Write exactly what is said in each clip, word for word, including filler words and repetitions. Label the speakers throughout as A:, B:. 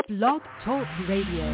A: Blog Talk Radio.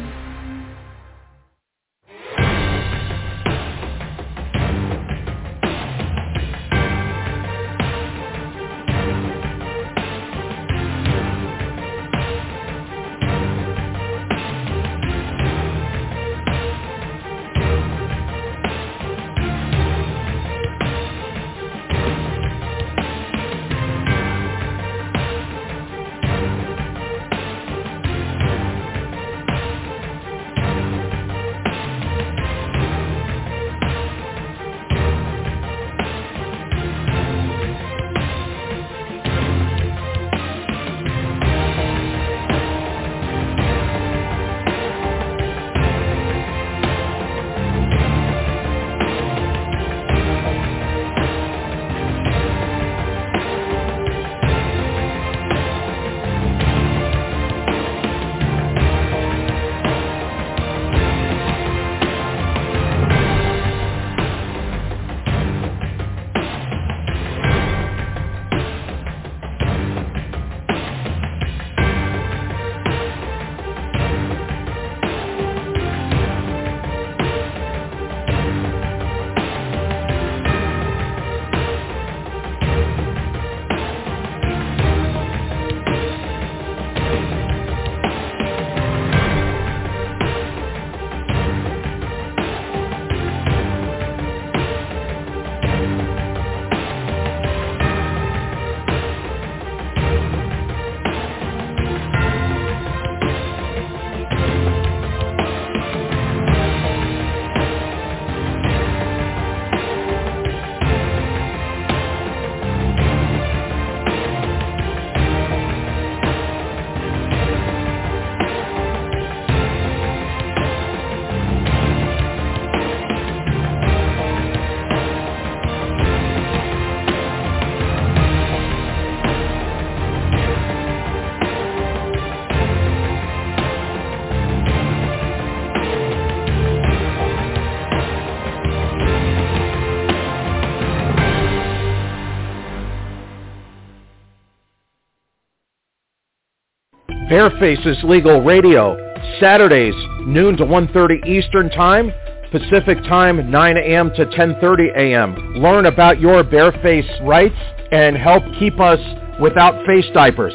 B: Barefaces Legal Radio, Saturdays, noon to one thirty Eastern Time, Pacific Time, nine a.m. to ten thirty a.m. Learn about your bareface rights and help keep us without face diapers.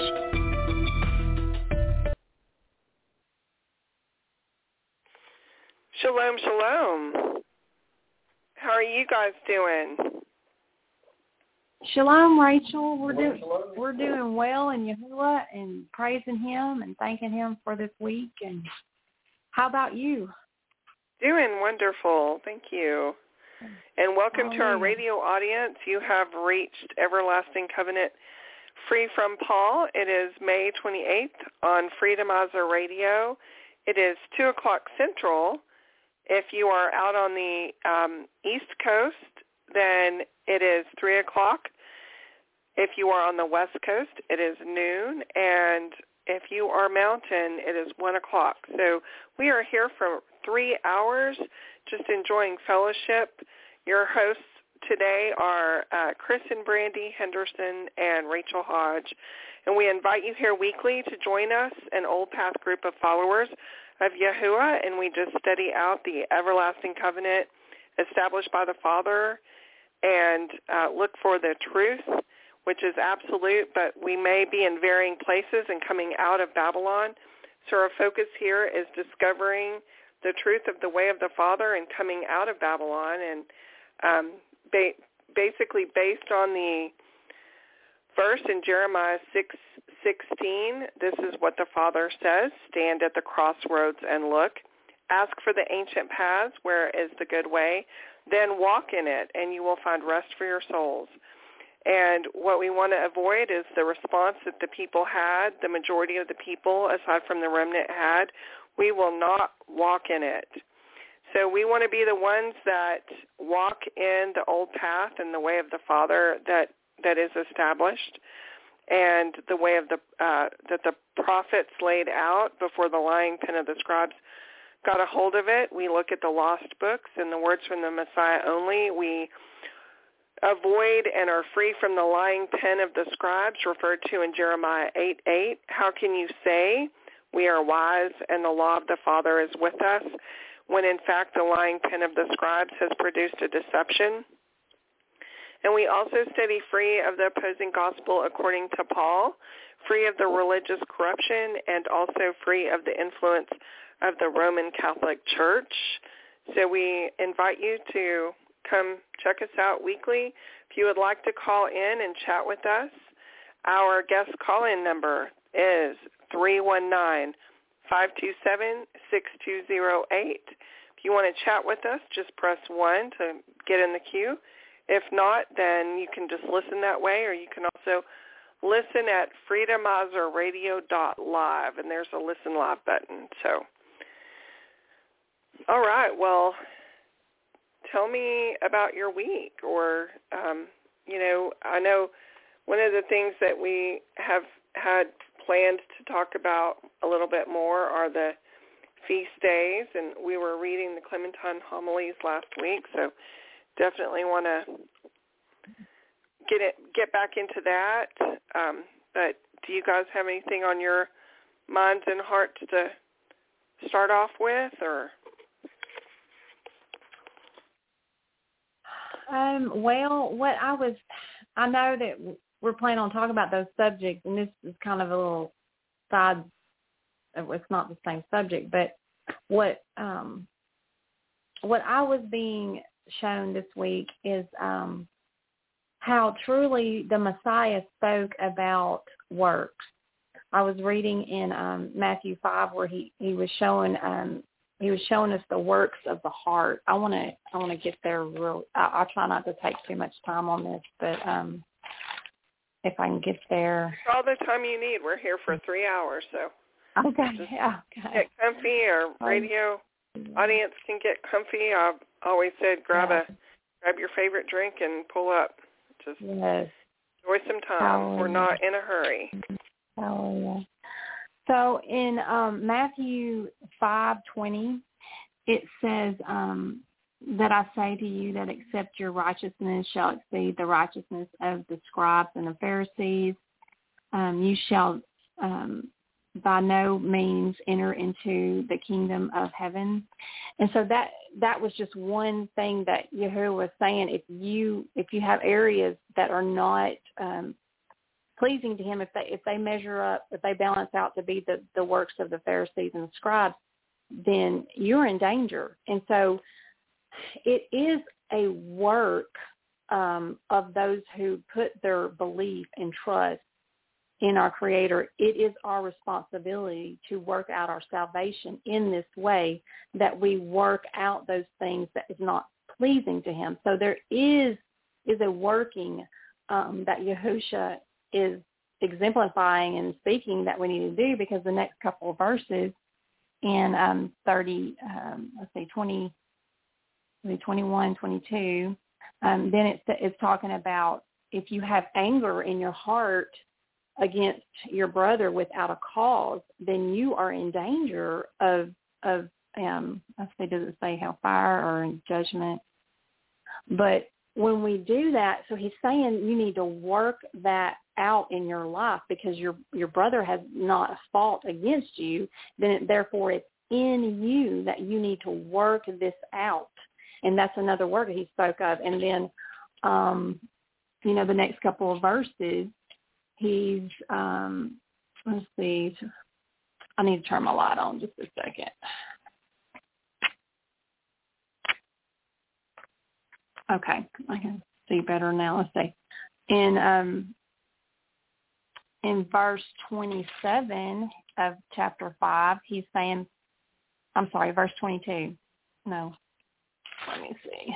C: Shalom, shalom. How are you guys doing?
D: Shalom, Rachel. We're doing we're doing well in Yahuwah and praising Him and thanking Him for this week. And how about you?
C: Doing wonderful. Thank you. And welcome oh, to our yeah. radio audience. You have reached Everlasting Covenant Free from Paul. It is May twenty-eighth on Freedomizer Radio. It is two o'clock Central. If you are out on the um, East Coast, then it is three o'clock. If you are on the West Coast, it is noon. And if you are mountain, it is one o'clock. So we are here for three hours just enjoying fellowship. Your hosts today are uh, Chris and Brandy Henderson and Rachel Hodge. And we invite you here weekly to join us, an Old Path group of followers of Yahuwah, and we just study out the everlasting covenant established by the Father and uh, look for the truth, which is absolute, but we may be in varying places and coming out of Babylon. So our focus here is discovering the truth of the way of the Father and coming out of Babylon, and um, ba- basically based on the verse in Jeremiah six sixteen, this is what the Father says: stand at the crossroads and look. Ask for the ancient paths, where is the good way. Then walk in it, and you will find rest for your souls. And what we want to avoid is the response that the people had, the majority of the people, aside from the remnant, had. We will not walk in it. So we want to be the ones that walk in the old path and the way of the Father that, that is established, and the way of the uh, that the prophets laid out before the lying pen of the scribes got a hold of it. We look at the lost books and the words from the Messiah only. We avoid and are free from the lying pen of the scribes referred to in Jeremiah eight eight. How can you say we are wise and the law of the Father is with us, when in fact the lying pen of the scribes has produced a deception. And we also study free of the opposing gospel according to Paul, free of the religious corruption, and also free of the influence of the Roman Catholic Church. So we invite you to come check us out weekly. If you would like to call in and chat with us, our guest call-in number is three one nine, five two seven, six two zero eight. If you want to chat with us, just press one to get in the queue. If not, then you can just listen that way, or you can also listen at freedom ozer radio dot live, and there's a listen live button. So, all right, well, tell me about your week, or, um, you know, I know one of the things that we have had planned to talk about a little bit more are the feast days, and we were reading the Clementine homilies last week, so definitely want to get it, get back into that. Um, but do you guys have anything on your minds and hearts to start off with, or?
D: Um, well, what I was, I know that we're planning on talking about those subjects, and this is kind of a little side, it's not the same subject, but what um, what I was being shown this week is um, how truly the Messiah spoke about works. I was reading in um, Matthew five where he, he was showing um, he was showing us the works of the heart. I want to I want to get there real. I, I'll try not to take too much time on this, but um, if I can get there.
C: All the time you need. We're here for three hours, so.
D: Okay.
C: Just
D: yeah. Okay.
C: Get comfy, or radio audience can get comfy. I've always said grab
D: yeah.
C: a grab your favorite drink and pull up. Just
D: yes.
C: enjoy some time.
D: Hallelujah.
C: We're not in a hurry.
D: Hallelujah. So in um, Matthew five twenty, it says um, that I say to you that except your righteousness shall exceed the righteousness of the scribes and the Pharisees, um, you shall um, by no means enter into the kingdom of heaven. And so that that was just one thing that Yahuwah was saying. If you if you have areas that are not um, pleasing to him, if they if they measure up, if they balance out to be the, the works of the Pharisees and the scribes, then you're in danger. And so it is a work um, of those who put their belief and trust in our Creator. It is our responsibility to work out our salvation in this way, that we work out those things that is not pleasing to him. So there is is a working um, that Yahushua is exemplifying and speaking that we need to do, because the next couple of verses in um, thirty, um, let's see, twenty, twenty-one, twenty-two, um, then it's, it's talking about if you have anger in your heart against your brother without a cause, then you are in danger of, of um, let's see, does it say hellfire or in judgment? But when we do that, so he's saying you need to work that out in your life, because your your brother has not a fault against you, then it, therefore it's in you that you need to work this out. And that's another word that he spoke of. And then, um, you know, the next couple of verses, he's, um, let's see, I need to turn my light on just a second. Okay, I can see better now. Let's see. In um, in verse twenty-seven of chapter five, he's saying, I'm sorry, verse twenty-two. No, let me see.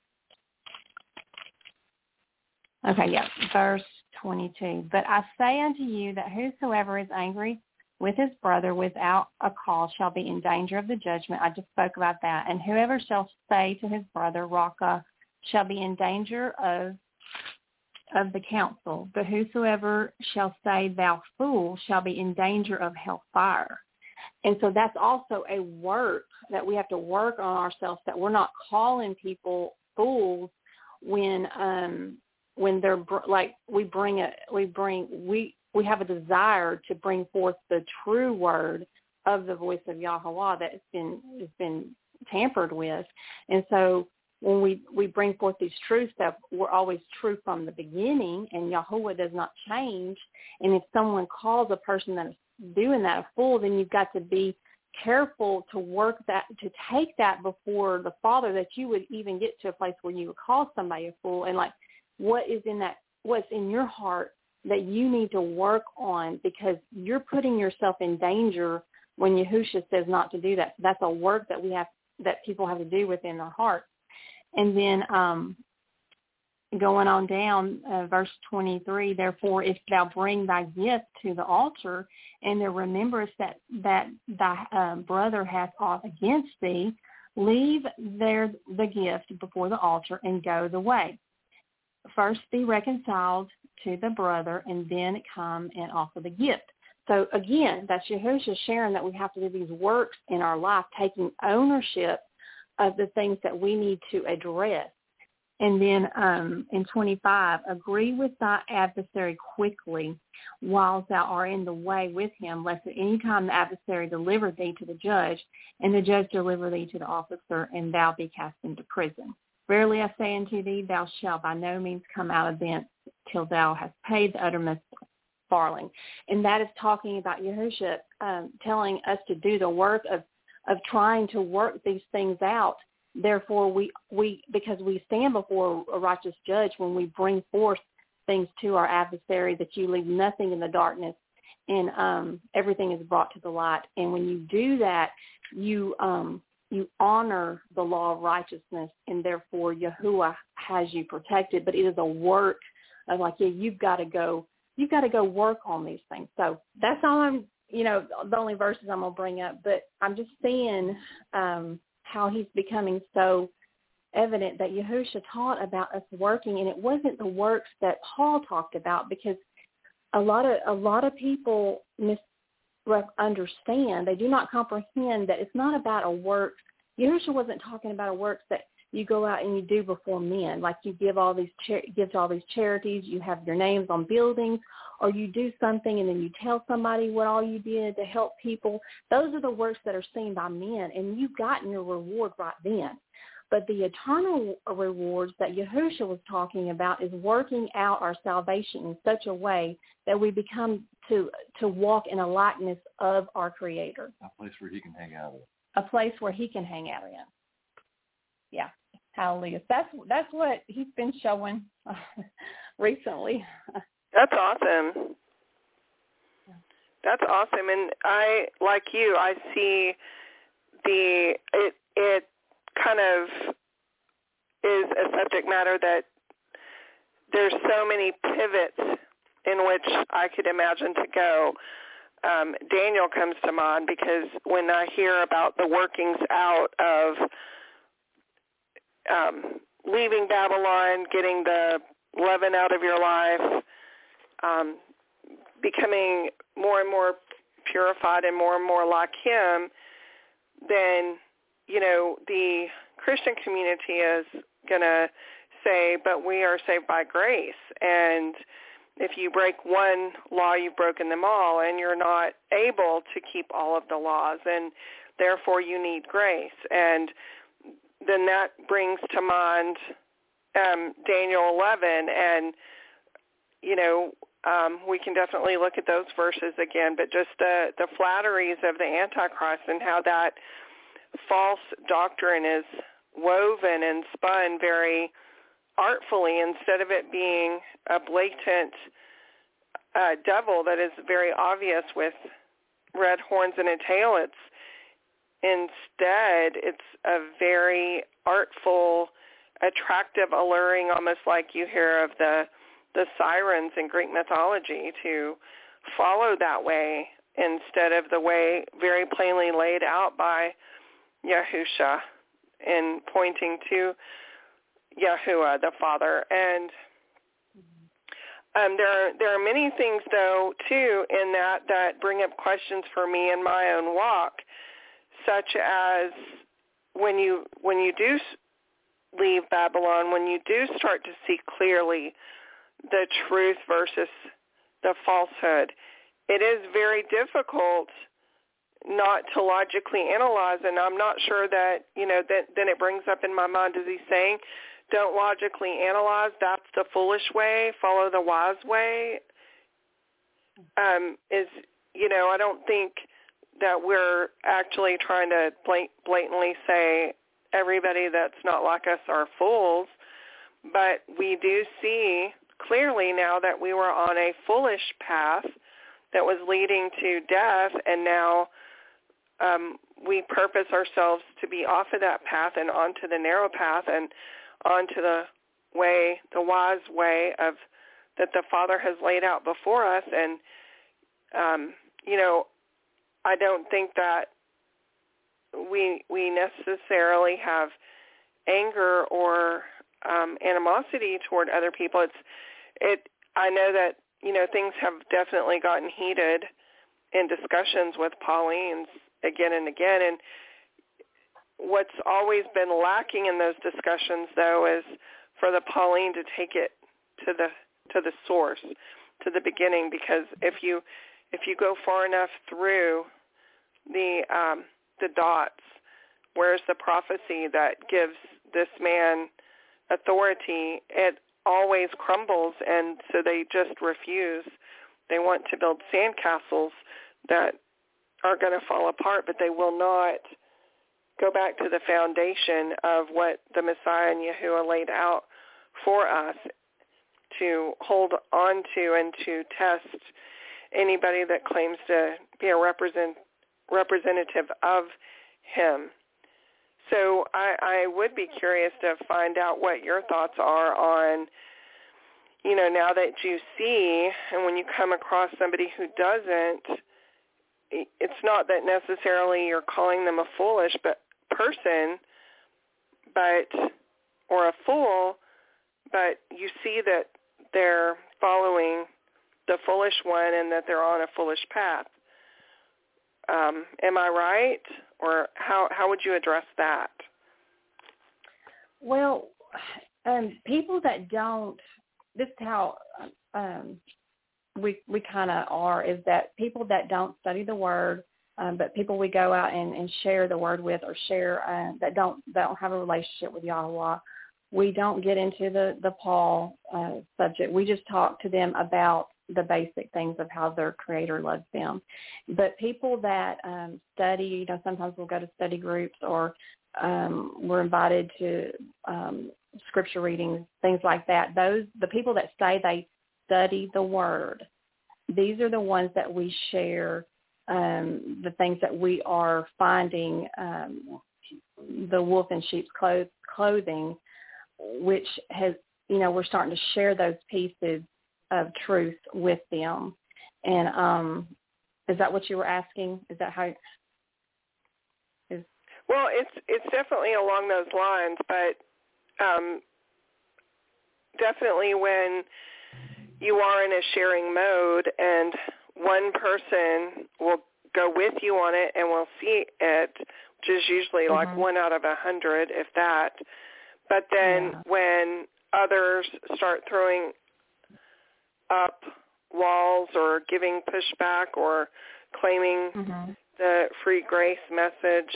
D: Okay, yeah, verse twenty-two. But I say unto you that whosoever is angry with his brother without a cause shall be in danger of the judgment. I just spoke about that. And whoever shall say to his brother, Raka, shall be in danger of of the council. But whosoever shall say, thou fool, shall be in danger of hellfire. And so that's also a work that we have to work on ourselves, that we're not calling people fools when um when they're br- like we bring a we bring we we have a desire to bring forth the true word of the voice of Yahweh that has been has been tampered with. And so when we, we bring forth these truths that were always true from the beginning, and Yahweh does not change, and if someone calls a person that is doing that a fool, then you've got to be careful to work that, to take that before the Father, that you would even get to a place where you would call somebody a fool, and like what is in that, what's in your heart that you need to work on, because you're putting yourself in danger when Yahusha says not to do that. So that's a work that we have, that people have to do within their heart. And then um, going on down, uh, verse twenty-three, therefore, if thou bring thy gift to the altar, and there rememberest that, that thy uh, brother hath aught against thee, leave there the gift before the altar and go the way. First be reconciled to the brother, and then come and offer the gift. So again, that's Yahusha sharing that we have to do these works in our life, taking ownership of the things that we need to address. And then um, in twenty-five, agree with thy adversary quickly while thou art in the way with him, lest at any time the adversary deliver thee to the judge, and the judge deliver thee to the officer, and thou be cast into prison. Verily I say unto thee, thou shalt by no means come out of thence till thou hast paid the uttermost farthing. And that is talking about Yahusha um, telling us to do the work of of trying to work these things out. Therefore, we, we because we stand before a righteous judge when we bring forth things to our adversary, that you leave nothing in the darkness, and um, everything is brought to the light. And when you do that, you um, you honor the law of righteousness, and therefore Yahuwah has you protected. But it is a work of like, yeah, you've got to go, you've got to go work on these things. So that's all I'm, you know, the only verses I'm going to bring up, but I'm just seeing um, how he's becoming so evident that Yahusha taught about us working, and it wasn't the works that Paul talked about, because a lot of a lot of people misunderstand. They do not comprehend that it's not about a works. Yahusha wasn't talking about a works that you go out and you do before men, like you give all these char- give to all these charities, you have your names on buildings, or you do something and then you tell somebody what all you did to help people. Those are the works that are seen by men, and you've gotten your reward right then. But the eternal rewards that Yahusha was talking about is working out our salvation in such a way that we become to to walk in a likeness of our Creator.
E: A place where he can hang out in.
D: A place where he can hang out in. Yeah. Hallelujah. That's that's what he's been showing uh, recently.
C: That's awesome. That's awesome. And I, like you, I see the, it, it kind of is a subject matter that there's so many pivots in which I could imagine to go. Um, Daniel comes to mind, because when I hear about the workings out of um, leaving Babylon, getting the leaven out of your life, um, becoming more and more purified and more and more like him, then, you know, the Christian community is going to say, but we are saved by grace. And if you break one law, you've broken them all, and you're not able to keep all of the laws, and therefore you need grace. And then that brings to mind um, Daniel eleven, and, you know, um, we can definitely look at those verses again, but just the, the flatteries of the Antichrist and how that false doctrine is woven and spun very artfully, instead of it being a blatant uh, devil that is very obvious with red horns and a tail. It's instead it's a very artful, attractive, alluring, almost like you hear of the the sirens in Greek mythology, to follow that way instead of the way very plainly laid out by Yahusha in pointing to Yahuwah, the Father. And um, there are, there are many things, though, too, in that that bring up questions for me in my own walk, such as when you when you do leave Babylon, when you do start to see clearly the truth versus the falsehood, it is very difficult not to logically analyze. And I'm not sure that, you know, that then it brings up in my mind, is he saying, don't logically analyze, that's the foolish way, follow the wise way? Um, is, you know, I don't think that we're actually trying to blatantly say everybody that's not like us are fools, but we do see clearly now that we were on a foolish path that was leading to death, and now um, we purpose ourselves to be off of that path and onto the narrow path and onto the way, the wise way of that the Father has laid out before us. And, um, you know, I don't think that we we necessarily have anger or um, animosity toward other people. It's it. I know that, you know, things have definitely gotten heated in discussions with Paulines again and again, and what's always been lacking in those discussions, though, is for the Pauline to take it to the to the source, to the beginning. Because if you if you go far enough through the um, the dots, where's the prophecy that gives this man authority? It always crumbles, and so they just refuse. They want to build sandcastles that are going to fall apart, but they will not go back to the foundation of what the Messiah and Yahuwah laid out for us to hold on to and to test anybody that claims to be a represent, representative of him. So I, I would be curious to find out what your thoughts are on, you know, now that you see, and when you come across somebody who doesn't, it's not that necessarily you're calling them a foolish but person, but or a fool, but you see that they're following the foolish one and that they're on a foolish path. Um, am I right? Or how how would you address that?
D: Well, um, people that don't, this is how um, we we kind of are, is that people that don't study the Word, um, but people we go out and, and share the Word with, or share uh, that don't that don't have a relationship with Yahweh, we don't get into the the Paul uh, subject. We just talk to them about the basic things of how their Creator loves them. But people that um, study, you know, sometimes we'll go to study groups, or um, we're invited to um, scripture readings, things like that. Those the people that say they study the Word, these are the ones that we share um, the things that we are finding, um, the wolf in sheep's cloth- clothing, which has, you know, we're starting to share those pieces of truth with them. And um, is that what you were asking? Is that how? Is
C: well, it's it's definitely along those lines, but um, definitely when you are in a sharing mode and one person will go with you on it and will see it, which is usually mm-hmm. like one out of a hundred, if that. But then yeah. when others start throwing up walls or giving pushback or claiming mm-hmm. the free grace message.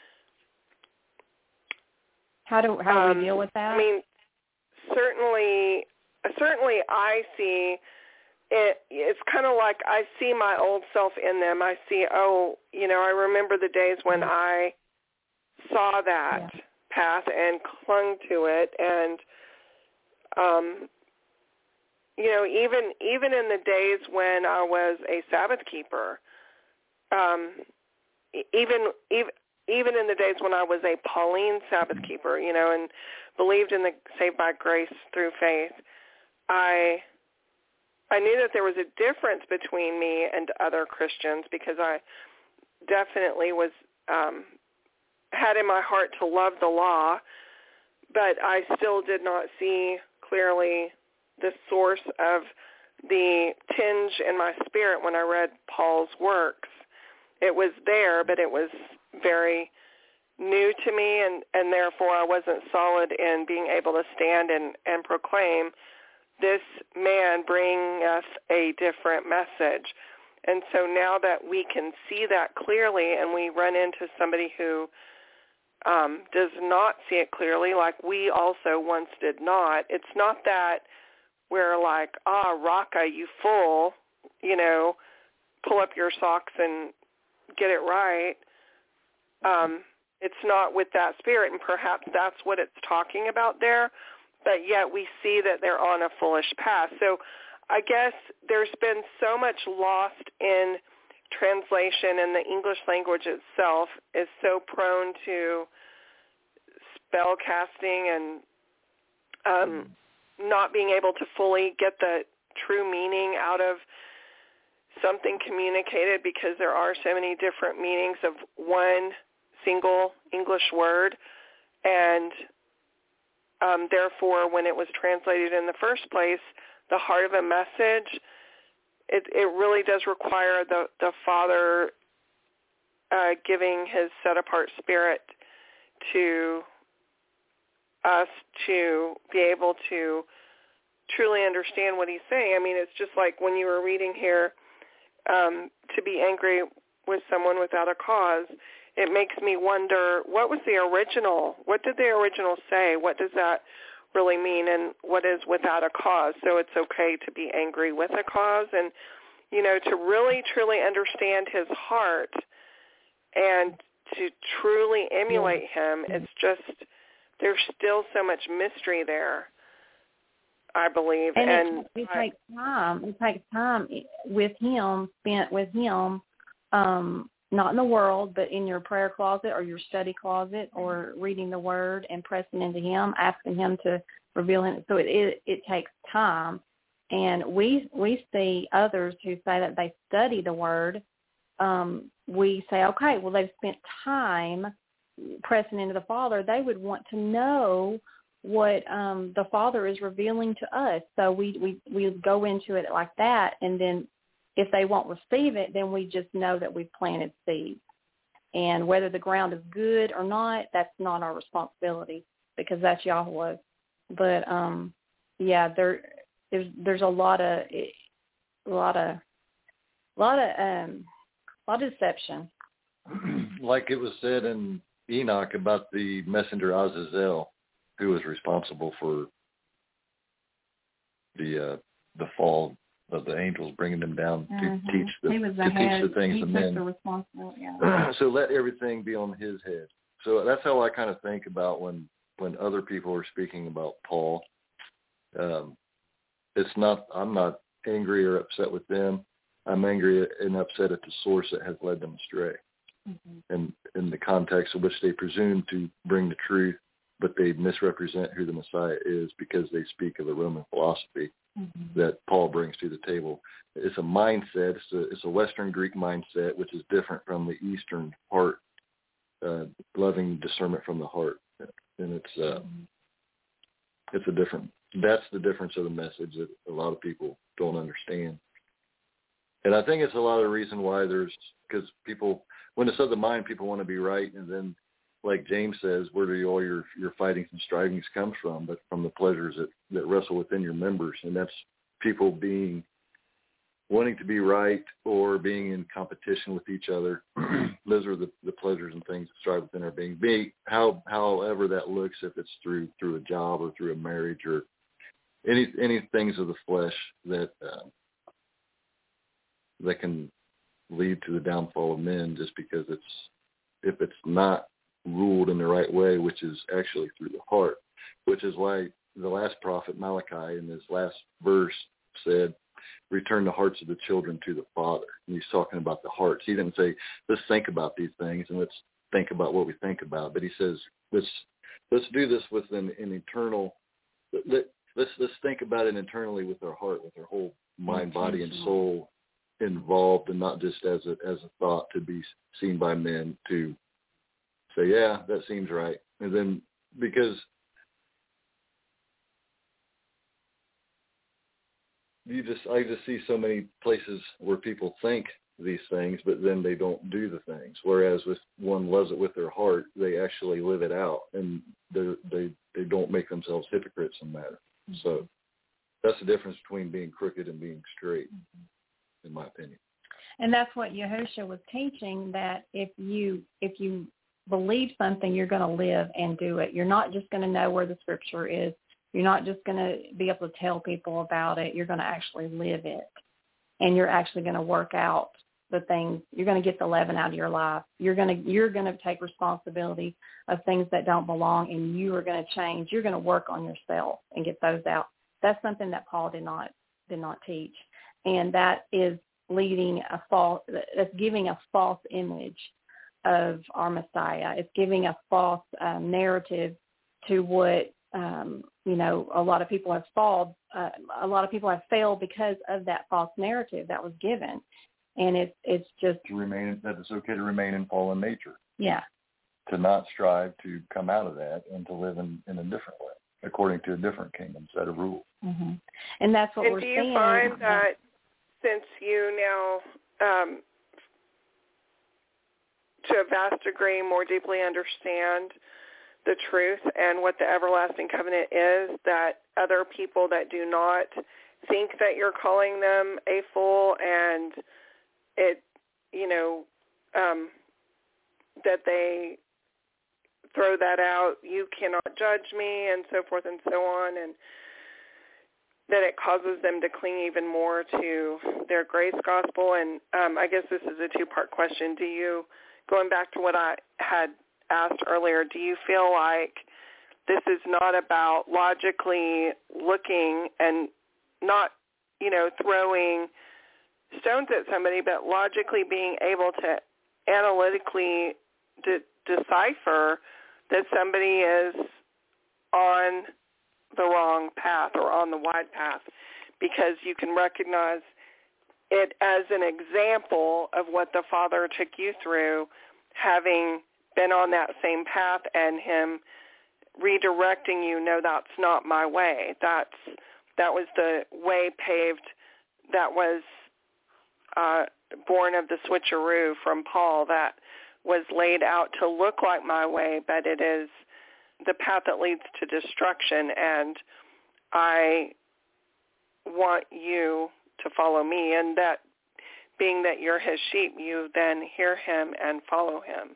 D: How do how do
C: um,
D: we deal with that?
C: I mean, certainly, certainly I see it. It's kind of like I see my old self in them. I see, oh, you know, I remember the days when mm-hmm. I saw that yeah. path and clung to it, and um you know, even even in the days when I was a Sabbath keeper, um, even even even in the days when I was a Pauline Sabbath keeper, you know, and believed in the saved by grace through faith, I I knew that there was a difference between me and other Christians, because I definitely was um, had in my heart to love the law, but I still did not see clearly the source of the tinge in my spirit when I read Paul's works. It was there, but it was very new to me, and, and therefore I wasn't solid in being able to stand and, and proclaim this man bringing us a different message. And so now that we can see that clearly and we run into somebody who um, does not see it clearly, like we also once did not, it's not that we're like, ah, Raka, you fool, you know, pull up your socks and get it right. Um, it's not with that spirit, and perhaps that's what it's talking about there, but yet we see that they're on a foolish path. So I guess there's been so much lost in translation, and the English language itself is so prone to spell casting and um, not being able to fully get the true meaning out of something communicated, because there are so many different meanings of one single English word, and um, therefore when it was translated in the first place, the heart of a message, it, it really does require the, the Father uh, giving his set-apart spirit to us to be able to truly understand what he's saying. I mean, it's just like when you were reading here, um, to be angry with someone without a cause, it makes me wonder, what was the original? What did the original say? What does that really mean, and what is without a cause? So it's okay to be angry with a cause, and, you know, to really, truly understand his heart and to truly emulate him, it's just, there's still so much mystery there, I believe.
D: And,
C: and
D: it, it
C: I,
D: takes time. It takes time with him, spent with him, um, not in the world, but in your prayer closet or your study closet, or reading the Word and pressing into him, asking him to reveal it. So it, it, it takes time. And we we see others who say that they study the Word. Um, we say, okay, well, they've spent time pressing into the Father. They would want to know what um, the Father is revealing to us. So we, we, we go into it like that, and then if they won't receive it, then we just know that we've planted seeds. And whether the ground is good or not, that's not our responsibility, because that's Yahweh. But um, yeah, there there's there's a lot of a lot of a lot of um, a lot of deception.
E: Like it was said in Enoch about the messenger Azazel, who was responsible for the uh, the fall of the angels, bringing them down to
D: mm-hmm.
E: teach the
D: he was the
E: to
D: head.
E: teach the things
D: he
E: of
D: took
E: men.
D: The responsibility. Yeah.
E: So let everything be on his head. So that's how I kind of think about when when other people are speaking about Paul. Um, it's not I'm not angry or upset with them. I'm angry and upset at the source that has led them astray, mm-hmm. and in the context of which they presume to bring the truth, but they misrepresent who the Messiah is because they speak of the Roman philosophy mm-hmm. that Paul brings to the table. It's a mindset. It's a, it's a Western Greek mindset, which is different from the Eastern heart, uh, loving discernment from the heart. And it's uh, mm-hmm. it's a different. That's the difference of the message that a lot of people don't understand. And I think it's a lot of the reason why there's, because people, when it's of the mind, people want to be right, and then, like James says, where do all your, your fightings and strivings come from? But from the pleasures that, that wrestle within your members. And that's people being, wanting to be right or being in competition with each other. Those are the, the pleasures and things that strive within our being. Be how, however that looks, if it's through through a job or through a marriage or any any things of the flesh that uh, that can lead to the downfall of men, just because it's if it's not ruled in the right way, which is actually through the heart, which is why the last prophet Malachi in his last verse said, return the hearts of the children to the Father. And he's talking about the hearts. He didn't say, let's think about these things and let's think about what we think about. But he says, let's let's do this with an, an internal, let, let's let's think about it internally with our heart, with our whole mind, body, and soul involved, and not just as a as a thought to be seen by men to say, yeah, that seems right. And then because you just, I just see so many places where people think these things, but then they don't do the things. Whereas if one loves it with their heart, they actually live it out, and they they they don't make themselves hypocrites in the matter. Mm-hmm. So that's the difference between being crooked and being straight, mm-hmm. in my opinion.
D: And that's what Yahushua was teaching, that if you if you believe something, you're going to live and do it. You're not just going to know where the scripture is. You're not just going to be able to tell people about it. You're going to actually live it. And you're actually going to work out the things. You're going to get the leaven out of your life. You're going to you're going to take responsibility of things that don't belong, and you are going to change. You're going to work on yourself and get those out. That's something that Paul did not did not teach. And that is leading a false, that's giving a false image of our Messiah. It's giving a false um, narrative to what, um, you know, a lot of people have fallen, uh, a lot of people have failed because of that false narrative that was given. And it's, it's just.
E: To remain, that it's okay to remain in fallen nature.
D: Yeah.
E: To not strive to come out of that and to live in, in a different way, according to a different kingdom set of rules.
D: Mm-hmm. And that's what
C: and
D: we're
C: seeing.
D: seeing.
C: Do you find that since you now, um, to a vast degree, more deeply understand the truth and what the everlasting covenant is, that other people that do not think that you're calling them a fool and it, you know, um, that they throw that out, you cannot judge me, and so forth and so on, and that it causes them to cling even more to their grace gospel. And um, I guess this is a two-part question. Do you, going back to what I had asked earlier, do you feel like this is not about logically looking and not, you know, throwing stones at somebody, but logically being able to analytically de- decipher that somebody is on the wrong path or on the wide path, because you can recognize it as an example of what the Father took you through, having been on that same path, and him redirecting you, no, that's not my way. That's that was the way paved, that was uh, born of the switcheroo from Paul, that was laid out to look like my way, but it is the path that leads to destruction, and I want you to follow me. And that being that you're his sheep, you then hear him and follow him.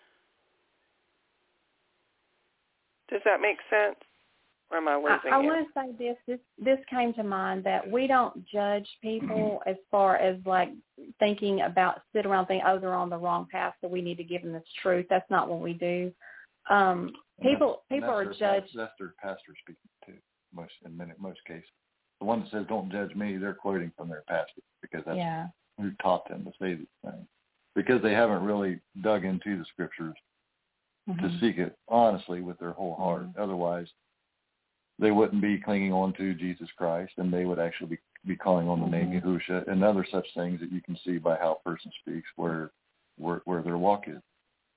C: Does that make sense? Or am I losing
D: I, I
C: you?
D: want to say this, this. This came to mind that we don't judge people as far as like thinking about, sit around thinking, oh, they're on the wrong path, so we need to give them this truth. That's not what we do. Um, people
E: that's,
D: people are
E: their,
D: judged.
E: That's their pastor speaking too, most in many, most cases. The one that says, don't judge me, they're quoting from their pastor, because that's yeah. who taught them to say these things. Because they haven't really dug into the scriptures mm-hmm. to seek it honestly with their whole heart. Mm-hmm. Otherwise, they wouldn't be clinging on to Jesus Christ, and they would actually be, be calling on the mm-hmm. name Yahushua and other such things that you can see by how a person speaks, where where, where their walk is.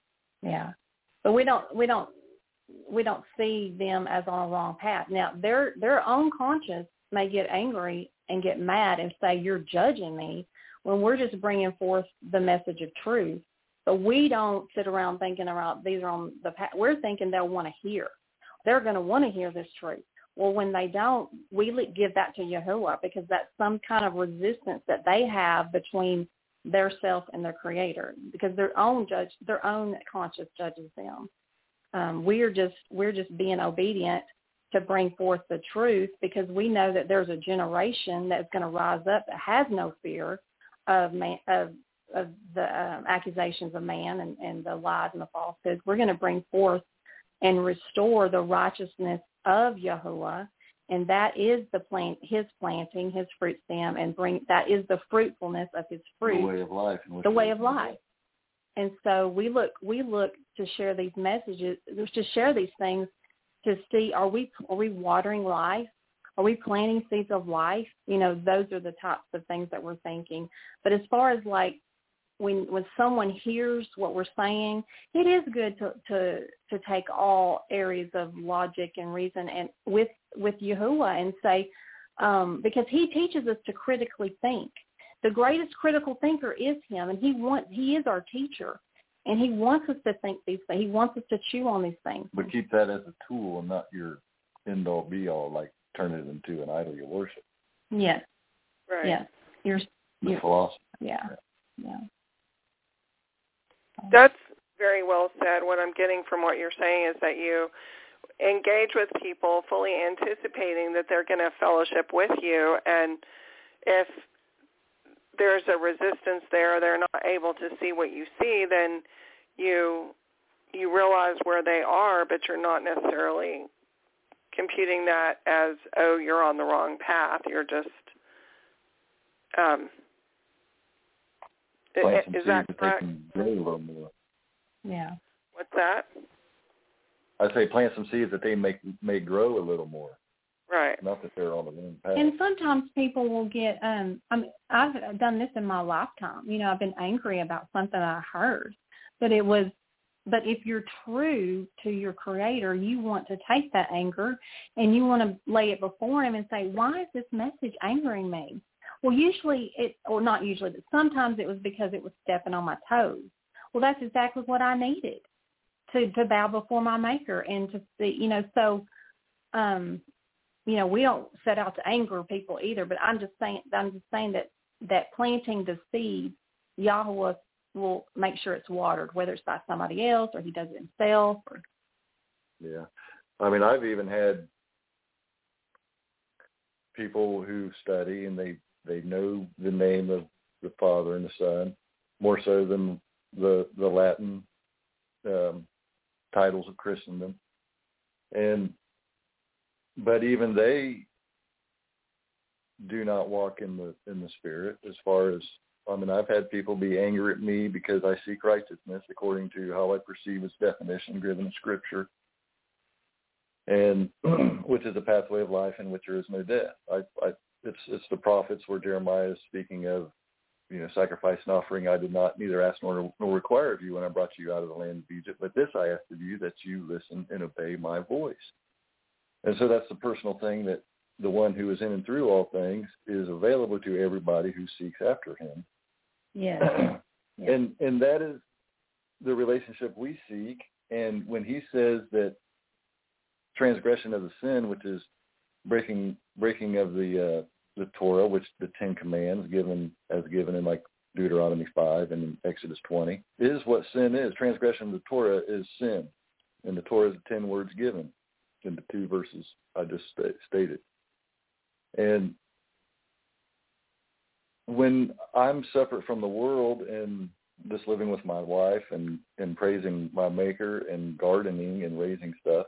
D: Yeah, but we don't we don't we don't see them as on a wrong path. Now, their their own conscience may get angry and get mad and say, "You're judging me," when we're just bringing forth the message of truth. But we don't sit around thinking about these are on the path. We're thinking they'll want to hear. They're going to want to hear this truth. Well, when they don't, we give that to Yahuwah, because that's some kind of resistance that they have between their self and their Creator, because their own judge, their own conscience judges them. Um, we are just we're just being obedient to bring forth the truth, because we know that there's a generation that's going to rise up that has no fear of man, of of the um, accusations of man and, and the lies and the falsehoods. We're going to bring forth and restore the righteousness of Yahuwah, and that is the plant, his planting, his fruit stem, and bring that is the fruitfulness of his fruit,
E: the way of life,
D: the way of life. And so we look, we look to share these messages, to share these things, to see are we are we watering life, are we planting seeds of life? You know, those are the types of things that we're thinking. But as far as like, When when someone hears what we're saying, it is good to, to, to take all areas of logic and reason and with with Yahuwah and say, um, because he teaches us to critically think. The greatest critical thinker is him, and he wants he is our teacher, and he wants us to think these things. He wants us to chew on these things.
E: But keep that as a tool and not your end all be all, like turn it into an idol you worship.
D: Yes.
C: Right.
D: Yes. You're,
E: the
D: you're,
E: philosophy.
D: Yeah.
E: yeah.
D: Yeah.
C: That's very well said. What I'm getting from what you're saying is that you engage with people fully anticipating that they're going to fellowship with you, and if there's a resistance there, they're not able to see what you see, then you you realize where they are, but you're not necessarily computing that as, oh, you're on the wrong path. You're just, um,
E: Plant some
C: is
E: seeds
C: that
E: that
C: correct?
E: they can grow a little more.
D: Yeah.
C: What's that?
E: I say plant some seeds that they may may grow a little more.
C: Right.
E: Not that they're on the wrong path.
D: And sometimes people will get, um, I mean, I've done this in my lifetime. You know, I've been angry about something I heard, but it was, but if you're true to your Creator, you want to take that anger and you want to lay it before Him and say, why is this message angering me? Well, usually it, or not usually, but sometimes it was because it was stepping on my toes. Well, that's exactly what I needed, to, to bow before my Maker and to see, you know, so, um, you know, we don't set out to anger people either, but I'm just saying, I'm just saying that, that planting the seed, Yahweh will make sure it's watered, whether it's by somebody else or He does it Himself. Or...
E: Yeah. I mean, I've even had people who study and they, they know the name of the Father and the Son more so than the, the Latin um, titles of Christendom. And But even they do not walk in the in the Spirit. As far as, I mean, I've had people be angry at me because I seek righteousness according to how I perceive its definition given in Scripture, and which is a pathway of life in which there is no death. I, I, it's it's the prophets where Jeremiah is speaking of, you know, sacrifice and offering I did not neither ask nor, nor require of you when I brought you out of the land of Egypt, but this I ask of you, that you listen and obey my voice. And so that's the personal thing, that the one who is in and through all things is available to everybody who seeks after Him.
D: Yeah. yeah.
E: And and that is the relationship we seek. And when He says that transgression of the sin, which is breaking breaking of the uh, the Torah, which the Ten Commands given as given in like Deuteronomy five and in Exodus twenty, is what sin is. Transgression of the Torah is sin, and the Torah is the ten words given in the two verses I just st- stated. And when I'm separate from the world and just living with my wife and, and praising my Maker and gardening and raising stuff,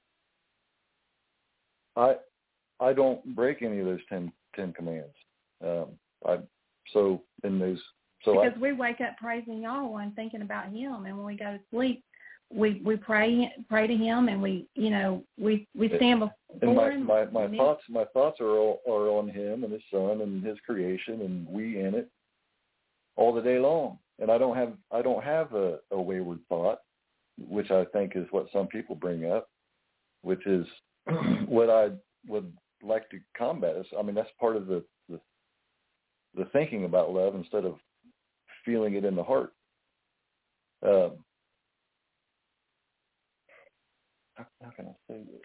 E: I I don't break any of those ten, ten commands. Um, I so in those so
D: because
E: I,
D: we wake up praising Yahweh and thinking about Him, and when we go to sleep, we we pray pray to Him, and we you know we, we stand before
E: and my,
D: Him.
E: My my thoughts my thoughts are all, are on Him and His Son and His creation, and we in it all the day long. And I don't have I don't have a, a wayward thought, which I think is what some people bring up, which is what I would like to combat. Is, I mean, that's part of the, the the thinking about love instead of feeling it in the heart. Um, how, how can I say this?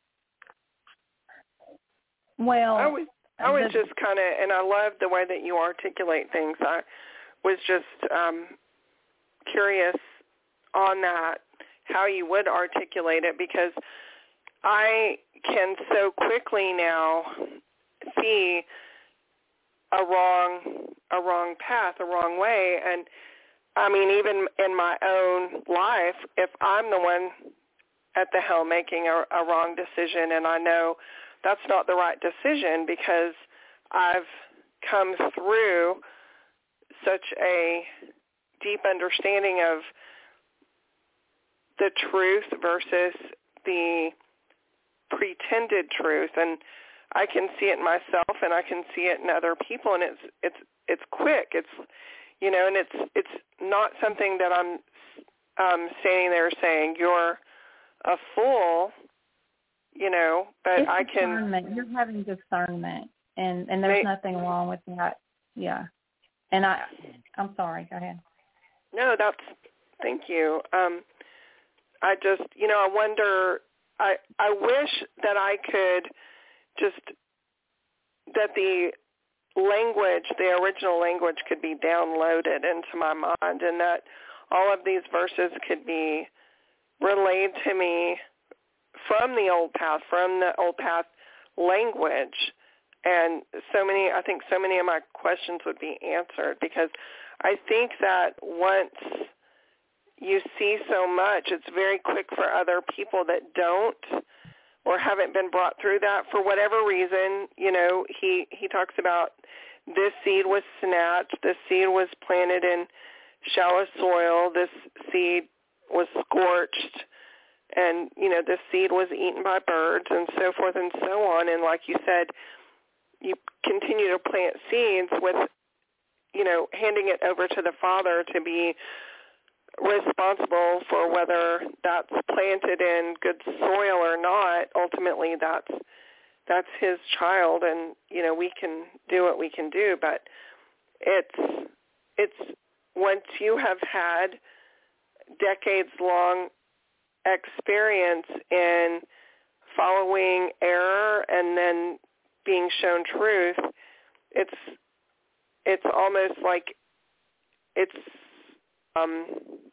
D: Well,
C: I was I was
D: the,
C: just kind of, and I love the way that you articulate things. I was just um, curious on that, how you would articulate it, because I can so quickly now see a wrong a wrong path, a wrong way. And I mean, even in my own life, if I'm the one at the helm making a, a wrong decision, and I know that's not the right decision because I've come through such a deep understanding of the truth versus the pretended truth, and I can see it in myself and I can see it in other people, and it's it's it's quick. It's you know, and it's it's not something that I'm um, standing there saying you're a fool, you know, but
D: it's
C: I can.
D: Discernment. You're having discernment, and and there's
C: may,
D: nothing wrong with that. Yeah, and I I'm sorry. Go ahead.
C: No, that's thank you. Um, I just you know I wonder. I I wish that I could just that the language, the original language could be downloaded into my mind, and that all of these verses could be relayed to me from the old path, from the old path language. And so many, I think so many of my questions would be answered, because I think that once you see so much, it's very quick for other people that don't or haven't been brought through that for whatever reason. You know, he, he talks about this seed was snatched, this seed was planted in shallow soil, this seed was scorched, and, you know, this seed was eaten by birds, and so forth and so on. And like you said, you continue to plant seeds with, you know, handing it over to the Father to be responsible for whether that's planted in good soil or not. Ultimately, that's that's his child, and, you know, we can do what we can do. But it's it's once you have had decades-long experience in following error and then being shown truth, it's it's almost like it's um,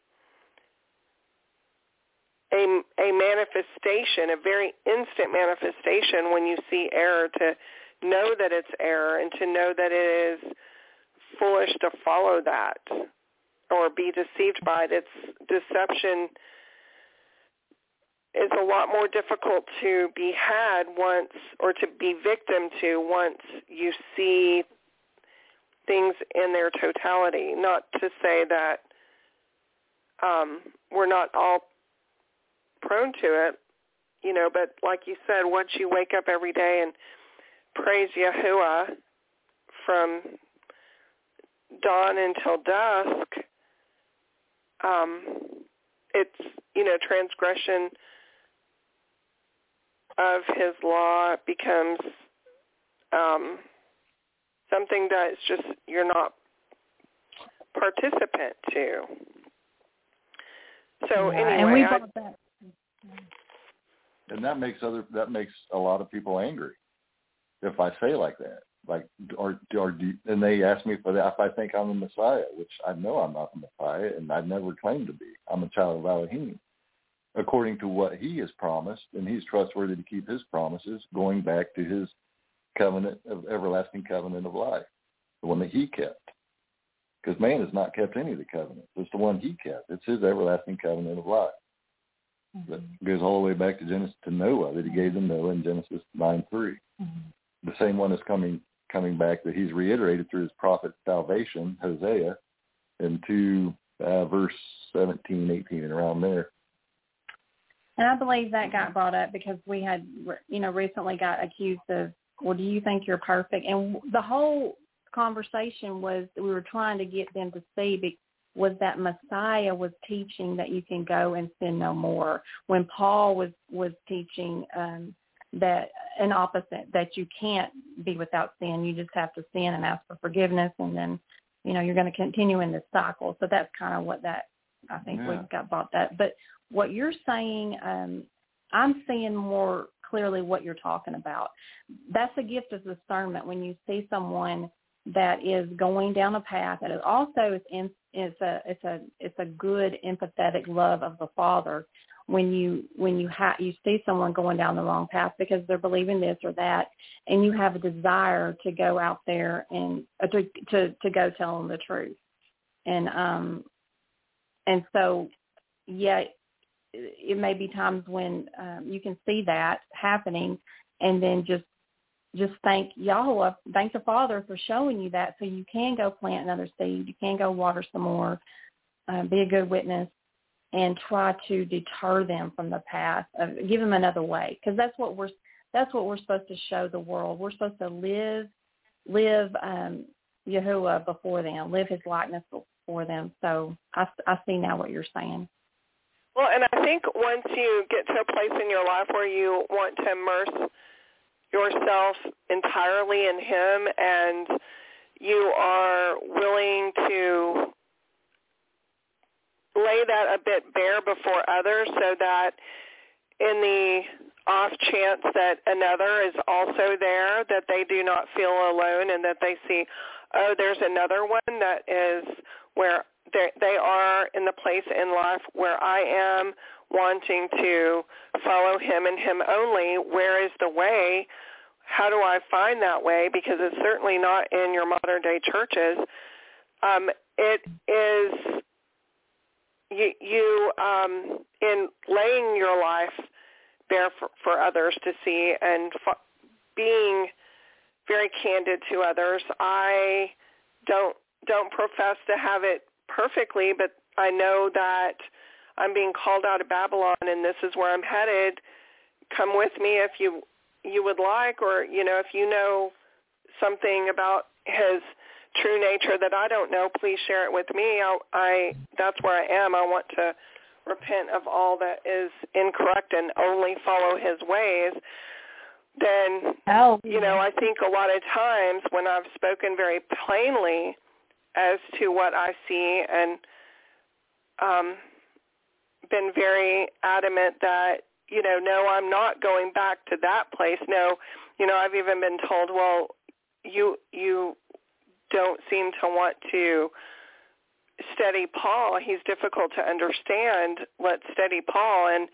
C: a, a manifestation, a very instant manifestation when you see error, to know that it's error and to know that it is foolish to follow that or be deceived by it. It's deception is a lot more difficult to be had once, or to be victim to once you see things in their totality. Not to say that um, we're not all prone to it, you know, but like you said, once you wake up every day and praise Yahuwah from dawn until dusk, um, it's, you know, transgression of his law becomes um, something that is just, you're not participant to. So
D: yeah,
C: anyway,
D: and we
C: I,
D: that.
E: And that makes other that makes a lot of people angry if I say like that. Like, or or do, and they ask me for that if I think I'm the Messiah, which I know I'm not the Messiah, and I've never claimed to be. I'm a child of Elohim, according to what he has promised, and he's trustworthy to keep his promises, going back to his covenant of everlasting covenant of life, the one that he kept. Because man has not kept any of the covenants. It's the one he kept. It's his everlasting covenant of life. Mm-hmm. That goes all the way back to Genesis, to Noah, that he gave them Noah in Genesis nine three. Mm-hmm. The same one is coming coming back that he's reiterated through his prophet salvation, Hosea, into uh, verse seventeen, eighteen, and around there.
D: And I believe that got brought up because we had, you know, recently got accused of, well, do you think you're perfect? And the whole conversation was that we were trying to get them to see was that Messiah was teaching that you can go and sin no more, when Paul was, was teaching um, that an opposite, that you can't be without sin. You just have to sin and ask for forgiveness, and then, you know, you're going to continue in this cycle. So that's kind of what that, I think yeah. we got bought that. But what you're saying, um, I'm seeing more clearly what you're talking about. That's a gift of discernment when you see someone that is going down a path that is also is in, it's a it's a it's a good empathetic love of the Father. When you when you ha- you see someone going down the wrong path because they're believing this or that, and you have a desire to go out there and uh, to, to to go tell them the truth, and um and so yeah. It may be times when um, you can see that happening, and then just just thank Yahweh, thank the Father for showing you that, so you can go plant another seed, you can go water some more, uh, be a good witness, and try to deter them from the path, uh, give them another way, because that's what we're that's what we're supposed to show the world. We're supposed to live live um, Yahuwah before them, live His likeness before them. So I, I see now what you're saying.
C: Well, and I think once you get to a place in your life where you want to immerse yourself entirely in Him, and you are willing to lay that a bit bare before others, so that in the off chance that another is also there, that they do not feel alone, and that they see, oh, there's another one that is where they, they are in the place in life where I am wanting to follow him and him only. Where is the way? How do I find that way? Because it's certainly not in your modern day churches. Um, it is you, you um, in laying your life bare for, for others to see and f- being very candid to others. I don't don't profess to have it perfectly, but I know that I'm being called out of Babylon, and this is where I'm headed. Come with me if you you would like, or, you know, if you know something about his true nature that I don't know, please share it with me. I, I that's where I am. I want to repent of all that is incorrect and only follow his ways. Then,
D: oh.
C: you know, I think a lot of times when I've spoken very plainly as to what I see and um, been very adamant that, you know, no, I'm not going back to that place. No, you know, I've even been told, well, you you don't seem to want to study Paul. He's difficult to understand. Let's study Paul. And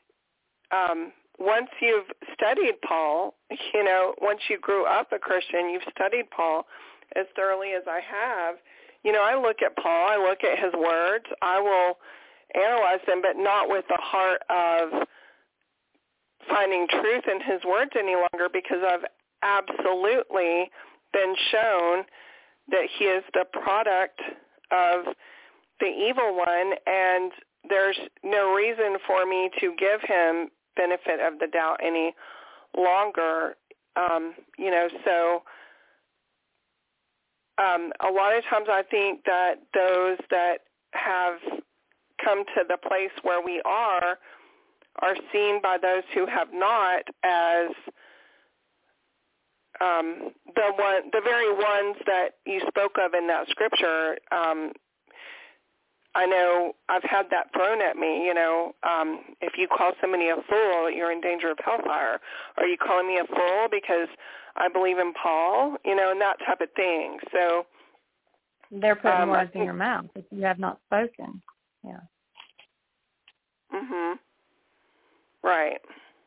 C: um, once you've studied Paul, you know, once you grew up a Christian, you've studied Paul as thoroughly as I have. You know, I look at Paul, I look at his words, I will analyze them, but not with the heart of finding truth in his words any longer, because I've absolutely been shown that he is the product of the evil one, and there's no reason for me to give him benefit of the doubt any longer. Um, you know, so um, a lot of times I think that those that have come to the place where we are are seen by those who have not as um, the one, the very ones that you spoke of in that scripture. Um, I know I've had that thrown at me. You know, um, if you call somebody a fool, you're in danger of hellfire. Are you calling me a fool because I believe in Paul? You know, and that type of thing. So
D: they're putting
C: um,
D: words in your mouth if you have not spoken. Yeah.
C: Mhm. Right.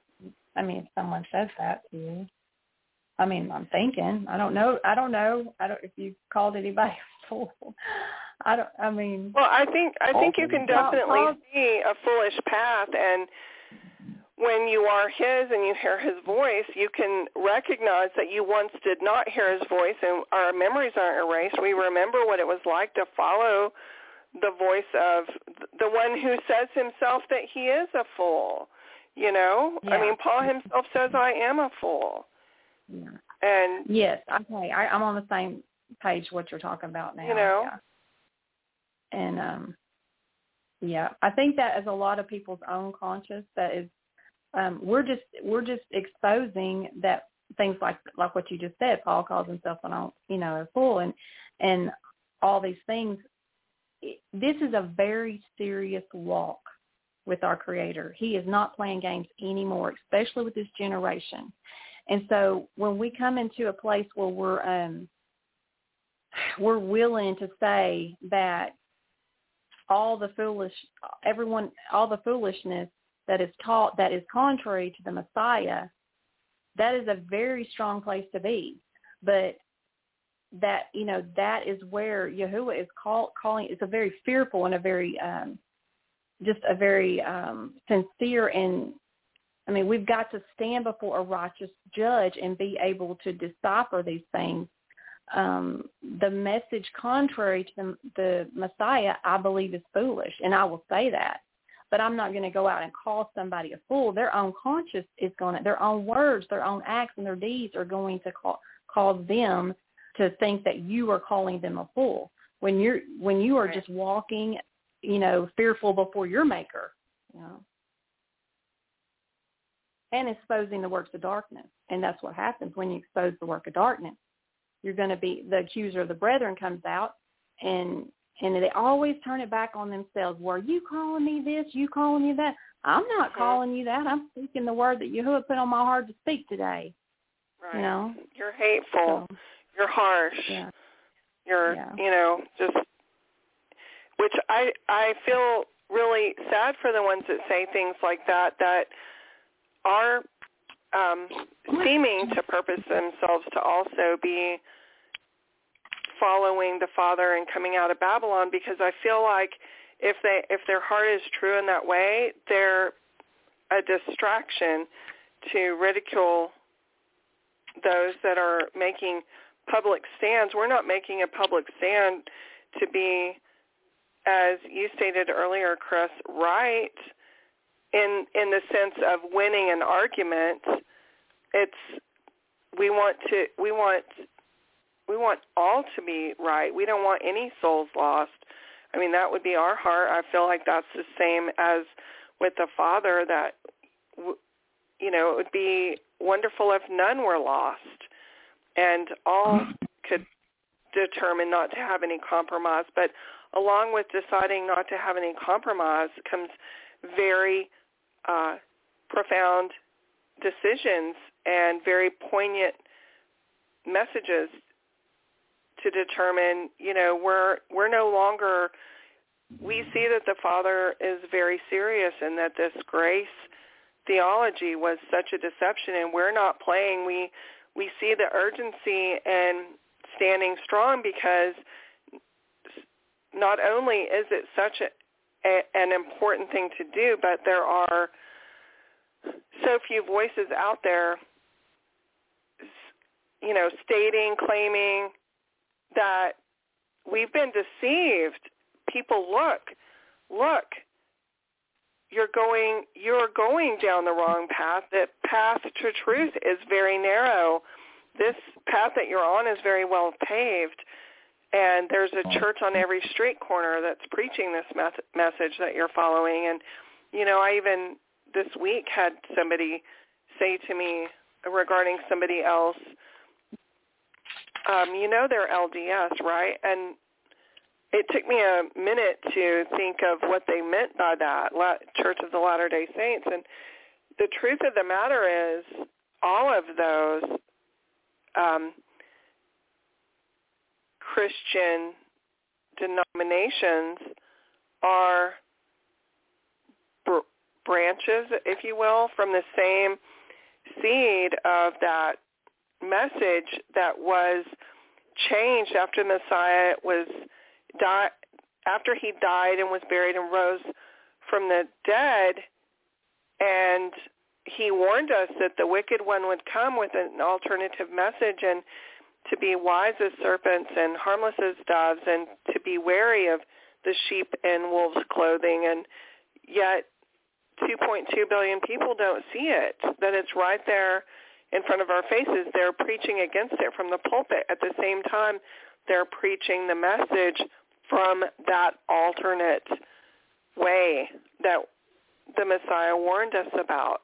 D: I mean, if someone says that to you, I mean, I'm thinking. I don't know. I don't know. I don't. If you called anybody a fool, I don't. I mean.
C: Well, I think I think you can definitely see a foolish path, and when you are his and you hear his voice, you can recognize that you once did not hear his voice, and our memories aren't erased. We remember what it was like to follow the voice of the one who says himself that he is a fool. You know,
D: Yeah.
C: I mean, Paul himself says, "I am a fool."
D: Yeah.
C: And
D: yes, okay, I, I'm on the same page what you're talking about now.
C: You know,
D: yeah. And um, yeah, I think that is a lot of people's own conscience. That is, um, we're just we're just exposing that things like like what you just said. Paul calls himself an you know a fool, and and all these things. This is a very serious walk with our Creator. He is not playing games anymore, especially with this generation. And so when we come into a place where we're um, we're willing to say that all the foolish, everyone, all the foolishness that is taught that is contrary to the Messiah, that is a very strong place to be. But that, you know, that is where Yahuwah is call, calling. It's a very fearful and a very, um, just a very um, sincere and, I mean, we've got to stand before a righteous judge and be able to decipher these things. Um, the message contrary to the, the Messiah, I believe, is foolish, and I will say that. But I'm not going to go out and call somebody a fool. Their own conscience is going to, their own words, their own acts, and their deeds are going to call, cause them to think that you are calling them a fool. When you're when you are just walking, you know, fearful before your Maker, you know. And exposing the works of darkness. And that's what happens when you expose the work of darkness. You're going to be, the accuser of the brethren comes out, and And they always turn it back on themselves. Were you calling me this? You calling me that? I'm not calling you that. I'm speaking the word that Yahuwah put on my heart to speak today.
C: Right.
D: You know?
C: You're hateful. So, you're harsh.
D: Yeah.
C: You're,
D: yeah.
C: you know, just, which I, I feel really sad for the ones that say things like that, that are um, seeming to purpose themselves to also be following the Father and coming out of Babylon, because I feel like if they if their heart is true in that way, they're a distraction to ridicule those that are making public stands. We're not making a public stand to be, as you stated earlier, Chris, right in in the sense of winning an argument. It's we want to we want we want all to be right. We don't want any souls lost. I mean, that would be our heart. I feel like that's the same as with the Father, that, you know, it would be wonderful if none were lost and all could determine not to have any compromise. But along with deciding not to have any compromise comes very uh, profound decisions and very poignant messages to determine, you know, we're we're no longer, we see that the Father is very serious and that this grace theology was such a deception, and we're not playing. We we see the urgency and standing strong, because not only is it such a, a, an important thing to do, but there are so few voices out there, you know, stating, claiming that we've been deceived. People, look, look, you're going, you're going down the wrong path. That path to truth is very narrow. This path that you're on is very well paved, and there's a church on every street corner that's preaching this meth- message that you're following. And, you know, I even this week had somebody say to me regarding somebody else, Um, you know they're L D S, right? And it took me a minute to think of what they meant by that, Church of the Latter-day Saints. And the truth of the matter is all of those um, Christian denominations are br- branches, if you will, from the same seed of that message that was changed after Messiah was di- after he died and was buried and rose from the dead, and he warned us that the wicked one would come with an alternative message, and to be wise as serpents and harmless as doves, and to be wary of the sheep in wolves' clothing. And yet two point two billion people don't see it, that it's right there in front of our faces. They're preaching against it from the pulpit. At the same time, they're preaching the message from that alternate way that the Messiah warned us about.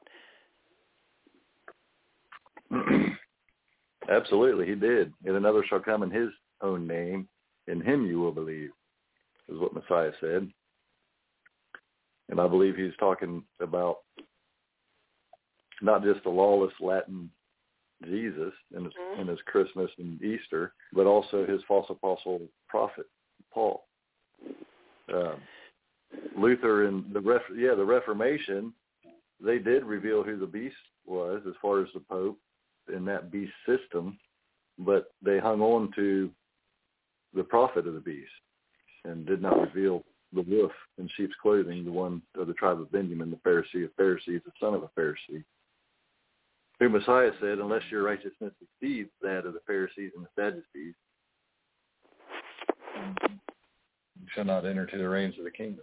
E: Absolutely, he did. And another shall come in his own name. In him you will believe, is what Messiah said. And I believe he's talking about not just the lawless Latin Jesus in his, mm-hmm. in his Christmas and Easter, but also his false apostle prophet Paul. Um, Luther and the ref, yeah the Reformation, they did reveal who the beast was as far as the Pope in that beast system, but they hung on to the prophet of the beast and did not reveal the wolf in sheep's clothing, the one of the tribe of Benjamin, the Pharisee of Pharisees, the son of a Pharisee. Who Messiah said, unless your righteousness exceeds that of the Pharisees and the Sadducees, you shall not enter to the reigns of the kingdom.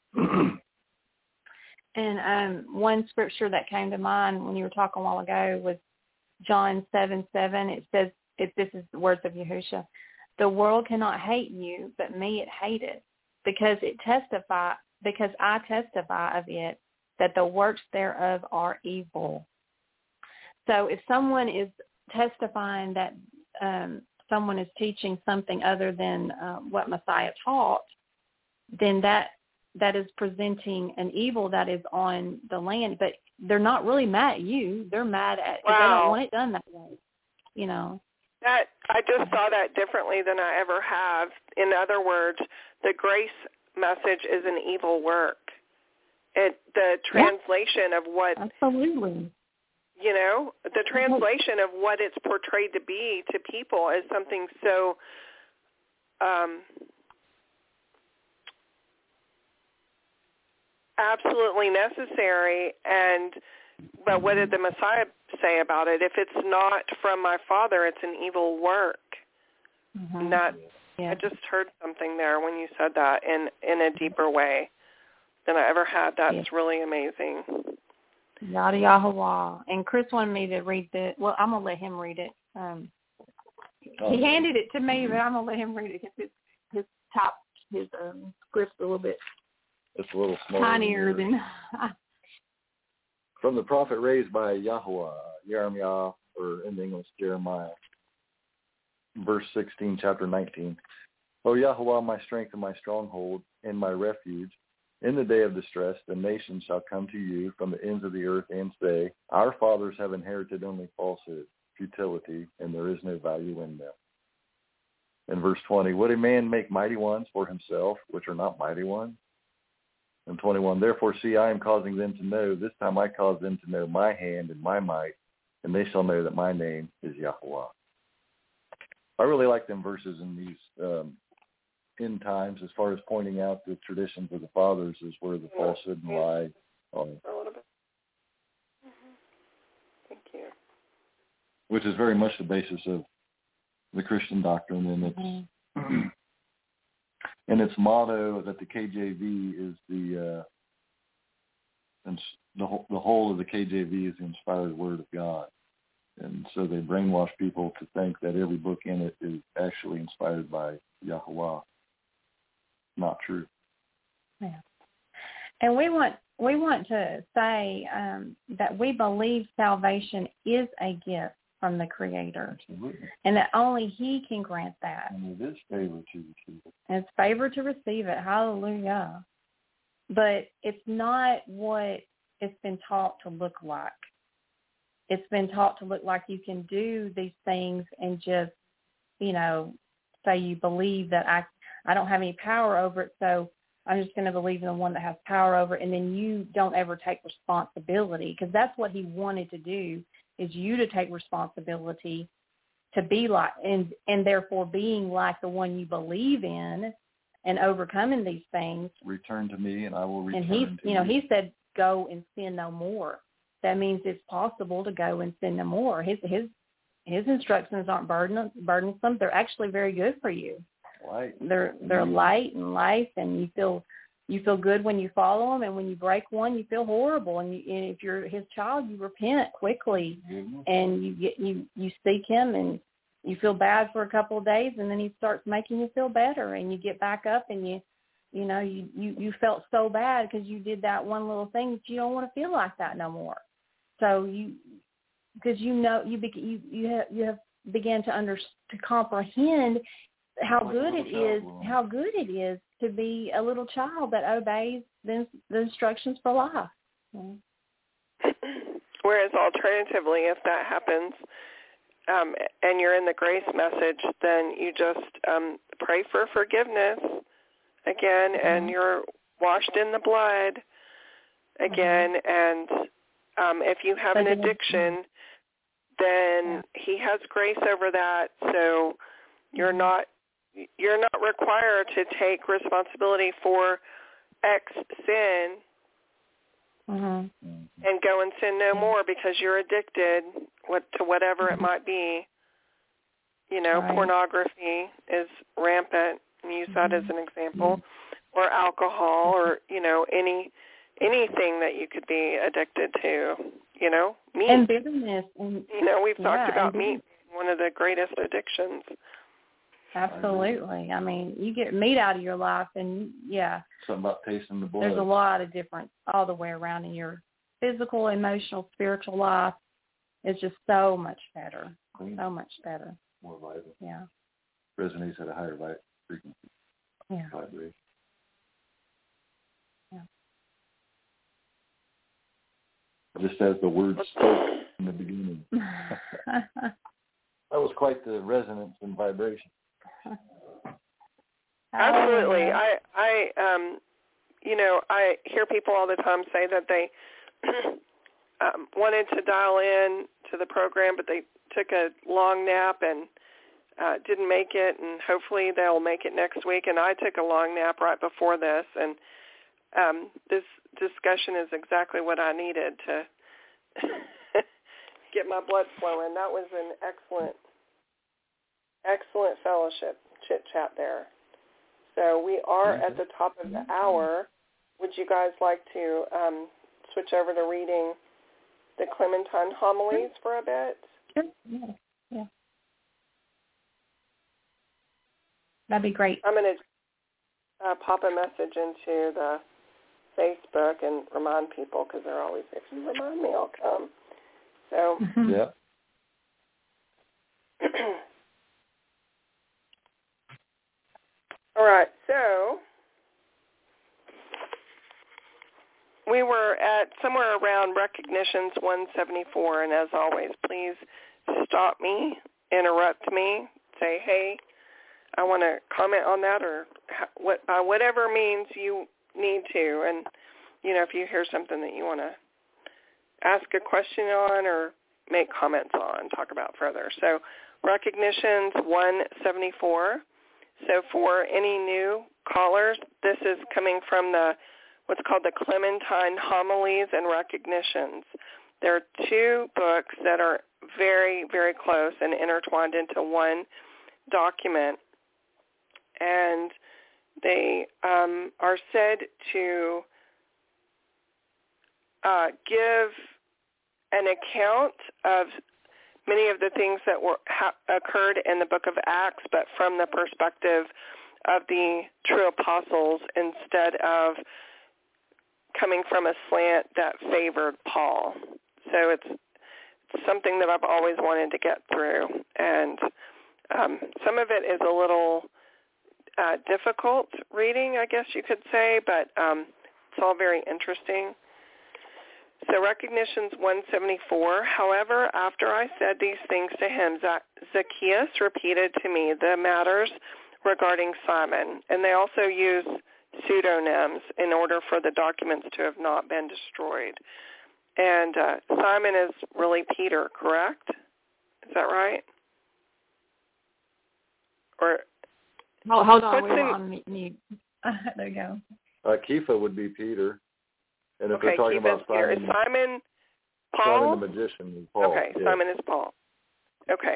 D: And um, one scripture that came to mind when you were talking a while ago was John seven seven. It says, if this is the words of Yahushua, the world cannot hate you, but me it hateth, because it testify, because I testify of it, that the works thereof are evil. So if someone is testifying that um, someone is teaching something other than uh, what Messiah taught, then that that is presenting an evil that is on the land. But they're not really mad at you. They're mad at because
C: wow.
D: they don't want it done that way. You know.
C: That I just saw that differently than I ever have. In other words, the grace message is an evil work. It, the translation
D: yeah.
C: of what,
D: absolutely,
C: you know, the translation of what it's portrayed to be to people is something so um, absolutely necessary. And but what did the Messiah say about it? If it's not from my Father, it's an evil work.
D: Mm-hmm.
C: And that yeah. I just heard something there when you said that in, in a deeper way than I ever had. That's yeah. really amazing.
D: Yada Yahweh. And Chris wanted me to read the. Well, I'm gonna let him read it. Um,
E: oh.
D: He handed it to me, but I'm gonna let him read it because his his top his um, script's a little bit
E: it's a little smaller
D: tinier than.
E: From the prophet raised by Yahweh, Jeremiah, or in English, Jeremiah, verse sixteen, chapter nineteen. O Yahweh, my strength and my stronghold, and my refuge, in the day of distress, the nations shall come to you from the ends of the earth and say, our fathers have inherited only falsehood, futility, and there is no value in them. In verse twenty, would a man make mighty ones for himself, which are not mighty ones? And twenty-one, therefore, see, I am causing them to know, this time I cause them to know my hand and my might, and they shall know that my name is Yahweh. I really like them verses in these um, end times as far as pointing out the traditions of the fathers is where the falsehood and lie are.
C: A little bit. Mm-hmm. Thank you.
E: Which is very much the basis of the Christian doctrine, and it's mm-hmm. and its motto that the K J V is the uh, and the whole, the whole of the K J V is the inspired Word of God, and so they brainwash people to think that every book in it is actually inspired by Yahweh. Not true.
D: Yeah, and we want we want to say um, that we believe salvation is a gift from the Creator.
E: Absolutely.
D: And that only He can grant that.
E: And it is favor to receive it.
D: And it's favor to receive it. Hallelujah. But it's not what it's been taught to look like. It's been taught to look like you can do these things and just, you know, say you believe that I, I don't have any power over it, so I'm just going to believe in the one that has power over it, and then you don't ever take responsibility, because that's what He wanted to do, is you to take responsibility to be like, and and therefore being like the one you believe in and overcoming these things.
E: Return to me and I will return
D: and he,
E: to you.
D: You know, He said, go and sin no more. That means it's possible to go and sin no more. His his his instructions aren't burden, burdensome. They're actually very good for you.
E: Light.
D: They're they're mm-hmm. light and life, and you feel you feel good when you follow them, and when you break one, you feel horrible. And, you, and if you're His child, you repent quickly, mm-hmm. and you get you you seek Him, and you feel bad for a couple of days, and then He starts making you feel better, and you get back up, and you you know you you, you felt so bad because you did that one little thing that you don't want to feel like that no more. So you because you know you be, you you have you have began to under to comprehend how good it is, how good it is to be a little child that obeys the, the instructions for life. Yeah.
C: Whereas alternatively, if that happens um, and you're in the grace message, then you just um, pray for forgiveness again, mm-hmm. and you're washed in the blood again. Mm-hmm. And um, if you have an addiction, then yeah. He has grace over that. So you're mm-hmm. not You're not required to take responsibility for X sin
D: mm-hmm.
C: and go and sin no more because you're addicted what, to whatever mm-hmm. it might be. You know,
D: right.
C: Pornography is rampant. And use that
D: mm-hmm.
C: as an example. Mm-hmm. Or alcohol, or, you know, any anything that you could be addicted to. You know, meat.
D: And bitterness. And,
C: you know, we've
D: yeah,
C: talked about meat, one of the greatest addictions.
D: Absolutely. I mean, you get meat out of your life, and yeah.
E: Something about tasting the blood.
D: There's a lot of difference all the way around in your physical, emotional, spiritual life. It's just so much better. Clean. So much better.
E: More vital.
D: Yeah.
E: Resonates at a higher frequency.
D: Yeah.
E: Vibration. just as the word spoke in the beginning. That was quite the resonance and vibration.
C: Absolutely. I, I, um, you know, I hear people all the time say that they um, wanted to dial in to the program, but they took a long nap and uh, didn't make it, and hopefully they'll make it next week. And I took a long nap right before this, and um, this discussion is exactly what I needed to get my blood flowing. That was an excellent, excellent fellowship chit-chat there. So we are at the top of the hour. Would you guys like to um, switch over to reading the Clementine homilies for a bit?
D: Sure. Yeah. Yeah. That'd be great.
C: I'm going to uh, pop a message into the Facebook and remind people, because they're always, if you remind me, I'll come. So.
D: Mm-hmm.
E: Yeah.
C: All right, so we were at somewhere around Recognitions one seventy-four, and as always, please stop me, interrupt me, say, hey, I want to comment on that, or what, by whatever means you need to. And, you know, if you hear something that you want to ask a question on or make comments on, talk about further. So Recognitions one seventy-four. So for any new callers, this is coming from the what's called the Clementine Homilies and Recognitions. There are two books that are very, very close and intertwined into one document, and they um, are said to uh, give an account of many of the things that were ha- occurred in the book of Acts, but from the perspective of the true apostles instead of coming from a slant that favored Paul. So it's, it's something that I've always wanted to get through. And um, some of it is a little uh, difficult reading, I guess you could say, but um, it's all very interesting. So Recognitions one seventy-four, however, after I said these things to him, Zacchaeus repeated to me the matters regarding Simon, and they also use pseudonyms in order for the documents to have not been destroyed. And uh, Simon is really Peter, correct? Is that right? Or
D: Hold, hold on, we
C: in,
D: were on mute. There you go.
E: Uh, Kepha would be Peter. And if
C: okay,
E: they're talking
C: Kepha's
E: about Simon,
C: Peter. Is Simon Paul?
E: Simon the magician is Paul.
C: Okay,
E: yeah.
C: Simon is Paul. Okay.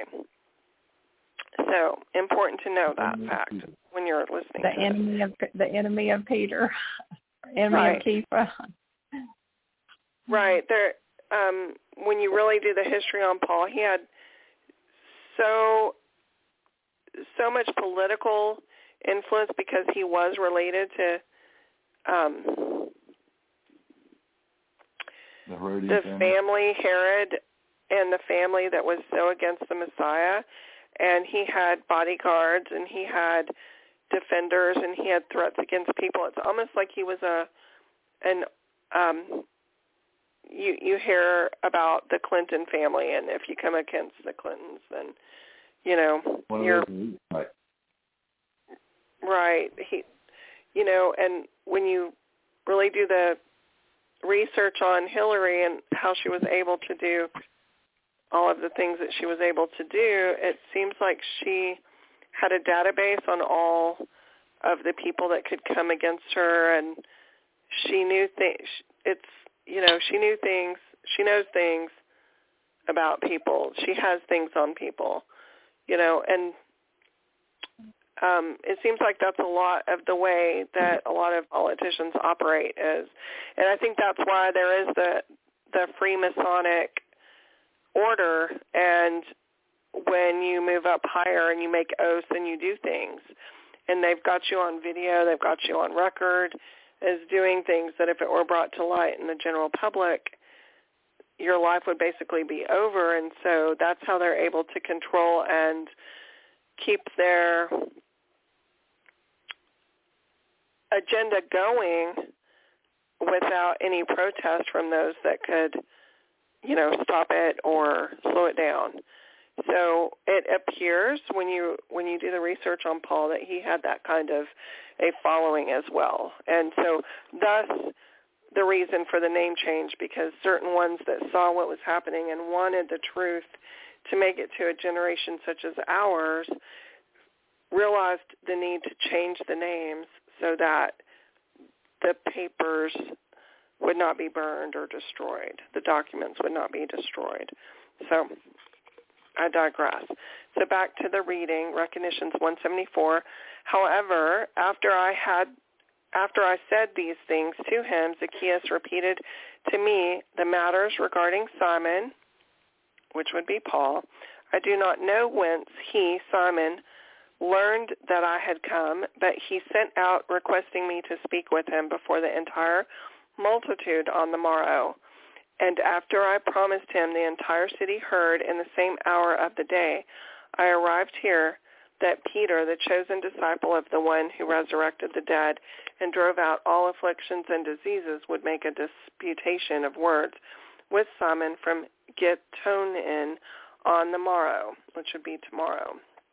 C: So important to know that
E: Mm-hmm.
C: fact when you're listening
D: The
C: to
D: enemy
C: this.
D: of the enemy of Peter, enemy
C: Right.
D: of Kepha.
C: Right. There. Um, when you really do the history on Paul, he had so so much political influence because he was related to um,
E: the, Herodian
C: the
E: family.
C: family, Herod, and the family that was so against the Messiah. And he had bodyguards, and he had defenders, and he had threats against people. It's almost like he was a an um, you you hear about the Clinton family, and if you come against the Clintons, then you know
E: One
C: you're
E: of those, right.
C: right. He, you know, and when you really do the research on Hillary and how she was able to do all of the things that she was able to do, it seems like she had a database on all of the people that could come against her, and she knew things. It's, you know, she knew things. She knows things about people. She has things on people, you know, and um, it seems like that's a lot of the way that a lot of politicians operate is, and I think that's why there is the the Freemasonic order, and when you move up higher and you make oaths and you do things, and they've got you on video, they've got you on record as doing things that if it were brought to light in the general public, your life would basically be over. And so that's how they're able to control and keep their agenda going without any protest from those that could you know, stop it or slow it down. So it appears when you when you do the research on Paul that he had that kind of a following as well. And so thus the reason for the name change, because certain ones that saw what was happening and wanted the truth to make it to a generation such as ours realized the need to change the names so that the papers would not be burned or destroyed. The documents would not be destroyed. So I digress. So back to the reading, Recognitions one seventy-four. However, after I had, after I said these things to him, Zacchaeus repeated to me the matters regarding Simon, which would be Paul. I do not know whence he, Simon, learned that I had come, but he sent out requesting me to speak with him before the entire multitude on the morrow. And after I promised him, the entire city heard in the same hour of the day, I arrived here, that Peter, the chosen disciple of the one who resurrected the dead and drove out all afflictions and diseases, would make a disputation of words with Simon from Getonin on the morrow, which would be tomorrow.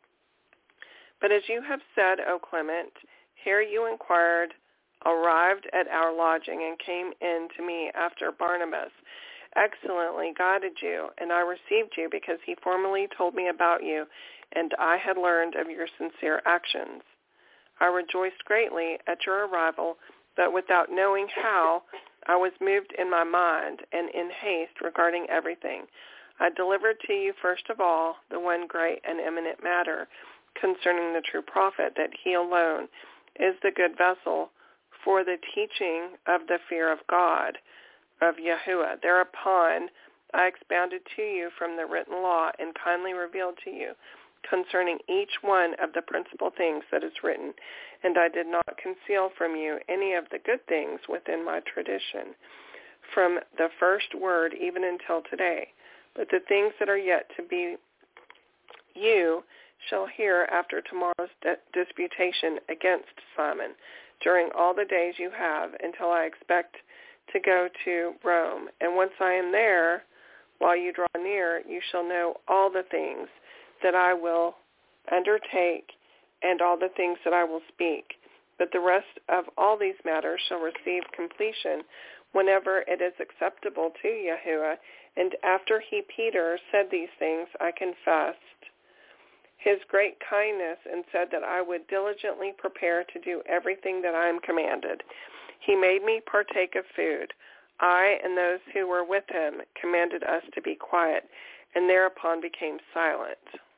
C: But as you have said, O Clement, here you inquired, arrived at our lodging, and came in to me after Barnabas excellently guided you, and I received you because he formerly told me about you, and I had learned of your sincere actions. I rejoiced greatly at your arrival, but without knowing how, I was moved in my mind and in haste regarding everything. I delivered to you first of all the one great and eminent matter concerning the true prophet, that he alone is the good vessel for the teaching of the fear of God, of Yahuwah. Thereupon I expounded to you from the written law and kindly revealed to you concerning each one of the principal things that is written, and I did not conceal from you any of the good things within my tradition, from the first word even until today. But the things that are yet to be, you shall hear after tomorrow's di- disputation against Simon, during all the days you have, until I expect to go to Rome. And once I am there, while you draw near, you shall know all the things that I will undertake and all the things that I will speak. But the rest of all these matters shall receive completion whenever it is acceptable to Yahuwah. And after he, Peter, said these things, I confessed his great kindness and said that I would diligently prepare to do everything that I am commanded. He made me partake of food. I and those who were with him commanded us to be quiet, and thereupon became silent.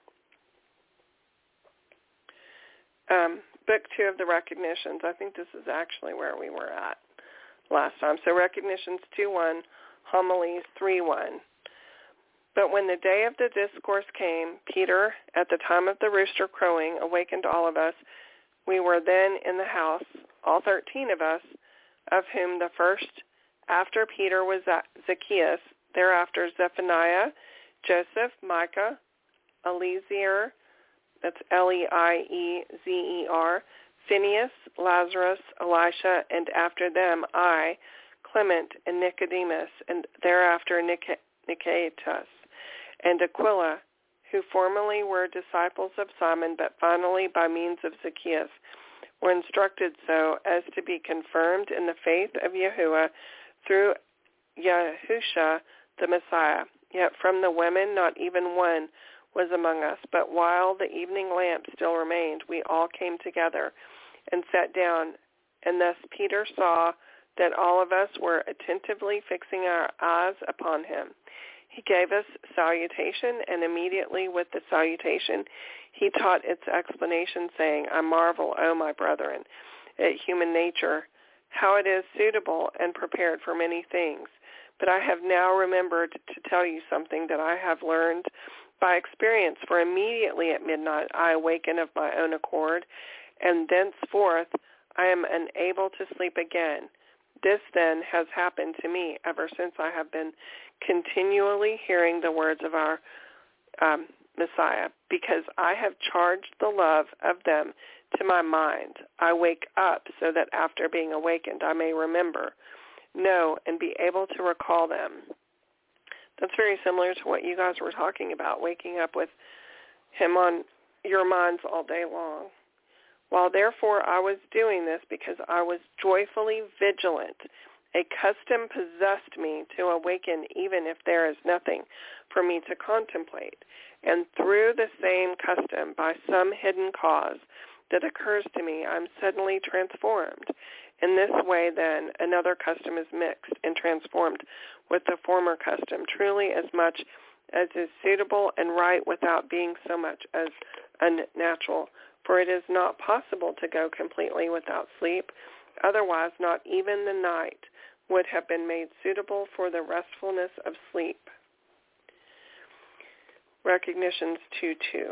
C: Um, book two of the Recognitions. I think this is actually where we were at last time. So Recognitions two one, Homilies three one. But when the day of the discourse came, Peter, at the time of the rooster crowing, awakened all of us. We were then in the house, all thirteen of us, of whom the first after Peter was Zacchaeus, thereafter Zephaniah, Joseph, Micah, Eliezer, that's L E I E Z E R, Phineas, Lazarus, Elisha, and after them I, Clement, and Nicodemus, and thereafter Nic- Nicetus, and Aquila, who formerly were disciples of Simon, but finally by means of Zacchaeus were instructed so as to be confirmed in the faith of Yahuwah through Yahusha the Messiah. Yet from the women not even one was among us, but while the evening lamp still remained, we all came together and sat down, and thus Peter saw that all of us were attentively fixing our eyes upon him. He gave us salutation, and immediately with the salutation he taught its explanation, saying, I marvel, O my brethren, at human nature, how it is suitable and prepared for many things. But I have now remembered to tell you something that I have learned by experience, for immediately at midnight I awaken of my own accord, and thenceforth I am unable to sleep again. This then has happened to me ever since I have been continually hearing the words of our um, Messiah, because I have charged the love of them to my mind. I wake up so that after being awakened I may remember, know, and be able to recall them. That's very similar to what you guys were talking about, waking up with him on your minds all day long. While therefore I was doing this because I was joyfully vigilant, a custom possessed me to awaken even if there is nothing for me to contemplate. And through the same custom, by some hidden cause that occurs to me, I'm suddenly transformed. In this way, then, another custom is mixed and transformed with the former custom, truly as much as is suitable and right without being so much as unnatural. For it is not possible to go completely without sleep. Otherwise, not even the night would have been made suitable for the restfulness of sleep. Recognitions two two.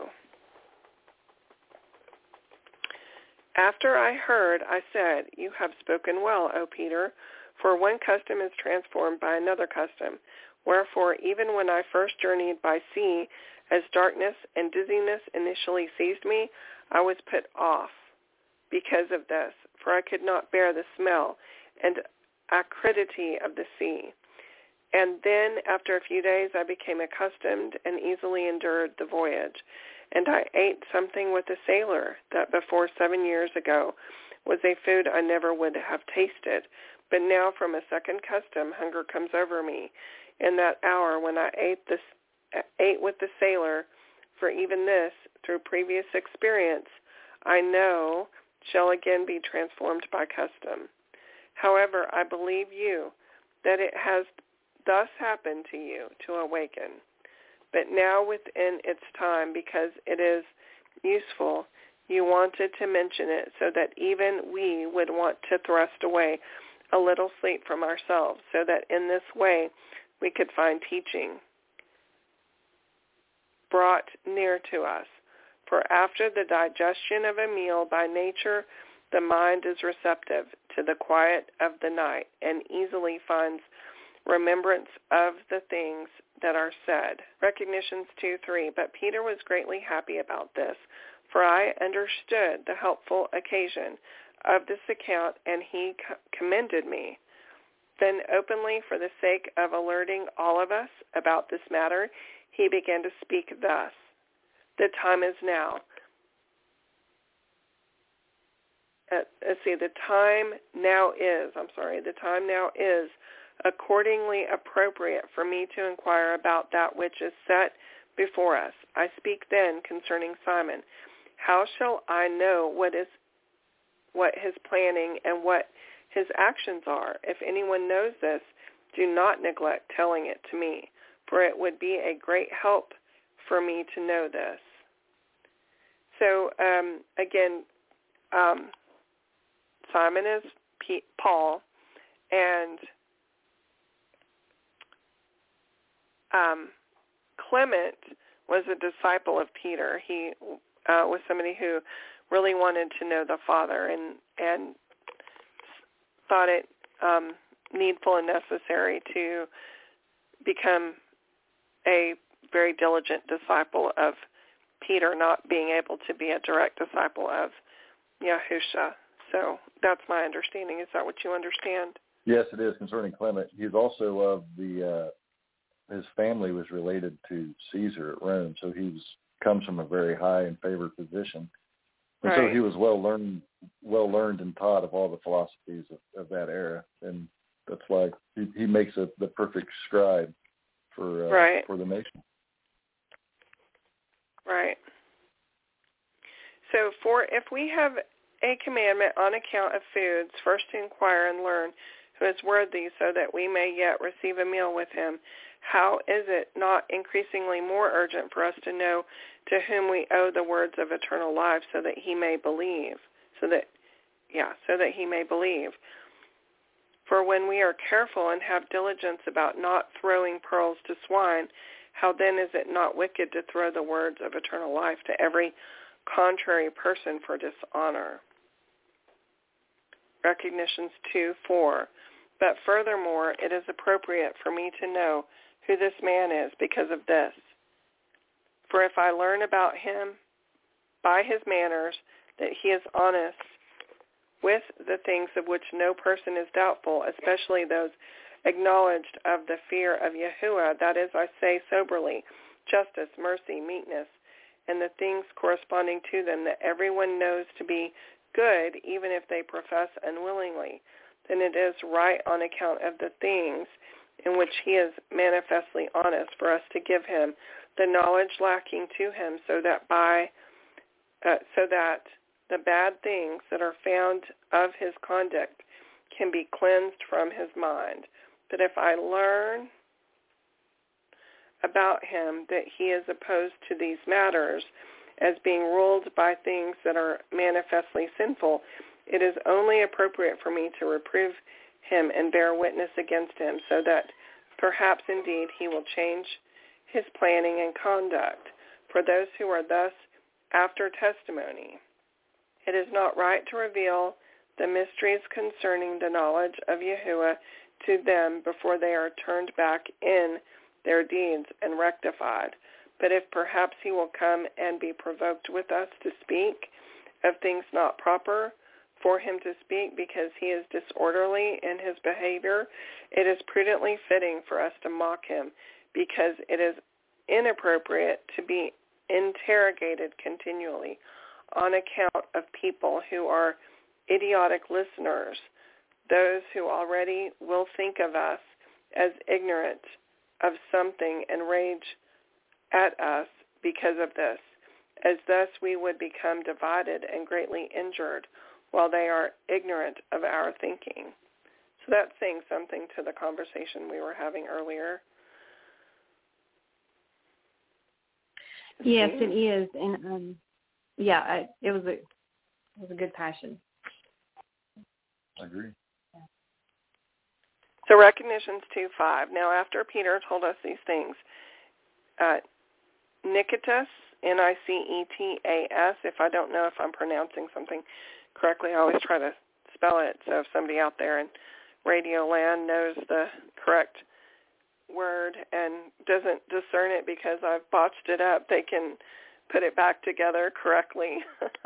C: After I heard, I said, You have spoken well, O Peter, for one custom is transformed by another custom. Wherefore, even when I first journeyed by sea, as darkness and dizziness initially seized me, I was put off because of this, for I could not bear the smell and acridity of the sea. And then, after a few days, I became accustomed and easily endured the voyage. And I ate something with a sailor that before seven years ago was a food I never would have tasted. But now from a second custom, hunger comes over me. In that hour when I ate, this, ate with the sailor, for even this, through previous experience, I know shall again be transformed by custom. However, I believe you that it has thus happened to you to awaken. But now within its time, because it is useful, you wanted to mention it so that even we would want to thrust away a little sleep from ourselves, so that in this way we could find teaching brought near to us. For after the digestion of a meal, by nature, the mind is receptive to the quiet of the night and easily finds remembrance of the things that are said. Recognitions two three. But Peter was greatly happy about this, for I understood the helpful occasion of this account, and he commended me. Then openly, for the sake of alerting all of us about this matter, he began to speak thus. The time is now. Uh, let's see, the time now is, I'm sorry, the time now is accordingly appropriate for me to inquire about that which is set before us. I speak then concerning Simon. How shall I know what is what his planning and what his actions are? If anyone knows this, do not neglect telling it to me, for it would be a great help for me to know this. So, um, again, um, Simon is P- Paul, and um, Clement was a disciple of Peter. He uh, was somebody who really wanted to know the Father and, and thought it um, needful and necessary to become a very diligent disciple of Peter, not being able to be a direct disciple of Yahusha. So that's my understanding. Is that what you understand?
E: Yes, it is. Concerning Clement, he's also of the, uh, his family was related to Caesar at Rome, so he was, comes from a very high and favored position. And
C: right.
E: so he was well learned, well learned and taught of all the philosophies of, of that era. And that's why he, he makes a, the perfect scribe for, uh,
C: right.
E: for the nation.
C: Right. So for if we have a commandment on account of foods, first to inquire and learn who is worthy, so that we may yet receive a meal with him, how is it not increasingly more urgent for us to know to whom we owe the words of eternal life, so that he may believe, so that, yeah, so that he may believe. For when we are careful and have diligence about not throwing pearls to swine, how then is it not wicked to throw the words of eternal life to every contrary person for dishonor? Recognitions two four. But furthermore, it is appropriate for me to know who this man is because of this. For if I learn about him by his manners that he is honest with the things of which no person is doubtful, especially those acknowledged of the fear of Yahuwah, that is, I say soberly, justice, mercy, meekness, and the things corresponding to them that everyone knows to be good, even if they profess unwillingly, then it is right on account of the things in which he is manifestly honest for us to give him the knowledge lacking to him, so that by uh, so that the bad things that are found of his conduct can be cleansed from his mind. But if I learn about him that he is opposed to these matters as being ruled by things that are manifestly sinful, it is only appropriate for me to reprove him and bear witness against him, so that perhaps indeed he will change his planning and conduct. For those who are thus after testimony, it is not right to reveal the mysteries concerning the knowledge of Yahuwah to them before they are turned back in their deeds and rectified. But if perhaps he will come and be provoked with us to speak of things not proper for him to speak because he is disorderly in his behavior, it is prudently fitting for us to mock him, because it is inappropriate to be interrogated continually on account of people who are idiotic listeners, those who already will think of us as ignorant of something and rage at us because of this, as thus we would become divided and greatly injured while they are ignorant of our thinking. So that's saying something to the conversation we were having earlier.
D: Yes, it is, and um, yeah, I, it was a it was a good passion.
E: I agree.
C: So Recognitions two five. Now after Peter told us these things, uh, Nicetas, N I C E T A S, if I don't know if I'm pronouncing something correctly, I always try to spell it, so if somebody out there in Radio Land knows the correct word and doesn't discern it because I've botched it up, they can put it back together correctly.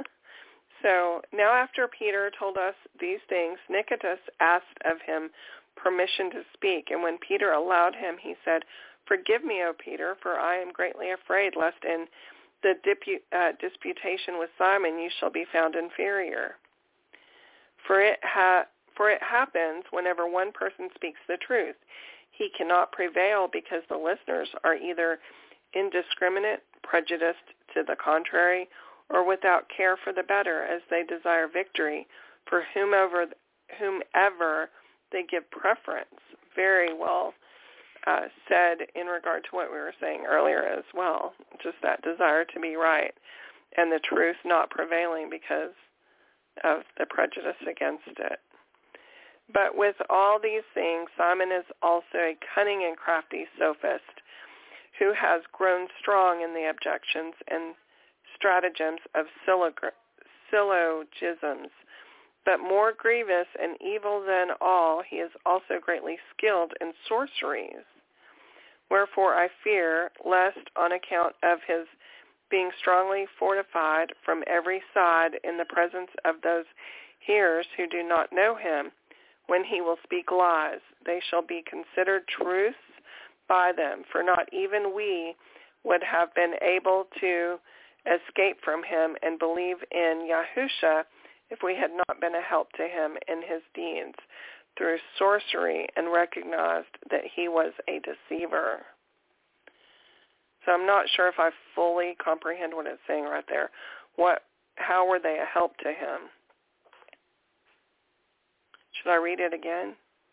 C: So now after Peter told us these things, Nicetas asked of him permission to speak, and when Peter allowed him, he said, "Forgive me, O Peter, for I am greatly afraid lest in the dipu- uh, disputation with Simon you shall be found inferior. For it, ha- for it happens whenever one person speaks the truth, he cannot prevail because the listeners are either indiscriminate, prejudiced to the contrary, or without care for the better, as they desire victory for whomever, whomever they give preference." Very well uh, said in regard to what we were saying earlier as well, just that desire to be right and the truth not prevailing because of the prejudice against it. But with all these things, Simon is also a cunning and crafty sophist who has grown strong in the objections and stratagems of syllogisms. But more grievous and evil than all, he is also greatly skilled in sorceries. Wherefore I fear, lest on account of his being strongly fortified from every side in the presence of those hearers who do not know him, when he will speak lies, they shall be considered truths by them, for not even we would have been able to escape from him and believe in Yahusha if we had not been a help to him in his deeds through sorcery and recognized that he was a deceiver. So I'm not sure if I fully comprehend what it's saying right there. What? How were they a help to him? Should I read it again?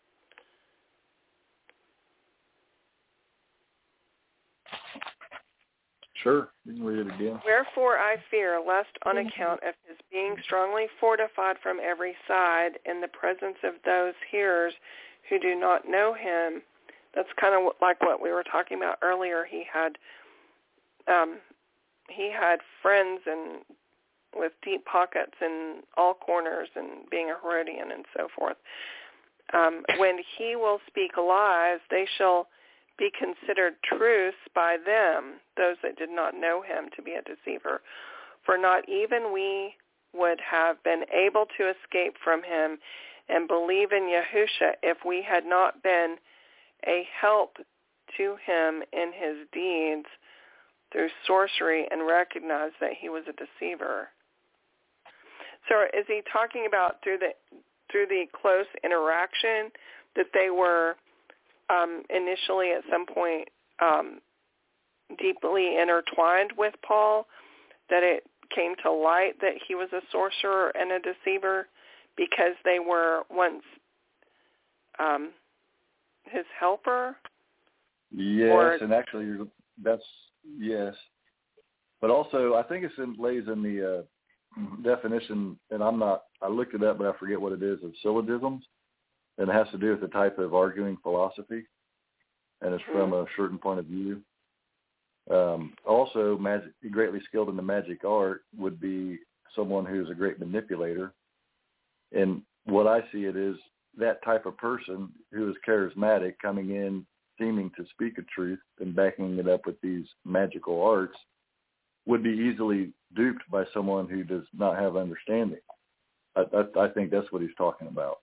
E: Sure, you can read it again.
C: Wherefore I fear, lest on account of his being strongly fortified from every side in the presence of those hearers who do not know him, that's kind of like what we were talking about earlier. He had, um, he had friends and with deep pockets in all corners and being a Herodian and so forth. Um, when he will speak lies, they shall be considered truths by them, those that did not know him to be a deceiver. For not even we would have been able to escape from him and believe in Yahusha if we had not been a help to him in his deeds through sorcery, and recognized that he was a deceiver. So is he talking about through the through the close interaction that they were um, initially at some point um, deeply intertwined with Paul, that it came to light that he was a sorcerer and a deceiver because they were once um, his helper?
E: Yes,
C: or,
E: and actually you're, that's, yes. But also I think it's in, lays in the uh, definition, and I'm not, I looked it up, but I forget what it is, of syllogisms, and it has to do with the type of arguing philosophy, and it's from a certain point of view. Um, also, magic, greatly skilled in the magic art would be someone who's a great manipulator. And what I see it is that type of person who is charismatic, coming in, seeming to speak a truth and backing it up with these magical arts, would be easily duped by someone who does not have understanding. I, I, I think that's what he's talking about.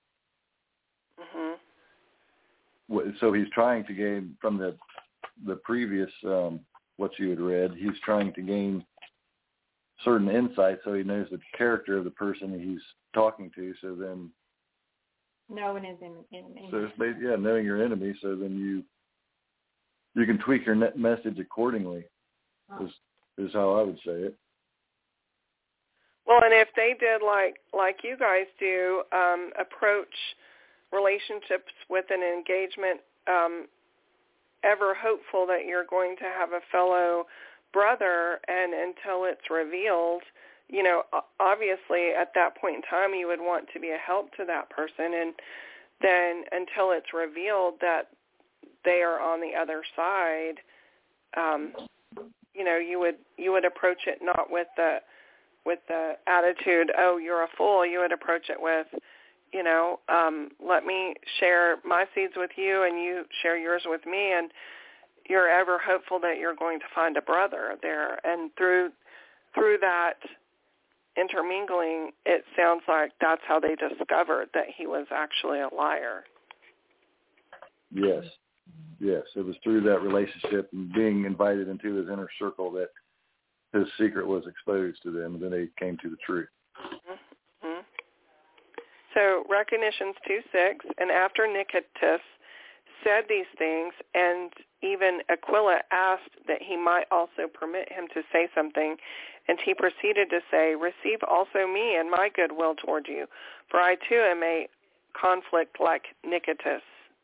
C: Mm-hmm.
E: So he's trying to gain from the the previous um, what you had read. He's trying to gain certain insights so he knows the character of the person he's talking to. So then,
D: knowing his enemy.
E: So it's basically, yeah, knowing your enemy. So then you you can tweak your net message accordingly.
D: Oh.
E: Is is how I would say it.
C: Well, and if they did like like you guys do, um, approach relationships with an engagement, um, ever hopeful that you're going to have a fellow brother, and until it's revealed, you know, obviously at that point in time you would want to be a help to that person, and then until it's revealed that they are on the other side, um, you know, you would you would approach it not with the with the attitude, oh, you're a fool. You would approach it with, you know, um, let me share my seeds with you and you share yours with me, and you're ever hopeful that you're going to find a brother there. And through through that intermingling, it sounds like that's how they discovered that he was actually a liar.
E: Yes. Yes, it was through that relationship and being invited into his inner circle that his secret was exposed to them, and then they came to the truth.
C: Mm-hmm. So Recognitions two six, and after Nicetus said these things, and even Aquila asked that he might also permit him to say something, and he proceeded to say, receive also me and my goodwill toward you, for I too am a conflict like Nicetus.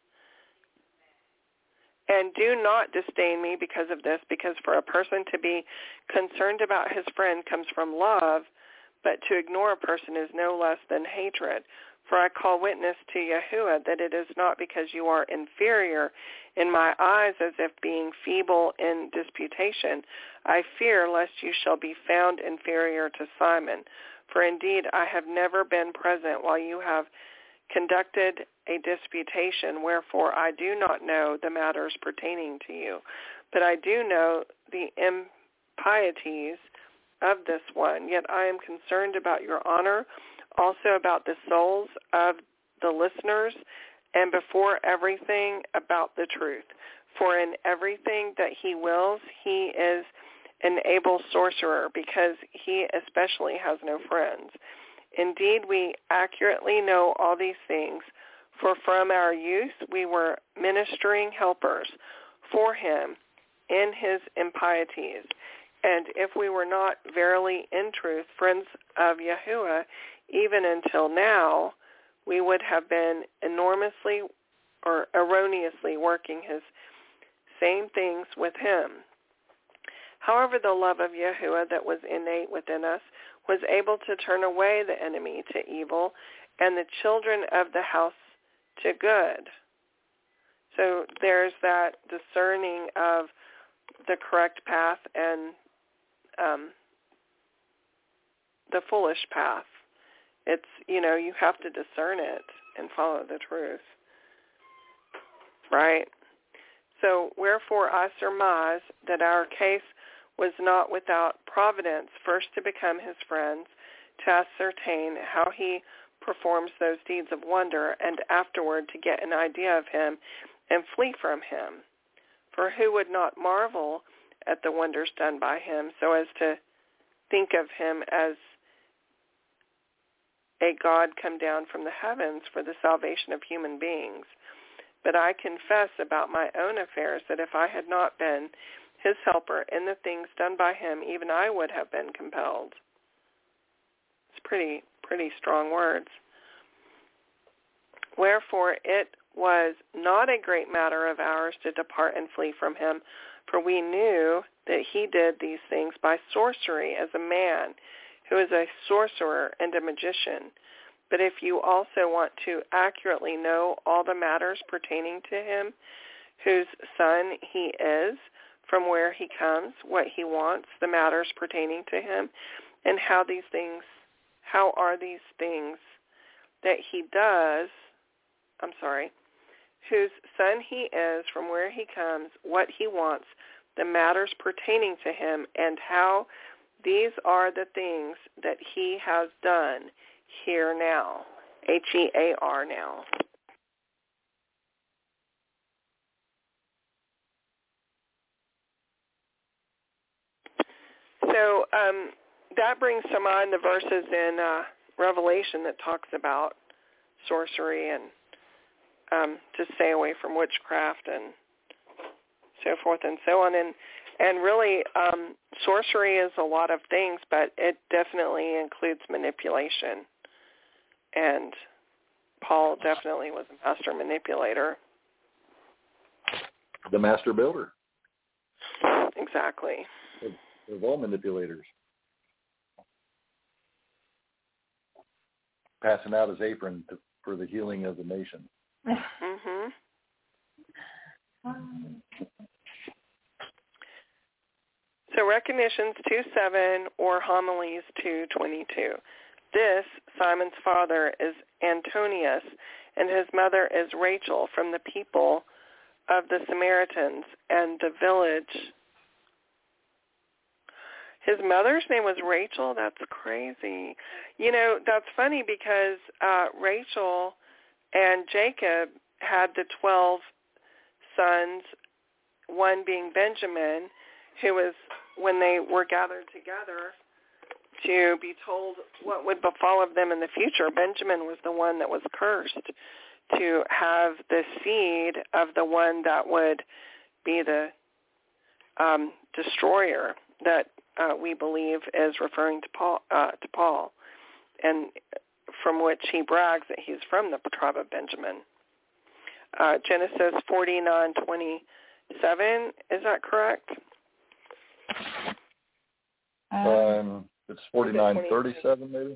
C: And do not disdain me because of this, because for a person to be concerned about his friend comes from love, but to ignore a person is no less than hatred. For I call witness to Yahuwah that it is not because you are inferior in my eyes as if being feeble in disputation. I fear lest you shall be found inferior to Simon. For indeed I have never been present while you have conducted a disputation, wherefore I do not know the matters pertaining to you. But I do know the impieties of this one, yet I am concerned about your honor, also about the souls of the listeners, and before everything about the truth. For in everything that he wills, he is an able sorcerer, because he especially has no friends. Indeed, we accurately know all these things, for from our youth we were ministering helpers for him in his impieties. And if we were not verily in truth friends of Yahuwah, even until now, we would have been enormously or erroneously working his same things with him. However, the love of Yahuwah that was innate within us was able to turn away the enemy to evil and the children of the house to good. So there's that discerning of the correct path and um, the foolish path. It's, you know, you have to discern it and follow the truth. Right? So wherefore I surmise that our case was not without providence, first to become his friends, to ascertain how he performs those deeds of wonder, and afterward to get an idea of him and flee from him. For who would not marvel at the wonders done by him, so as to think of him as a God come down from the heavens for the salvation of human beings? But I confess about my own affairs that if I had not been his helper in the things done by him, even I would have been compelled. It's pretty, pretty strong words. Wherefore it was not a great matter of ours to depart and flee from him, for we knew that he did these things by sorcery as a man who is a sorcerer and a magician. But if you also want to accurately know all the matters pertaining to him, whose son he is, from where he comes, what he wants, the matters pertaining to him, and how these things, how are these things that he does, I'm sorry, whose son he is, from where he comes, what he wants, the matters pertaining to him, and how these are the things that he has done here now, H E A R now. So um, that brings to mind the verses in uh, Revelation that talks about sorcery and um, to stay away from witchcraft and so forth and so on. And and really, um, sorcery is a lot of things, but it definitely includes manipulation. And Paul definitely was a master manipulator.
E: The master builder.
C: Exactly.
E: Of all manipulators. Passing out his apron to, for the healing of the nation.
C: Mm-hmm. So Recognitions two seven or Homilies two twenty-two. This, Simon's father, is Antonius, and his mother is Rachel, from the people of the Samaritans and the village. His mother's name was Rachel? That's crazy. You know, that's funny because uh, Rachel and Jacob had the twelve sons, one being Benjamin, who was, when they were gathered together to be told what would befall of them in the future, Benjamin was the one that was cursed to have the seed of the one that would be the um, destroyer that uh, we believe is referring to Paul, uh, to Paul, and from which he brags that he's from the tribe of Benjamin. Uh, Genesis forty-nine twenty-seven, is that correct?
E: Um, it's forty-nine thirty-seven, maybe.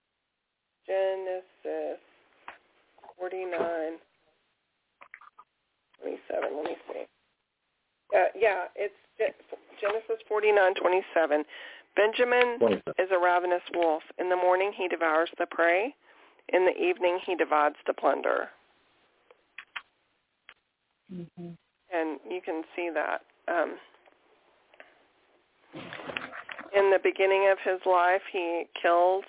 C: Genesis forty-nine twenty-seven. Let me see. Uh, yeah, it's Genesis forty-nine twenty-seven. Benjamin is a ravenous wolf. In the morning he devours the prey. In the evening he divides the plunder. Mm-hmm. And you can see that. Um, in the beginning of his life, he killed,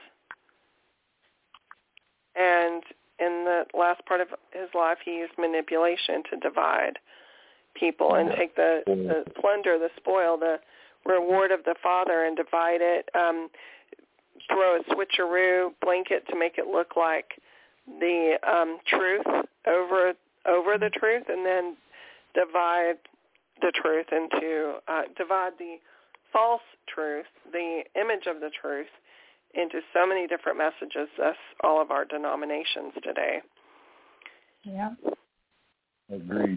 C: and in the last part of his life, he used manipulation to divide people and take the, the plunder, the spoil, the reward of the father, and divide it, um, throw a switcheroo blanket to make it look like the um, truth over over the truth, and then divide the truth into, uh, divide the false truth, the image of the truth, into so many different messages. That's all of our denominations today.
D: Yeah.
E: Agreed.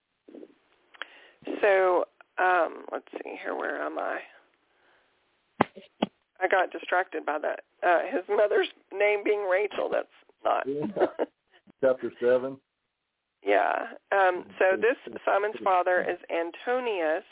C: So, um, let's see here. Where am I? I got distracted by that. Uh, his mother's name being Rachel. That's not.
E: Yeah. Chapter seven.
C: Yeah. Um, so this, Simon's father is Antonius,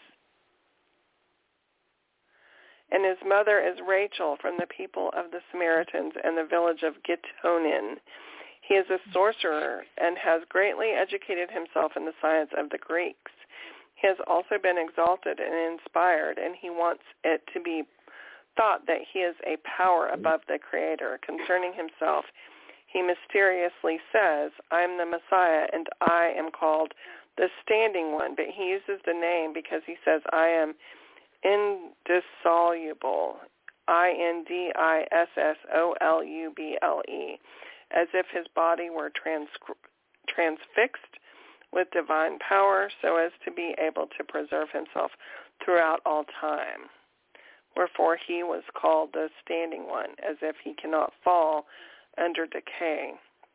C: and his mother is Rachel, from the people of the Samaritans and the village of Gittonin. He is a sorcerer and has greatly educated himself in the science of the Greeks. He has also been exalted and inspired, and he wants it to be thought that he is a power above the Creator. Concerning himself, he mysteriously says, I am the Messiah, and I am called the standing one, but he uses the name because he says, I am indissoluble, I N D I S S O L U B L E, as if his body were trans- transfixed with divine power so as to be able to preserve himself throughout all time. Wherefore he was called the standing one, as if he cannot fall under decay.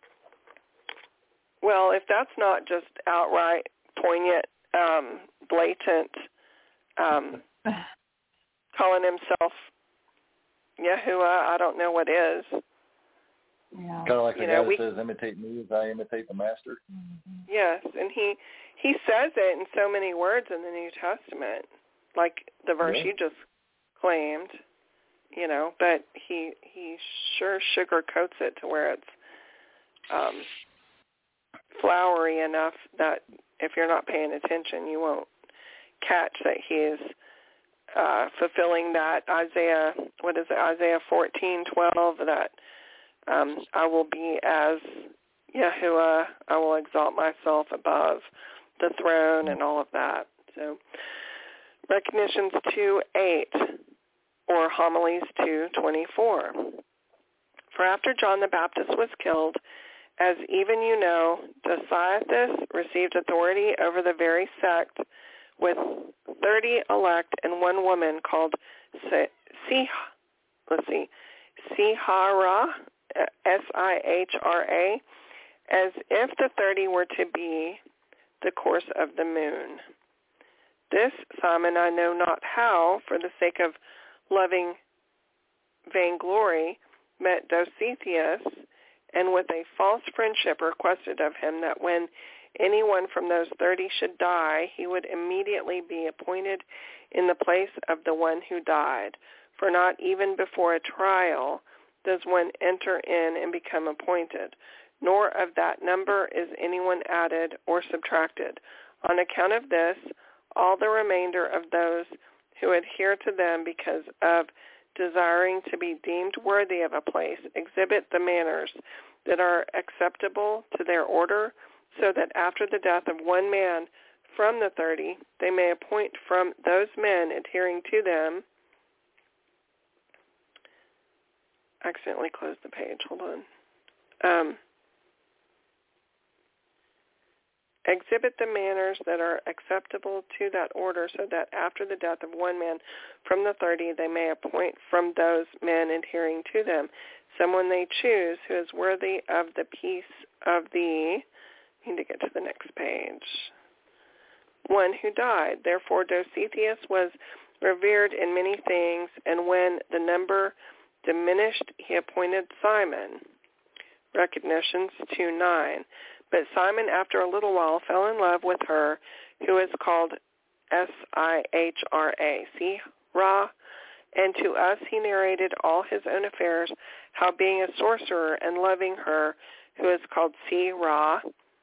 C: Well, if that's not just outright poignant, um, blatant, um, calling himself Yahuwah, I don't know what is.
D: Yeah.
E: Kind of like the
C: You
E: guy
C: know,
E: that
C: we,
E: says, imitate me as I imitate the master.
C: Yes, and he he says it in so many words in the New Testament, like the verse
E: Yeah.
C: you just claimed, you know, but he he sure sugarcoats it to where it's um, flowery enough that if you're not paying attention, you won't catch that he is uh, fulfilling that Isaiah, what is it, Isaiah fourteen twelve, that um, I will be as Yahuwah, I will exalt myself above the throne and all of that. So Recognitions two eight, or Homilies two twenty-four. For after John the Baptist was killed, as even you know, Dosiathus received authority over the very sect with thirty elect and one woman called Si, let's see, Sihara, S I H R A, as if the thirty were to be the course of the moon. This Simon I know not how, for the sake of loving vainglory, met Dositheus, and with a false friendship requested of him that when anyone from those thirty should die, he would immediately be appointed in the place of the one who died. For not even before a trial does one enter in and become appointed, nor of that number is anyone added or subtracted. On account of this, all the remainder of those who adhere to them because of desiring to be deemed worthy of a place exhibit the manners that are acceptable to their order, so that after the death of one man from the thirty, they may appoint from those men adhering to them. Accidentally closed the page. Hold on. Um, exhibit the manners that are acceptable to that order, so that after the death of one man from the thirty, they may appoint from those men adhering to them someone they choose who is worthy of the peace of the, I need to get to the next page, one who died. Therefore Dositheus was revered in many things, and when the number diminished, he appointed Simon. Recognitions two nine. But Simon, after a little while, fell in love with her, who is called S I H R A, Sihra, and to us he narrated all his own affairs, how being a sorcerer and loving her, who is called Sihra,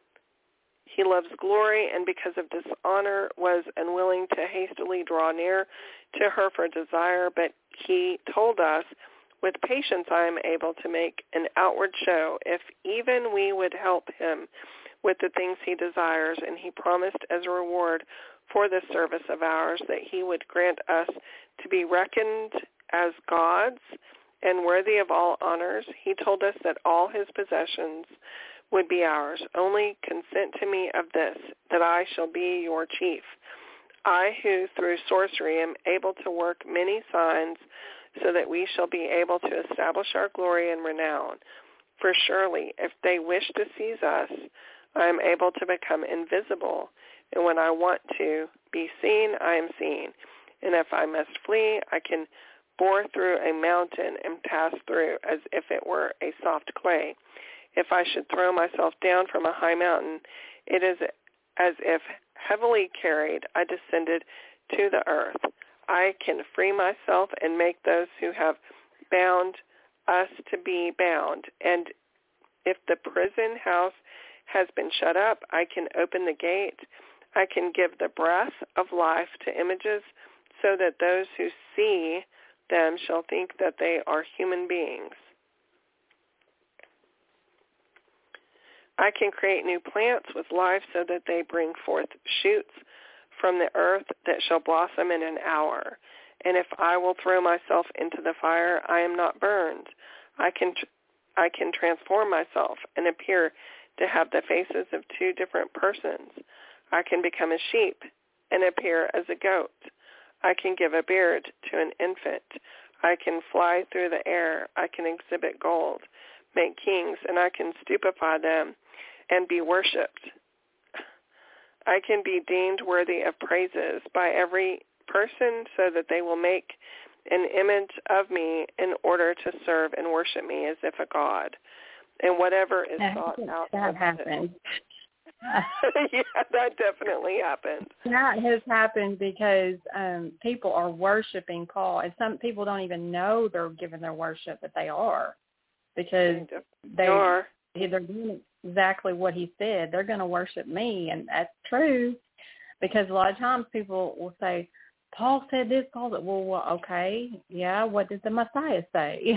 C: he loves glory, and because of dishonor was unwilling to hastily draw near to her for desire, but he told us, with patience I am able to make an outward show, if even we would help him with the things he desires, and he promised as a reward for this service of ours that he would grant us to be reckoned as gods and worthy of all honors. He told us that all his possessions would be ours. Only consent to me of this, that I shall be your chief. I who through sorcery am able to work many signs, so that we shall be able to establish our glory and renown. For surely, if they wish to seize us, I am able to become invisible, and when I want to be seen, I am seen. And if I must flee, I can bore through a mountain and pass through as if it were a soft clay. If I should throw myself down from a high mountain, it is as if heavily carried I descended to the earth. I can free myself and make those who have bound us to be bound. And if the prison house has been shut up, I can open the gate. I can give the breath of life to images, so that those who see them shall think that they are human beings. I can create new plants with life so that they bring forth shoots from the earth that shall blossom in an hour. And if I will throw myself into the fire, I am not burned. I can tr- I can transform myself and appear to have the faces of two different persons. I can become a sheep and appear as a goat. I can give a beard to an infant. I can fly through the air. I can exhibit gold, make kings, and I can stupefy them and be worshipped. I can be deemed worthy of praises by every person so that they will make an image of me in order to serve and worship me as if a god. And whatever is
D: that,
C: thought out
D: that
C: of
D: happened.
C: Yeah, that definitely happened.
D: That has happened because um, people are worshiping Paul, and some people don't even know they're giving their worship, but they are, because they, they are. They're doing exactly what he said. They're going to worship me, and that's true, because a lot of times people will say, Paul said this, Paul said, well, well, okay, yeah, what did the Messiah say?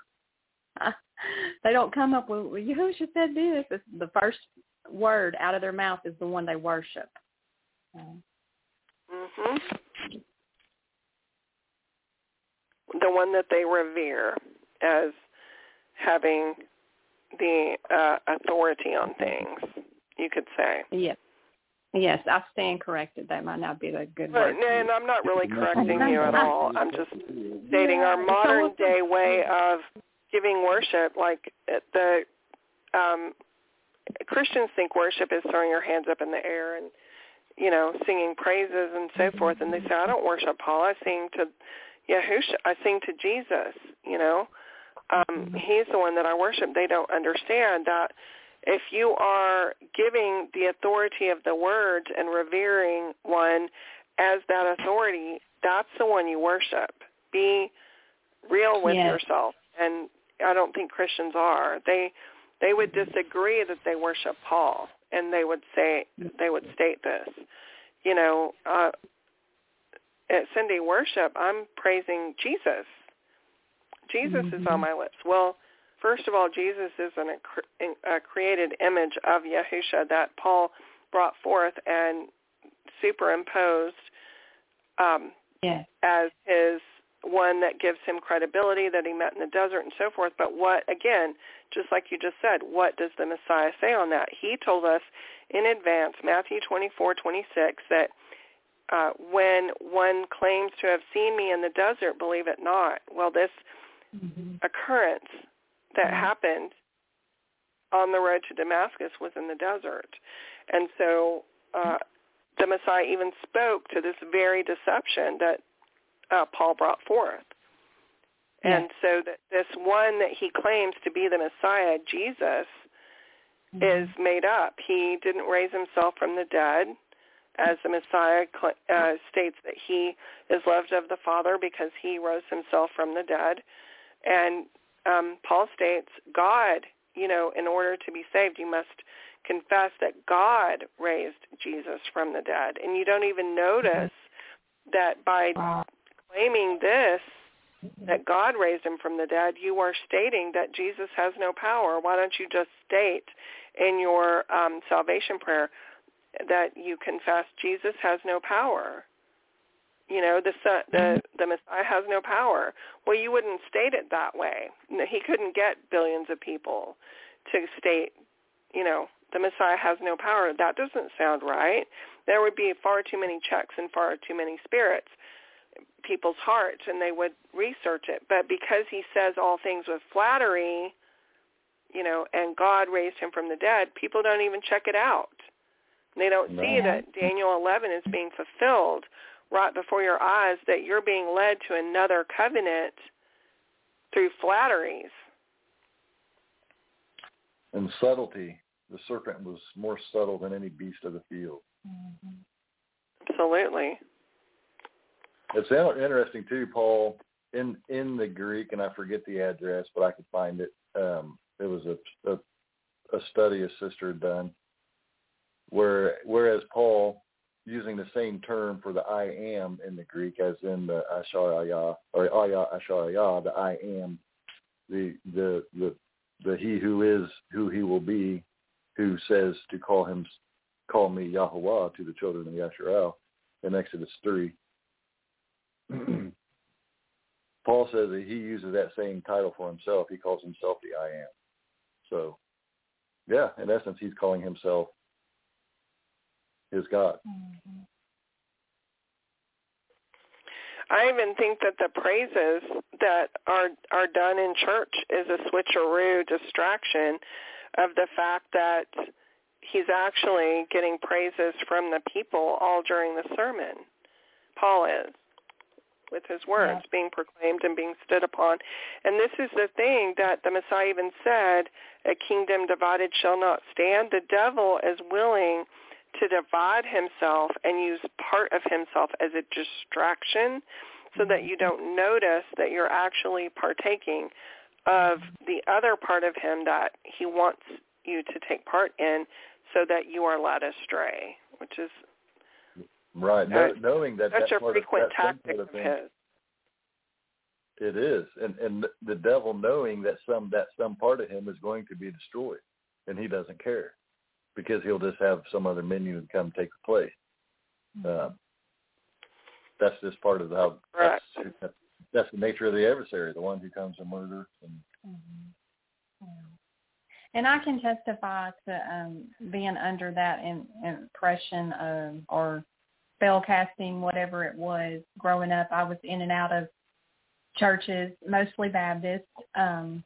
D: They don't come up with, Yahushua said this. It's the first word out of their mouth is the one they worship.
C: Mhm. The one that they revere as having the uh, authority on things, you could say.
D: Yes. Yes, I stand corrected. That might not be a good
C: but,
D: word.
C: And I'm not really correcting you at all. I'm just stating our modern day way of giving worship. Like the um, Christians think worship is throwing your hands up in the air and, you know, singing praises and so forth. And they say, I don't worship Paul. I sing to Yahushua. I sing to Jesus, you know. Um, he's the one that I worship. They don't understand that if you are giving the authority of the words and revering one as that authority, that's the one you worship. Be real with
D: yes.
C: yourself. And I don't think Christians are. They they would disagree that they worship Paul, and they would say they would state this. You know, uh, at Sunday worship, I'm praising Jesus. Jesus mm-hmm. is on my lips. Well, first of all, Jesus is an, a created image of Yahushua that Paul brought forth and superimposed um,
D: yes.
C: as his one that gives him credibility that he met in the desert and so forth. But what, again, just like you just said, what does the Messiah say on that? He told us in advance, Matthew twenty-four twenty-six, that uh, when one claims to have seen me in the desert, believe it not. Well, this mm-hmm. occurrence that mm-hmm. happened on the road to Damascus was in the desert. And so uh, the Messiah even spoke to this very deception that uh, Paul brought forth. Yeah. And so that this one that he claims to be the Messiah, Jesus, mm-hmm. is made up. He didn't raise himself from the dead, as the Messiah uh, states that he is loved of the Father because he rose himself from the dead. And um, Paul states, God, you know, in order to be saved, you must confess that God raised Jesus from the dead. And you don't even notice that by claiming this, that God raised him from the dead, you are stating that Jesus has no power. Why don't you just state in your um, salvation prayer that you confess Jesus has no power? You know, the, the the Messiah has no power. Well, you wouldn't state it that way. He couldn't get billions of people to state, you know, the Messiah has no power. That doesn't sound right. There would be far too many checks and far too many spirits, people's hearts, and they would research it. But because he says all things with flattery, you know, and God raised him from the dead, people don't even check it out. They don't no. see that Daniel eleven is being fulfilled right before your eyes, that you're being led to another covenant through flatteries.
E: And subtlety. The serpent was more subtle than any beast of the field.
C: Mm-hmm. Absolutely.
E: It's interesting, too, Paul, in, in the Greek, and I forget the address, but I could find it. Um, it was a, a, a study a sister had done, where whereas Paul, using the same term for the I am in the Greek as in the Asharaya, or Aya Asharaya, the I am, the, the, the, the he who is who he will be, who says to call him, call me Yahweh to the children of Yasharal in Exodus three. Paul says that he uses that same title for himself. He calls himself the I Am. So, yeah, in essence, he's calling himself his God.
D: Mm-hmm.
C: I even think that the praises that are are done in church is a switcheroo distraction of the fact that he's actually getting praises from the people all during the sermon. Paul is, with his words yeah. being proclaimed and being stood upon. And this is the thing that the Messiah even said, a kingdom divided shall not stand. The devil is willing to divide himself and use part of himself as a distraction so that you don't notice that you're actually partaking of the other part of him that he wants you to take part in so that you are led astray, which is
E: right. No, uh, knowing that
C: such
E: that
C: a
E: part
C: frequent
E: of, that
C: tactic of
E: thing,
C: his.
E: It is, and and the devil knowing that some that some part of him is going to be destroyed, and he doesn't care, because he'll just have some other minion come take the place. Mm-hmm. Um, that's just part of how
C: right.
E: that's, that's the nature of the adversary, the one who comes to murder. And,
D: mm-hmm. yeah. and I can testify to um, being under that in, impression of, or spell casting, whatever it was. Growing up, I was in and out of churches, mostly Baptist, um,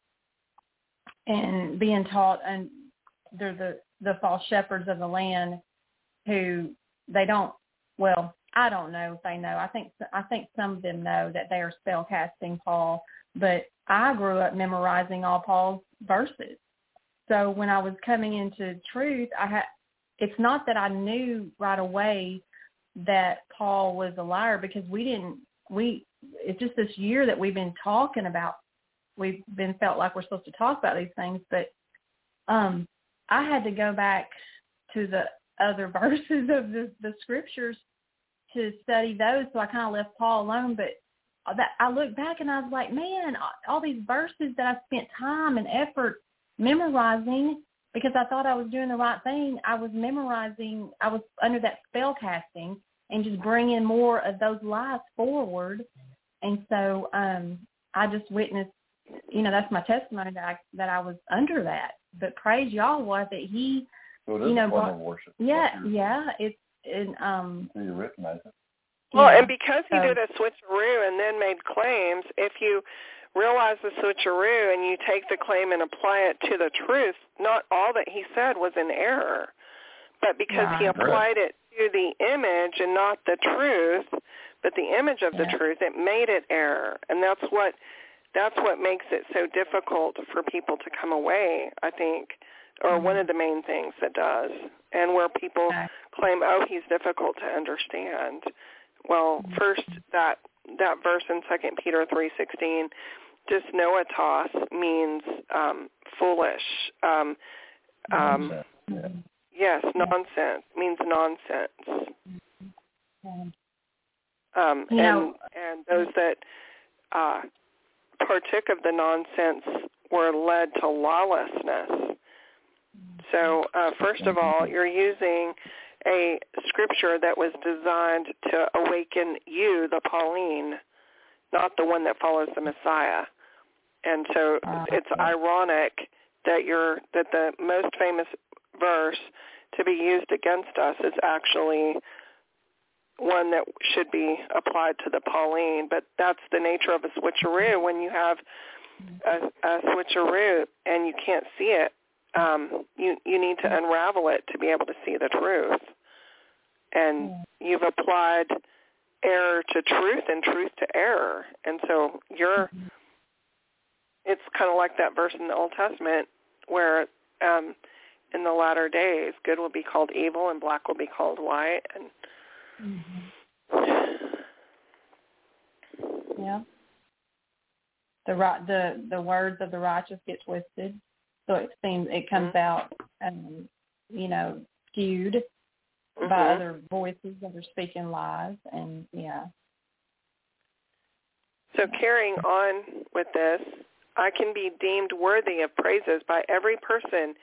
D: and being taught, and they're the, the false shepherds of the land who they don't, well, I don't know if they know. I think I think some of them know that they are spell casting Paul, but I grew up memorizing all Paul's verses. So when I was coming into truth, I had, it's not that I knew right away that Paul was a liar, because we didn't, we, it's just this year that we've been talking about, we've been felt like we're supposed to talk about these things, but um, I had to go back to the other verses of the, the scriptures to study those, so I kind of left Paul alone. But that, I look back and I was like, man, all these verses that I spent time and effort memorizing because I thought I was doing the right thing, I was memorizing, I was under that spell casting and just bringing more of those lies forward. And so um, I just witnessed, you know, that's my testimony that I, that I was under that. But praise Yahweh that he,
E: well, it
D: you know,
E: a form
D: brought,
E: of worship.
D: yeah, yeah, it's, and, um,
E: so you recognize it.
C: Well,
D: yeah,
C: and because he
D: so,
C: did a switcheroo and then made claims, if you realize the switcheroo and you take the claim and apply it to the truth, not all that he said was in error. But because
D: right.
C: he applied it to the image and not the truth, but the image of the
D: yeah.
C: truth, it made it error. And that's what that's what makes it so difficult for people to come away, I think, or mm-hmm. one of the main things that does. And where people
D: okay.
C: claim, oh, he's difficult to understand. Well, mm-hmm. first, that that verse in Second Peter three sixteen, dysnoetos means um, foolish. Um, um,
E: yeah.
C: Yes, nonsense means nonsense. Um,
D: you
C: and
D: know,
C: and those that uh, partook of the nonsense were led to lawlessness. So uh, first of all, you're using a scripture that was designed to awaken you, the Pauline, not the one that follows the Messiah. And so
D: uh,
C: it's ironic that you're that the most famous verse to be used against us is actually one that should be applied to the Pauline. But that's the nature of a switcheroo. When you have a, a switcheroo and you can't see it, um, you, you need to unravel it to be able to see the truth. And you've applied error to truth and truth to error. And so you're, it's kind of like that verse in the Old Testament where um, in the latter days, good will be called evil and black will be called white. And
D: mm-hmm. yeah, the the the words of the righteous get twisted, so it seems it comes mm-hmm. out, um, you know, skewed mm-hmm. by other voices that are speaking lies, and yeah.
C: So carrying on with this, I can be deemed worthy of praises by every person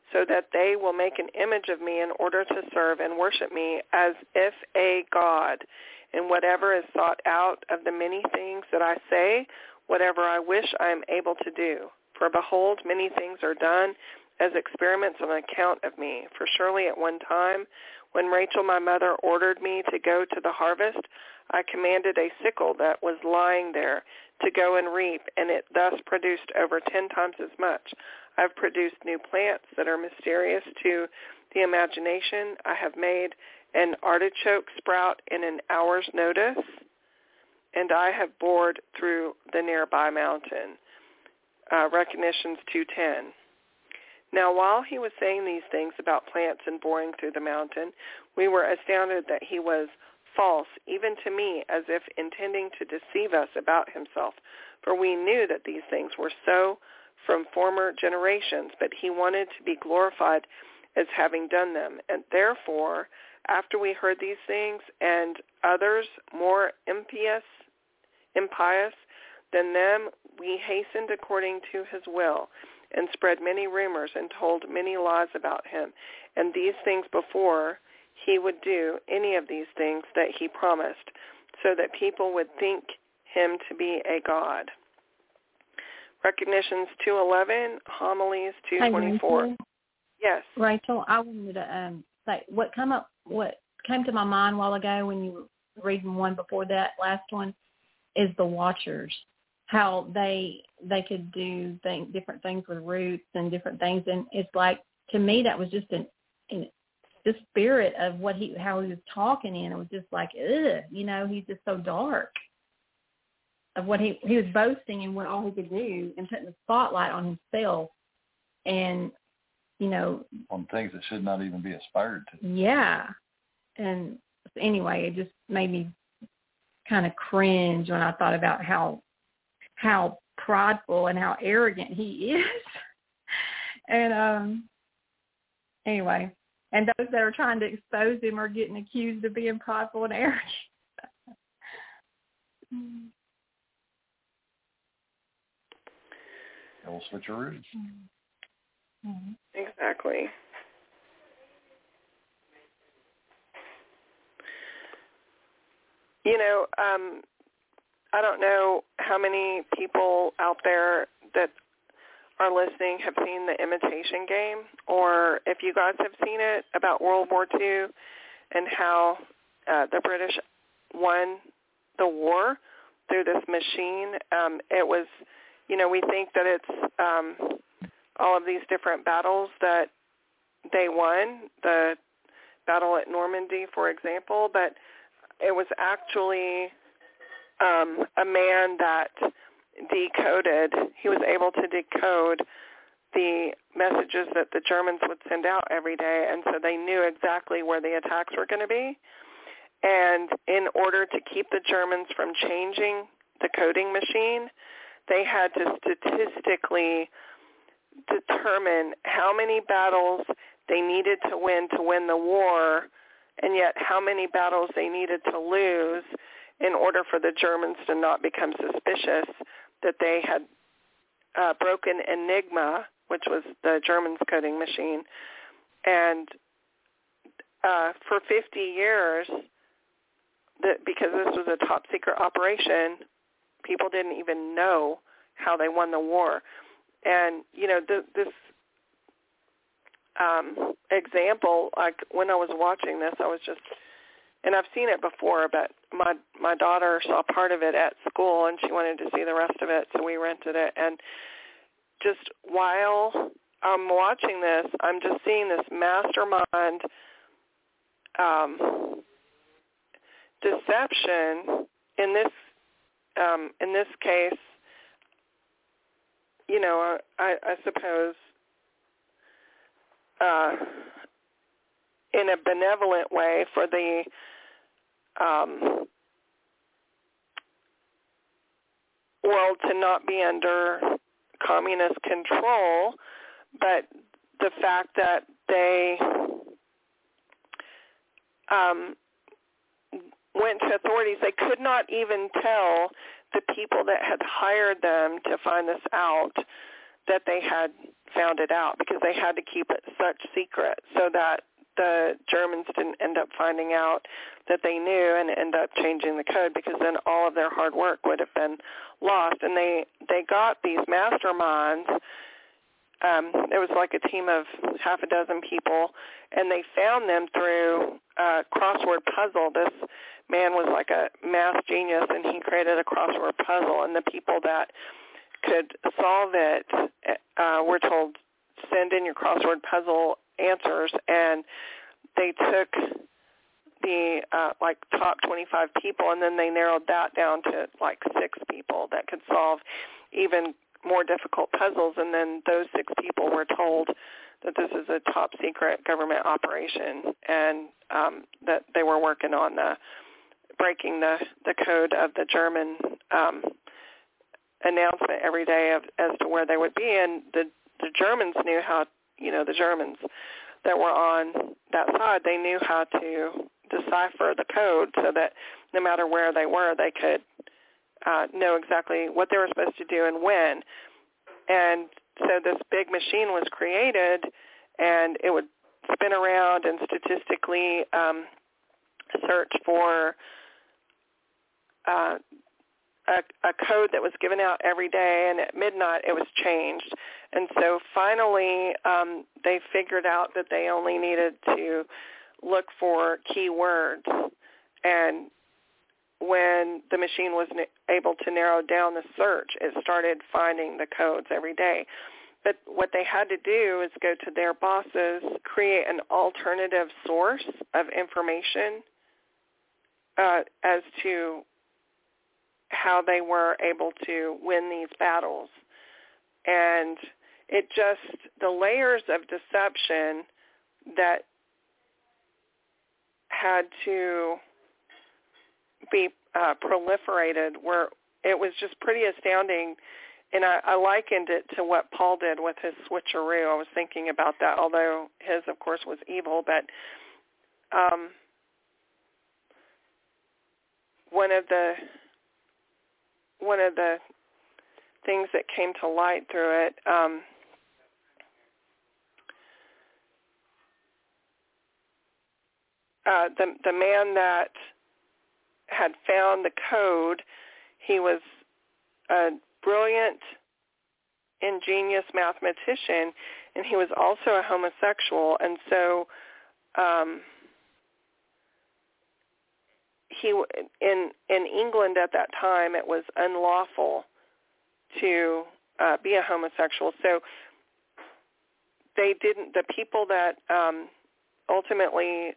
C: so that they will make an image of me in order to serve and worship me as if a god. And whatever is sought out of the many things that I say, whatever I wish I am able to do. For behold, many things are done as experiments on account of me. For surely at one time, when Rachel my mother ordered me to go to the harvest, I commanded a sickle that was lying there to go and reap, and it thus produced over ten times as much. I have produced new plants that are mysterious to the imagination. I have made an artichoke sprout in an hour's notice, and I have bored through the nearby mountain. Uh, Recognitions two ten. Now, while he was saying these things about plants and boring through the mountain, we were astounded that he was false, even to me, as if intending to deceive us about himself. For we knew that these things were so from former generations, but he wanted to be glorified as having done them. And therefore, after we heard these things and others more impious, impious than them, we hastened according to his will, and spread many rumors and told many lies about him. And these things before he would do any of these things that he promised, so that people would think him to be a god. Recognitions two eleven, Homilies two twenty-four.
D: Hey,
C: yes.
D: Rachel, I wanted to um, say what come up, what came to my mind a while ago when you were reading one before that last one is the Watchers. How they they could do thing, different things with roots and different things, and it's like, to me that was just an, an the spirit of what he how he was talking in. It was just like, ugh, you know, he's just so dark of what he he was boasting and what all he could do and putting the spotlight on himself, and you know,
E: on things that should not even be aspired to.
D: Yeah, and anyway, it just made me kind of cringe when I thought about how. how prideful and how arrogant he is. and um, anyway, and those that are trying to expose him are getting accused of being prideful and arrogant.
E: Little switcheroos.
C: Mm-hmm. Exactly. You know, um, I don't know how many people out there that are listening have seen The Imitation Game, or if you guys have seen it, about World War Two and how uh, the British won the war through this machine. Um, it was, you know, we think that it's um, all of these different battles that they won, the battle at Normandy, for example, but it was actually Um, a man that decoded, he was able to decode the messages that the Germans would send out every day, and so they knew exactly where the attacks were going to be. And in order to keep the Germans from changing the coding machine, they had to statistically determine how many battles they needed to win to win the war, and yet how many battles they needed to lose in order for the Germans to not become suspicious that they had uh, broken Enigma, which was the Germans' coding machine. And uh, for fifty years, the, because this was a top-secret operation, people didn't even know how they won the war. And, you know, th- this um, example, like when I was watching this, I was just... And I've seen it before, but my my daughter saw part of it at school, and she wanted to see the rest of it, so we rented it. And just while I'm watching this, I'm just seeing this mastermind um, deception. In this um, in this case, you know, I, I suppose uh, in a benevolent way for the Um, world to not be under communist control, but the fact that they um, went to authorities, they could not even tell the people that had hired them to find this out that they had found it out, because they had to keep it such secret so that the Germans didn't end up finding out that they knew and end up changing the code, because then all of their hard work would have been lost. And they, they got these masterminds. Um, it was like a team of half a dozen people, and they found them through a crossword puzzle. This man was like a math genius, and he created a crossword puzzle, and the people that could solve it uh, were told, send in your crossword puzzle answers, and they took the uh, like top twenty-five people, and then they narrowed that down to like six people that could solve even more difficult puzzles, and then those six people were told that this is a top secret government operation, and um, that they were working on the breaking the, the code of the German um, announcement every day of, as to where they would be. And the, the Germans knew how, you know, the Germans that were on that side, they knew how to decipher the code so that no matter where they were, they could uh, know exactly what they were supposed to do and when. And so this big machine was created, and it would spin around and statistically um, search for uh, a, a code that was given out every day, and at midnight it was changed. And so finally um, they figured out that they only needed to look for keywords, and when the machine was able to narrow down the search, it started finding the codes every day. But what they had to do is go to their bosses, create an alternative source of information uh, as to how they were able to win these battles. And it just, the layers of deception that had to be uh, proliferated were, it was just pretty astounding. And I, I likened it to what Paul did with his switcheroo. I was thinking about that, although his, of course, was evil. But um, one of the one of the things that came to light through it, um, uh, the the man that had found the code, he was a brilliant, ingenious mathematician, and he was also a homosexual. And so um, he in in England at that time, it was unlawful to uh, be a homosexual. So they didn't. The people that um, ultimately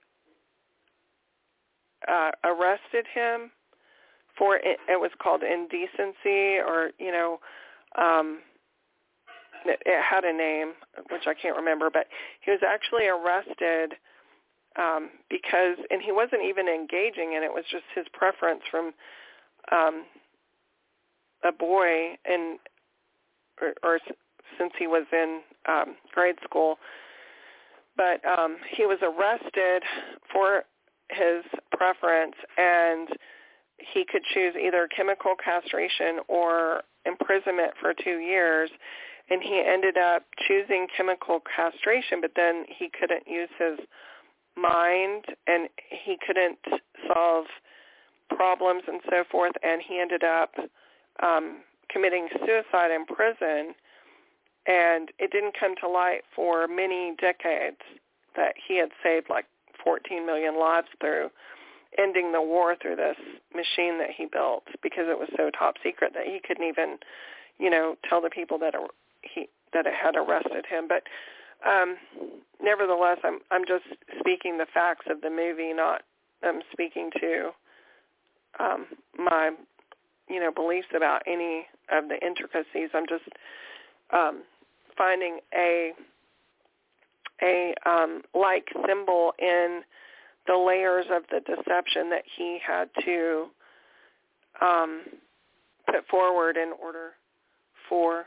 C: uh, arrested him for it, it was called indecency, or, you know, um, it, it had a name, which I can't remember, but he was actually arrested um, because, and he wasn't even engaging in it, it was just his preference from um, a boy, and or, or since he was in um, grade school. But um, he was arrested for his preference, and he could choose either chemical castration or imprisonment for two years, and he ended up choosing chemical castration, but then he couldn't use his mind, and he couldn't solve problems and so forth, and he ended up um, committing suicide in prison, and it didn't come to light for many decades that he had saved like fourteen million lives through ending the war through this machine that he built, because it was so top secret that he couldn't even, you know, tell the people that he that it had arrested him. But um, nevertheless, I'm I'm just speaking the facts of the movie, not I'm speaking to um, my, you know, beliefs about any of the intricacies. I'm just um, finding a a um, like symbol in the layers of the deception that he had to um, put forward in order for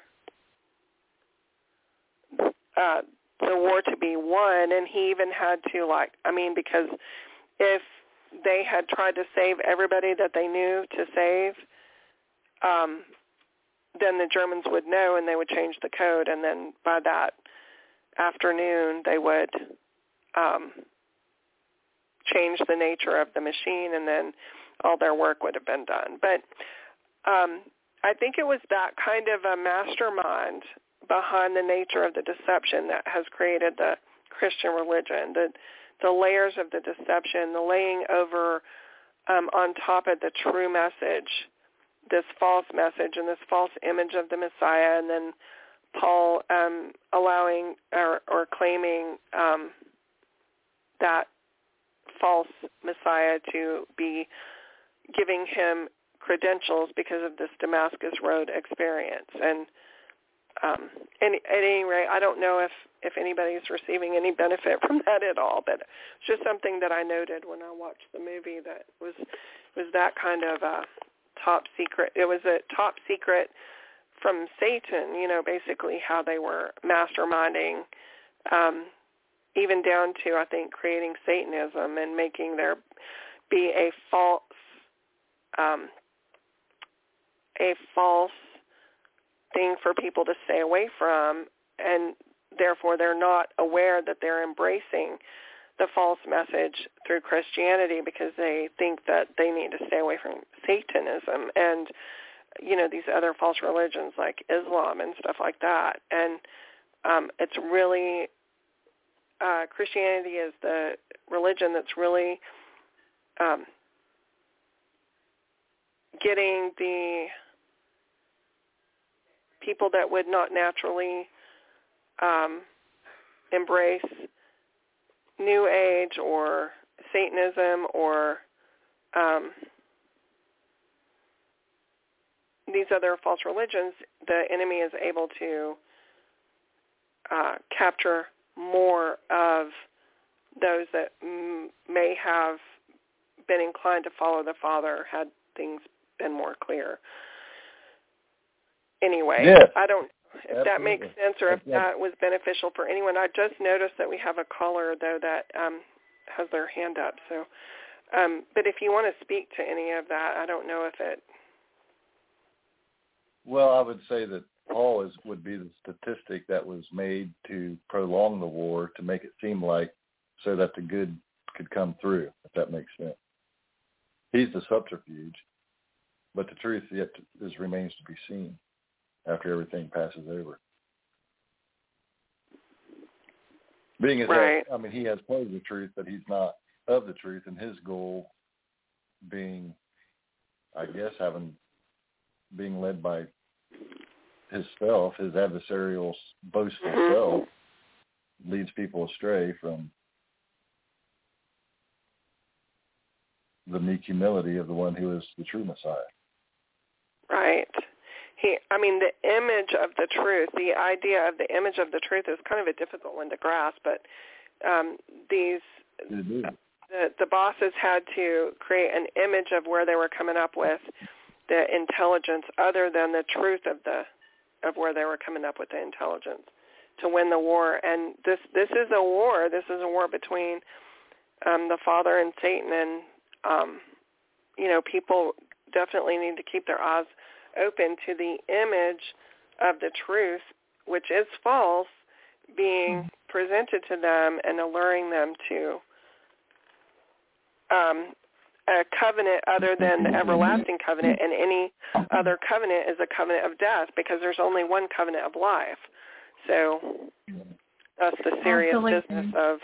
C: uh, the war to be won. And he even had to, like, I mean, because if they had tried to save everybody that they knew to save, um, then the Germans would know and they would change the code, and then by that afternoon they would um, change the nature of the machine, and then all their work would have been done. But um, I think it was that kind of a mastermind behind the nature of the deception that has created the Christian religion, the, the layers of the deception, the laying over um, on top of the true message, this false message and this false image of the Messiah, and then Paul um, allowing or, or claiming um, that false Messiah to be giving him credentials because of this Damascus Road experience. And um, any, at any rate, I don't know if, if anybody's receiving any benefit from that at all, but it's just something that I noted when I watched the movie, that was was that kind of a top secret. It was a top secret from Satan, you know, basically how they were masterminding, um, even down to, I think, creating Satanism and making there be a false, um, a false thing for people to stay away from, and therefore they're not aware that they're embracing the false message through Christianity because they think that they need to stay away from Satanism and, you know, these other false religions like Islam and stuff like that. And um, it's really, uh, Christianity is the religion that's really um, getting the people that would not naturally um, embrace New Age or Satanism or um, these other false religions, the enemy is able to uh, capture more of those that m- may have been inclined to follow the Father had things been more clear. Anyway,
E: yes.
C: I don't if
E: Absolutely.
C: that makes sense or if
E: Yeah.
C: that was beneficial for anyone. I just noticed that we have a caller, though, that um, has their hand up. So, um, but if you want to speak to any of that, I don't know if it...
E: Well, I would say that Paul is would be the statistic that was made to prolong the war, to make it seem like so that the good could come through, if that makes sense. He's the subterfuge, but the truth yet is remains to be seen after everything passes over. Being as
C: right.
E: that, I mean, he has part of the truth, but he's not of the truth, and his goal being, I guess, having being led by his self, his adversarial, boastful
C: Mm-hmm.
E: self, leads people astray from the meek humility of the one who is the true Messiah.
C: Right. He, I mean, the image of the truth, the idea of the image of the truth is kind of a difficult one to grasp, but um, these,
E: Mm-hmm.
C: the, the bosses had to create an image of where they were coming up with the intelligence other than the truth of the of where they were coming up with the intelligence to win the war. And this this is a war. This is a war between um, the Father and Satan, and um, you know, people definitely need to keep their eyes open to the image of the truth, which is false, being presented to them and alluring them to um, a covenant other than the everlasting covenant, and any other covenant is a covenant of death because there's only one covenant of life. So that's the serious
D: Absolutely.
C: business of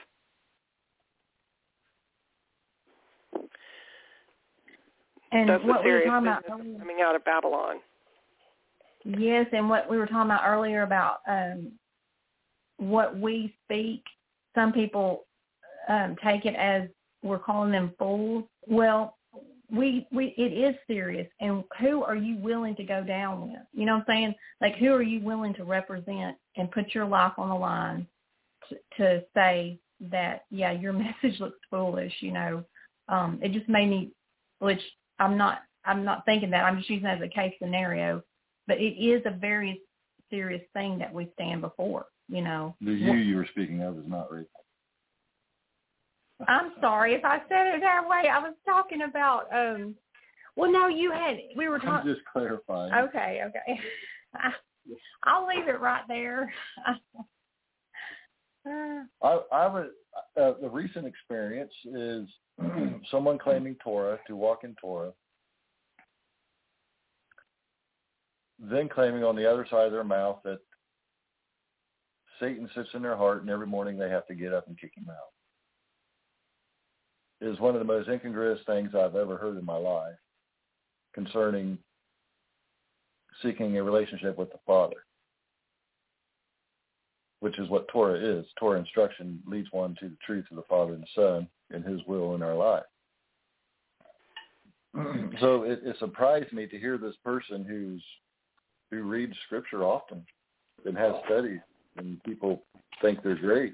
D: and
C: that's the
D: what we were
C: serious
D: talking
C: business
D: about
C: of
D: earlier.
C: coming out of Babylon.
D: Yes, and what we were talking about earlier about um, what we speak, some people um, take it as we're calling them fools. Well, we we it is serious, and who are you willing to go down with? You know what I'm saying? Like, who are you willing to represent and put your life on the line to, to say that, yeah, your message looks foolish, you know? Um, it just made me, which I'm not, I'm not thinking that. I'm just using it as a case scenario. But it is a very serious thing that we stand before, you know.
E: The you you were speaking of is not Rachel.
D: I'm sorry if I said it that way. I was talking about, um, well, no, you had, we were
E: I'm
D: talking.
E: just clarifying.
D: Okay, okay. I'll leave it right there.
E: I, I would. Uh, the recent experience is someone claiming Torah to walk in Torah, then claiming on the other side of their mouth that Satan sits in their heart, and every morning they have to get up and kick him out. It is one of the most incongruous things I've ever heard in my life concerning seeking a relationship with the Father, which is what Torah is. Torah instruction leads one to the truth of the Father and the Son and his will in our life. So it, it surprised me to hear this person who's who reads Scripture often and has studies, and people think they're great,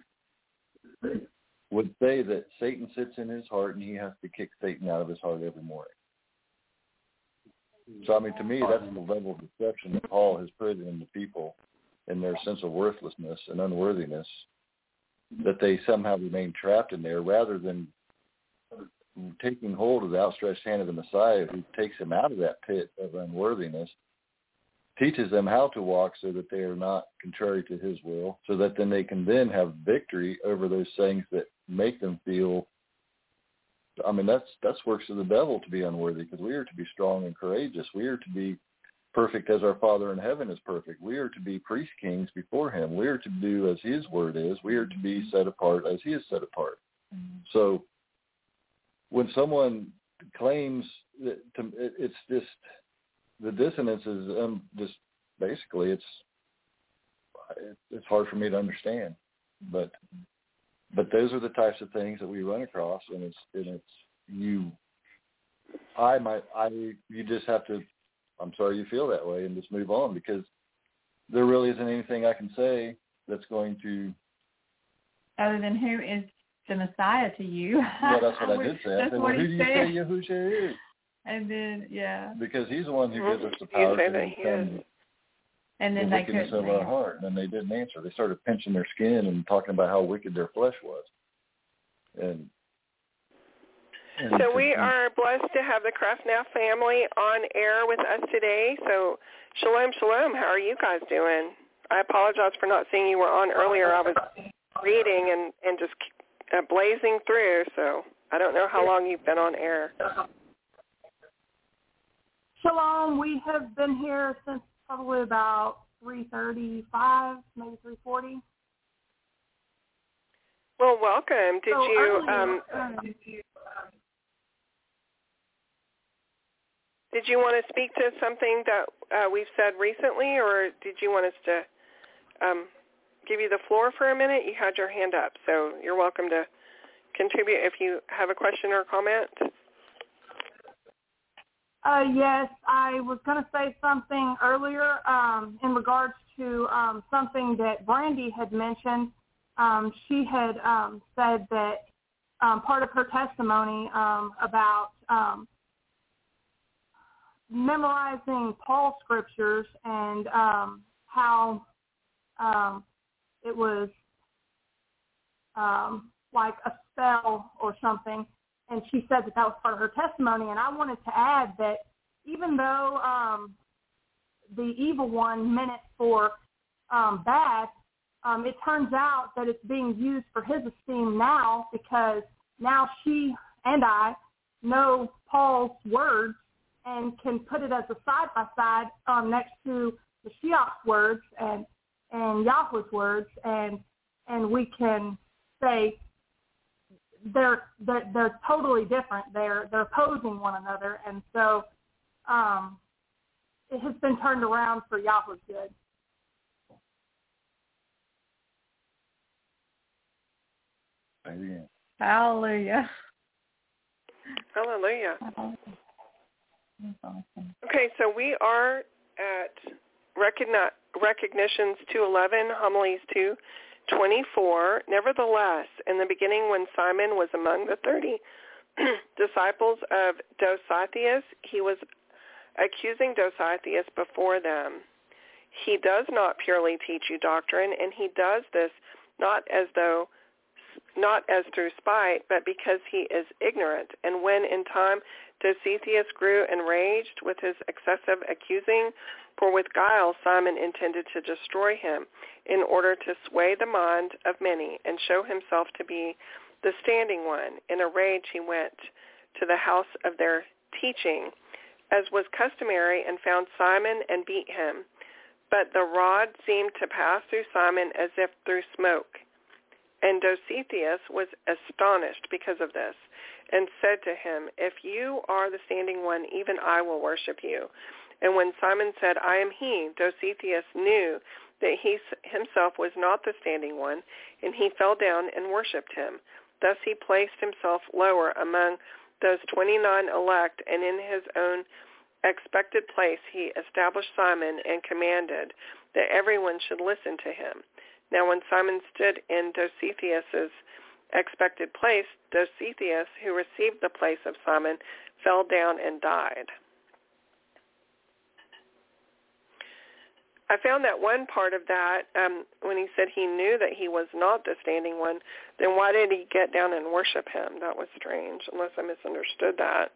E: would say that Satan sits in his heart and he has to kick Satan out of his heart every morning. So, I mean, to me, that's the level of deception that Paul has put into people in their sense of worthlessness and unworthiness, that they somehow remain trapped in there rather than taking hold of the outstretched hand of the Messiah who takes them out of that pit of unworthiness, teaches them how to walk so that they are not contrary to his will, so that then they can then have victory over those things that make them feel, I mean, that's that's works of the devil to be unworthy, because we are to be strong and courageous. We are to be perfect as our Father in heaven is perfect. We are to be priest kings before him. We are to do as his word is. We are to be set apart as he is set apart. Mm-hmm. So when someone claims that to, it, it's just, the dissonance is um, just basically it's it's hard for me to understand, but but those are the types of things that we run across, and it's and it's you I might I you just have to, I'm sorry you feel that way, and just move on, because there really isn't anything I can say that's going to,
D: other than who is the Messiah to you.
E: Well, that's what I did say. I said, well, who do you
D: said.
E: say Yahushua is?
D: And then, yeah.
E: Because he's the one who gives us the power to overcome
D: and then
E: the
D: they
E: wickedness of our heart. And they didn't answer. They started pinching their skin and talking about how wicked their flesh was. And, and
C: so
E: to,
C: we are blessed to have the Craftsnow family on air with us today. So shalom, shalom. How are you guys doing? I apologize for not seeing you were on earlier. I was reading and, and just uh, blazing through, so I don't know how long you've been on air.
F: Shalom. We have been here since probably about three thirty-five, maybe three forty.
C: Well, welcome. Did
F: so
C: you
F: earlier,
C: um,
F: um,
C: did you want to speak to something that uh, we've said recently, or did you want us to um, give you the floor for a minute? You had your hand up, so you're welcome to contribute if you have a question or a comment.
F: Uh, yes, I was going to say something earlier um, in regards to um, something that Brandy had mentioned. Um, she had um, said that um, part of her testimony um, about um, memorizing Paul scriptures and um, how um, it was um, like a spell or something. And she said that that was part of her testimony. And I wanted to add that even though um, the evil one meant it for um, bad, um, it turns out that it's being used for his esteem now, because now she and I know Paul's words and can put it as a side-by-side um, next to the Mashiach's words and, and Yahweh's words, and and we can say, They're, they're they're totally different. They're they're opposing one another, and so um, it has been turned around for Yahweh's good.
E: Amen.
D: Hallelujah.
C: Hallelujah. Okay, so we are at recogni- Recognitions two eleven, Homilies two twenty-four. Nevertheless, in the beginning, when Simon was among the thirty disciples of Dositheus, he was accusing Dositheus before them. He does not purely teach you doctrine, and he does this not as though, not as through spite, but because he is ignorant. And when in time Dositheus grew enraged with his excessive accusing, for with guile Simon intended to destroy him, in order to sway the mind of many and show himself to be the standing one. In a rage he went to the house of their teaching, as was customary, and found Simon and beat him. But the rod seemed to pass through Simon as if through smoke. And Dositheus was astonished because of this, and said to him, If you are the standing one, even I will worship you. And when Simon said, I am he, Dositheus knew that he himself was not the standing one, and he fell down and worshipped him. Thus he placed himself lower among those twenty-nine elect, and in his own expected place he established Simon and commanded that everyone should listen to him. Now when Simon stood in Dositheus' expected place, Dositheus, who received the place of Simon, fell down and died. I found that one part of that, um, when he said he knew that he was not the standing one, then why did he get down and worship him? That was strange, unless I misunderstood that.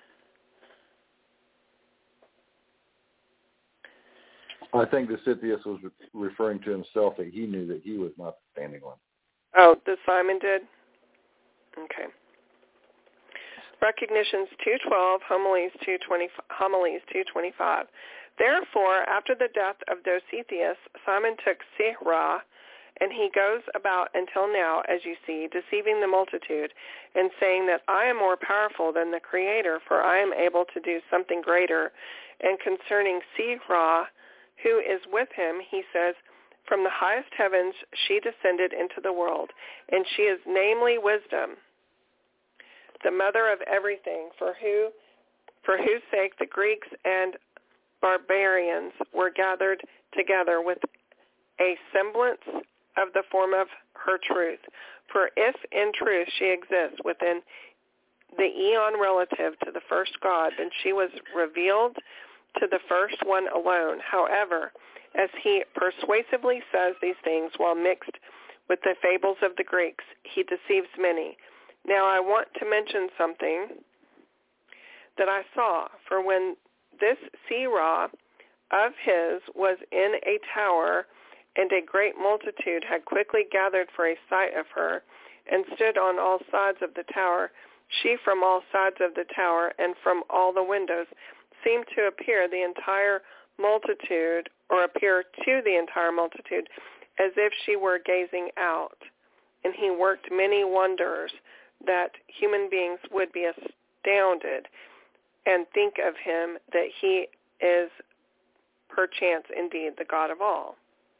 E: I think Dositheus was referring to himself, that he knew that he was not the standing one.
C: Oh, the Simon did? Okay. Recognitions two twelve, homilies two twenty, homilies two twenty-five. Therefore, after the death of Dositheus, Simon took Sirah, and he goes about until now, as you see, deceiving the multitude, and saying that I am more powerful than the Creator, for I am able to do something greater. And concerning Sirah, who is with him, he says, From the highest heavens she descended into the world, and she is namely wisdom, the mother of everything, for who, for whose sake the Greeks and barbarians were gathered together with a semblance of the form of her truth. For if in truth she exists within the eon relative to the first God, then she was revealed to the first one alone. However, as he persuasively says these things while mixed with the fables of the Greeks, he deceives many. Now I want to mention something that I saw, for when this Sirah of his was in a tower, and a great multitude had quickly gathered for a sight of her, and stood on all sides of the tower, she from all sides of the tower and from all the windows seemed to appear the entire multitude, or appear to the entire multitude, as if she were gazing out. And he worked many wonders, that human beings would be astounded and think of him that he is perchance indeed the God of all.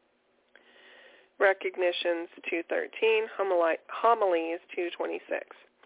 C: Recognitions two thirteen, homilies two twenty-six.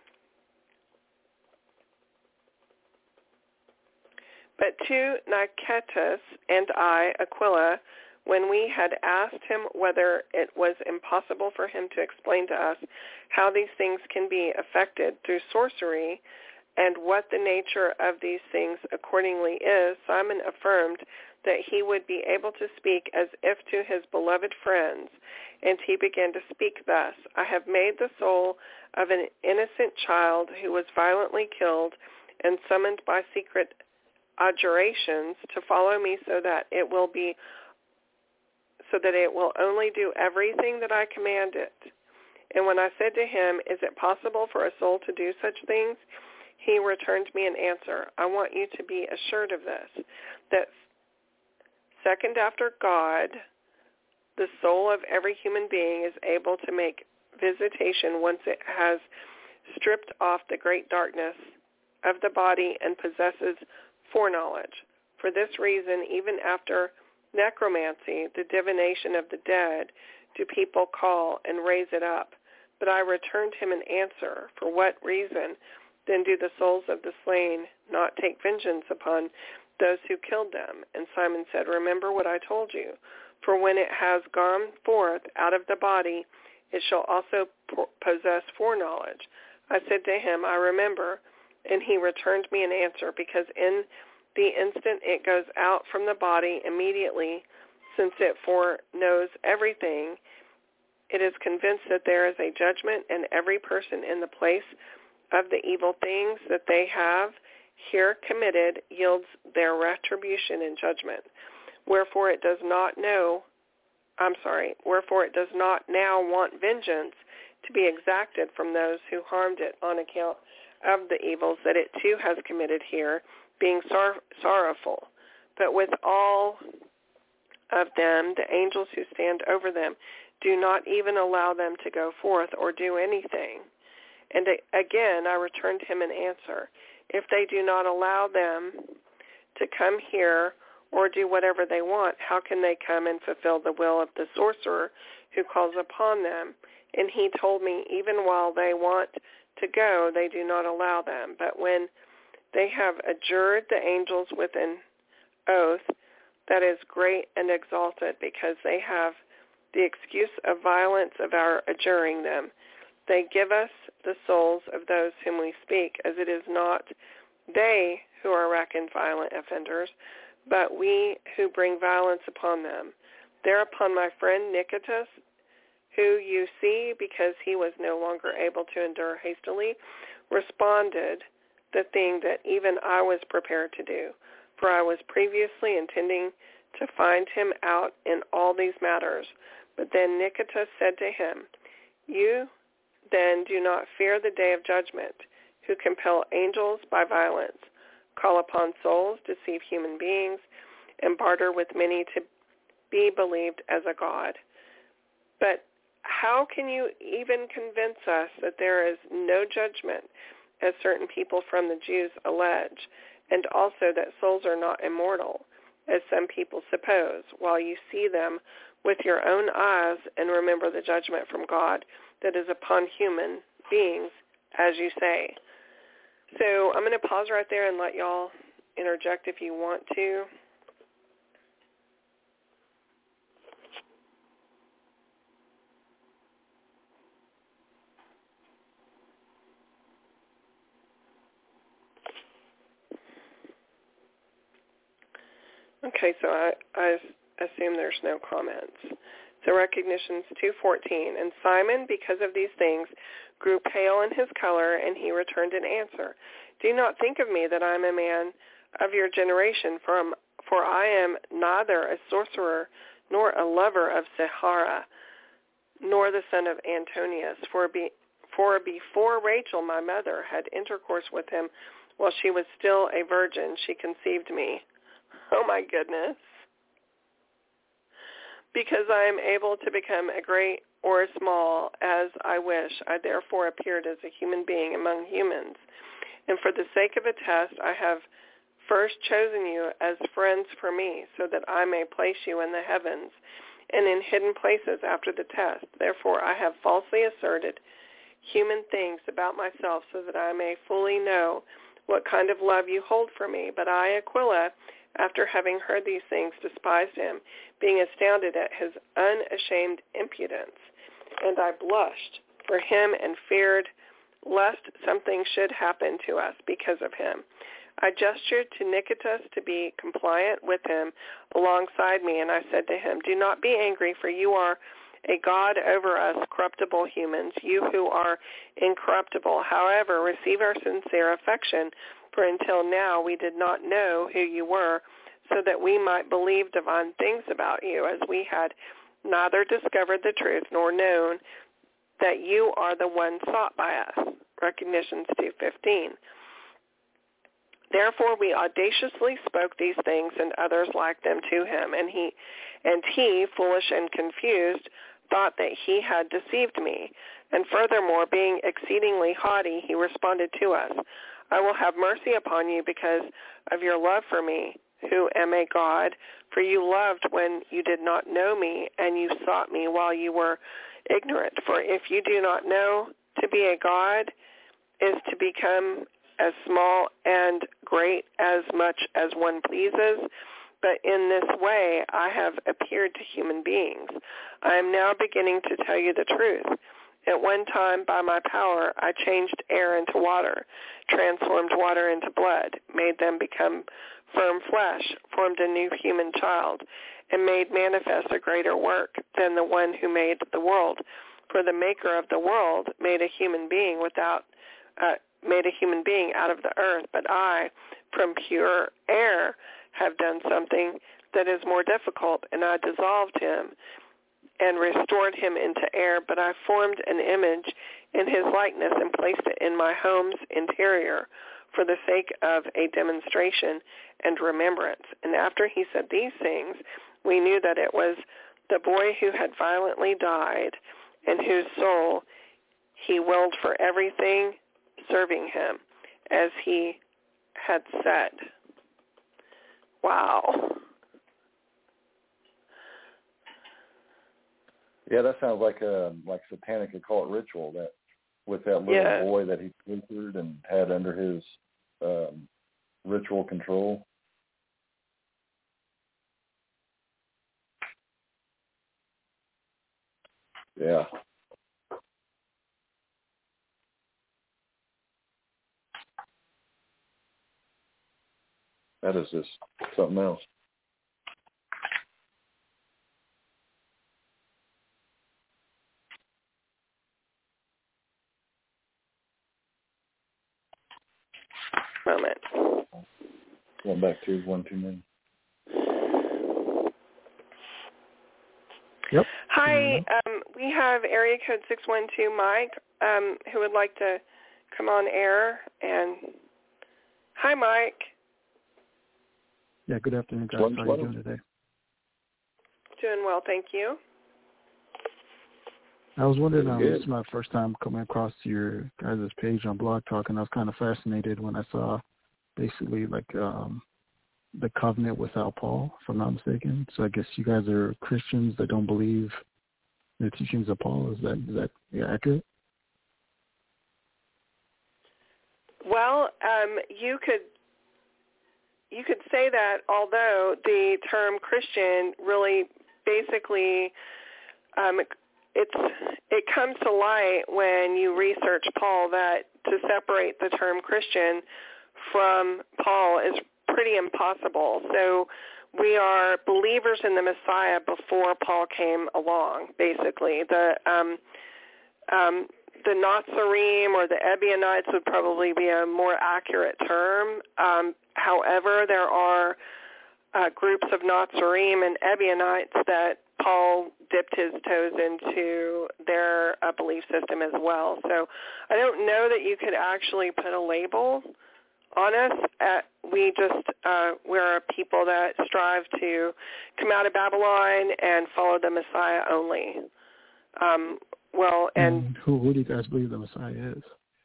C: But to Nicetus and I, Aquila, when we had asked him whether it was impossible for him to explain to us how these things can be effected through sorcery, and what the nature of these things accordingly is, Simon affirmed that he would be able to speak as if to his beloved friends, and he began to speak thus, I have made the soul of an innocent child who was violently killed and summoned by secret adjurations to follow me, so that it will be so that it will only do everything that I command it. And when I said to him, is it possible for a soul to do such things? He returned me an answer. I want you to be assured of this, that second after God, the soul of every human being is able to make visitation once it has stripped off the great darkness of the body and possesses foreknowledge. For this reason, even after necromancy, the divination of the dead, do people call and raise it up. But I returned him an answer. For what reason then do the souls of the slain not take vengeance upon those who killed them? And Simon said, remember what I told you. For when it has gone forth out of the body, it shall also possess foreknowledge. I said to him, I remember. And he returned me an answer, because in the instant it goes out from the body immediately, since it foreknows everything, it is convinced that there is a judgment, and every person in the place of the evil things that they have, here committed yields their retribution and judgment. Wherefore it does not know, I'm sorry, wherefore it does not now want vengeance to be exacted from those who harmed it on account of the evils that it too has committed here, being sor- sorrowful. But with all of them, the angels who stand over them, do not even allow them to go forth or do anything. And again, I returned him an answer. If they do not allow them to come here or do whatever they want, how can they come and fulfill the will of the sorcerer who calls upon them? And he told me, even while they want to go, they do not allow them. But when they have adjured the angels with an oath that is great and exalted, because they have the excuse of violence of our adjuring them, they give us the souls of those whom we speak, as it is not they who are reckoned violent offenders, but we who bring violence upon them. Thereupon my friend Nicetas, who you see because he was no longer able to endure hastily, responded the thing that even I was prepared to do, for I was previously intending to find him out in all these matters. But then Nicetas said to him, you then do not fear the day of judgment, who compel angels by violence, call upon souls, deceive human beings, and barter with many to be believed as a god. But how can you even convince us that there is no judgment, as certain people from the Jews allege, and also that souls are not immortal, as some people suppose, while you see them with your own eyes and remember the judgment from God that is upon human beings, as you say? So I'm going to pause right there and let y'all interject if you want to. Okay, so I, I assume there's no comments. So recognitions two fourteen. And Simon, because of these things, grew pale in his color, and he returned an answer. Do not think of me that I am a man of your generation, for, for I am neither a sorcerer nor a lover of Sahara, nor the son of Antonius. For, be, for before Rachel, my mother, had intercourse with him while she was still a virgin, she conceived me. Oh, my goodness. Because I am able to become a great or small as I wish, I therefore appeared as a human being among humans. And for the sake of a test, I have first chosen you as friends for me, so that I may place you in the heavens and in hidden places after the test. Therefore, I have falsely asserted human things about myself, so that I may fully know what kind of love you hold for me. But I, Aquila, after having heard these things, despised him, being astounded at his unashamed impudence. And I blushed for him and feared lest something should happen to us because of him. I gestured to Nicetas to be compliant with him alongside me, and I said to him, do not be angry, for you are a god over us corruptible humans, you who are incorruptible. However, receive our sincere affection, for until now we did not know who you were, so that we might believe divine things about you, as we had neither discovered the truth nor known that you are the one sought by us. Recognitions two fifteen. Therefore we audaciously spoke these things and others like them to him, and he, and he, foolish and confused, thought that he had deceived me. And furthermore, being exceedingly haughty, he responded to us, I will have mercy upon you because of your love for me, who am a god, for you loved when you did not know me, and you sought me while you were ignorant. For if you do not know, to be a god is to become as small and great as much as one pleases. But in this way I have appeared to human beings. I am now beginning to tell you the truth. At one time, by my power, I changed air into water, transformed water into blood, made them become firm flesh, formed a new human child, and made manifest a greater work than the one who made the world. For the maker of the world made a human being without, uh, made a human being out of the earth, but I, from pure air, have done something that is more difficult, and I dissolved him and restored him into air, but I formed an image in his likeness and placed it in my home's interior for the sake of a demonstration and remembrance. And after he said these things, we knew that it was the boy who had violently died and whose soul he willed for everything serving him, as he had said. Wow.
E: Yeah, that sounds like a like satanic occult ritual, that with that little
C: yeah.
E: boy that he tortured and had under his um, ritual control. Yeah. That is just something else.
C: Moment.
E: Going back to one too many.
B: Yep.
C: Hi, um, we have area code six one two Mike, um, who would like to come on air. And hi, Mike.
G: Yeah, good afternoon, guys. How are you doing today?
C: Doing well, thank you.
G: I was wondering, um, this is my first time coming across your guys' page on Blog Talk, and I was kind of fascinated when I saw basically like um, the covenant without Paul, if I'm not mistaken. So I guess you guys are Christians that don't believe the teachings of Paul. Is that is that yeah, accurate?
C: Well, um, you could you could say that, although the term Christian really basically um, it's it comes to light when you research Paul that to separate the term Christian from Paul is pretty impossible. So we are believers in the Messiah before Paul came along, basically. The um, um, the Nazarene or the Ebionites would probably be a more accurate term. Um, however, there are uh, groups of Nazarene and Ebionites that Paul dipped his toes into their uh, belief system as well. So I don't know that you could actually put a label on us. At, we just, uh, we're a people that strive to come out of Babylon and follow the Messiah only. Um, well, and,
G: and who, who do you guys believe the Messiah is?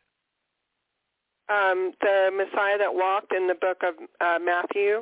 C: Um, the Messiah that walked in the book of uh, Matthew.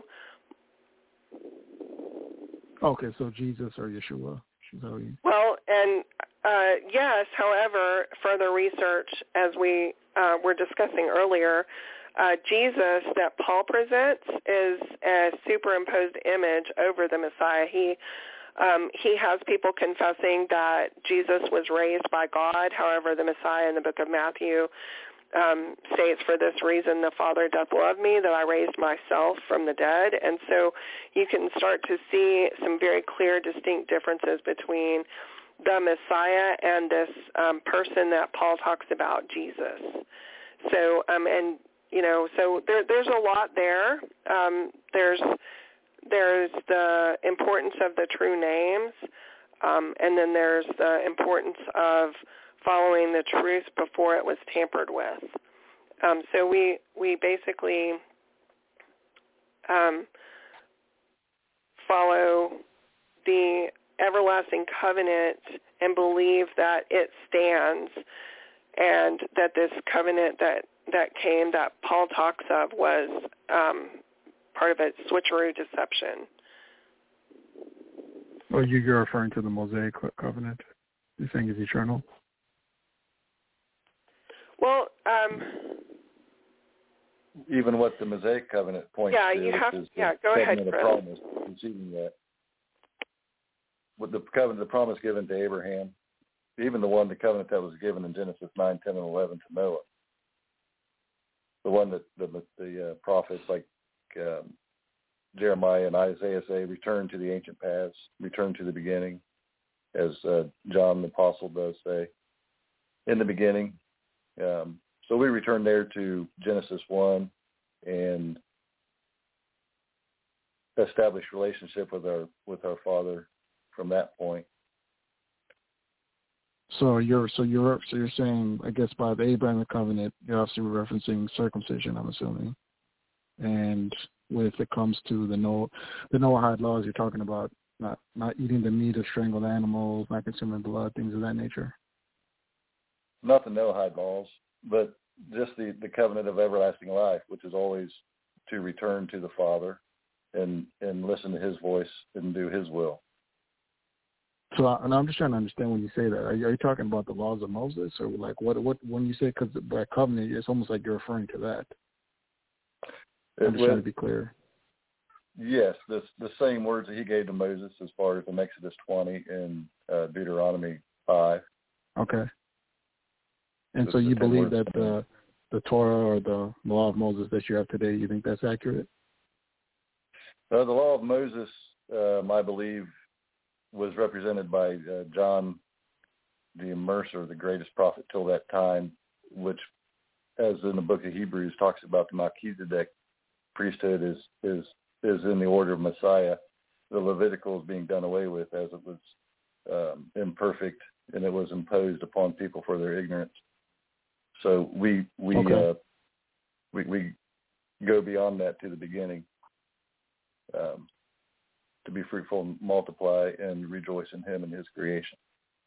G: Okay, so Jesus or Yeshua.
C: Well, and uh, yes, however, further research, as we uh, were discussing earlier, uh, Jesus that Paul presents is a superimposed image over the Messiah. He um, he has people confessing that Jesus was raised by God. However, the Messiah in the book of Matthew Um, states, for this reason the Father doth love me, that I raised myself from the dead. And so you can start to see some very clear, distinct differences between the Messiah and this um, person that Paul talks about, Jesus. So, um, and, you know, so there, there's a lot there. Um, there's there's the importance of the true names, um, and then there's the importance of following the truth before it was tampered with. Um, so we we basically um, follow the everlasting covenant and believe that it stands, and that this covenant that, that came, that Paul talks of, was um, part of a switcheroo deception.
G: Oh, you, you're referring to the Mosaic covenant? You're saying it's eternal?
C: Well, um,
E: even what the Mosaic covenant points
C: yeah,
E: to,
C: you have,
E: is
C: yeah,
E: the
C: go ahead,
E: covenant
C: Chris.
E: of promise, receiving that. With the covenant, the promise given to Abraham, even the one, the covenant that was given in Genesis nine, ten, and eleven to Noah, the one that the, the uh, prophets like um, Jeremiah and Isaiah say, return to the ancient paths, return to the beginning, as uh, John the Apostle does say, in the beginning. Um, so we return there to Genesis one and establish relationship with our with our Father from that point.
G: So you're so you're so you're saying, I guess, by the Abrahamic covenant, you're obviously referencing circumcision, I'm assuming, and when it comes to the Noah the Noahide laws, you're talking about not not eating the meat of strangled animals, not consuming blood, things of that nature.
E: Not the Noahide laws, but just the, the covenant of everlasting life, which is always to return to the Father and and listen to His voice and do His will.
G: So, and I'm just trying to understand when you say that. Are you, are you talking about the laws of Moses, or like what? What when you say because by covenant, it's almost like you're referring to that. I'm just
E: it,
G: trying to be clear.
E: Yes, the the same words that He gave to Moses, as far as in Exodus twenty and uh, Deuteronomy five.
G: Okay. And
E: It's
G: so you
E: the
G: believe
E: words.
G: that the the Torah or the law of Moses that you have today, you think that's accurate?
E: Uh, the law of Moses, um, I believe, was represented by uh, John the Immerser, the greatest prophet till that time, which, as in the book of Hebrews, talks about the Melchizedek priesthood is is is in the order of Messiah. The Levitical is being done away with, as it was um, imperfect and it was imposed upon people for their ignorance. So we we
G: okay.
E: uh, we we go beyond that to the beginning. Um, to be fruitful and multiply and rejoice in Him and His creation.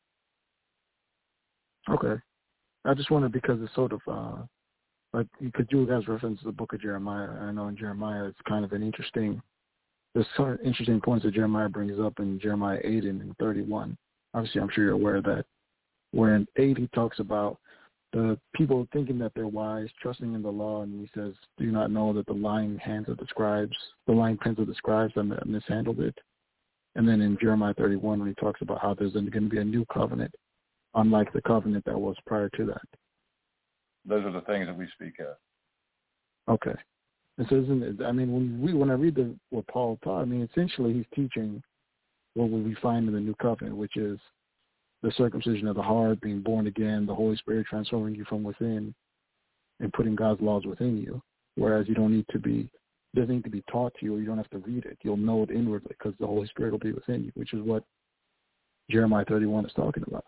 G: Okay. I just wondered because it's sort of, uh, like, because you guys reference the book of Jeremiah. I know in Jeremiah it's kind of an interesting, there's some interesting points that Jeremiah brings up in Jeremiah eight and in thirty-one. Obviously, I'm sure you're aware of that. Where in eight he talks about the people thinking that they're wise, trusting in the law, and he says, do you not know that the lying hands of the scribes, the lying pens of the scribes have mishandled it? And then in Jeremiah thirty-one, when he talks about how there's going to be a new covenant, unlike the covenant that was prior to that.
E: Those are the things that we speak of.
G: Okay. And so isn't it, I mean, when we when I read the, what Paul taught, I mean, essentially he's teaching what we find in the new covenant, which is the circumcision of the heart, being born again, the Holy Spirit transforming you from within and putting God's laws within you, whereas you don't need to be, it doesn't need to be taught to you, or you don't have to read it. You'll know it inwardly because the Holy Spirit will be within you, which is what Jeremiah thirty-one is talking about.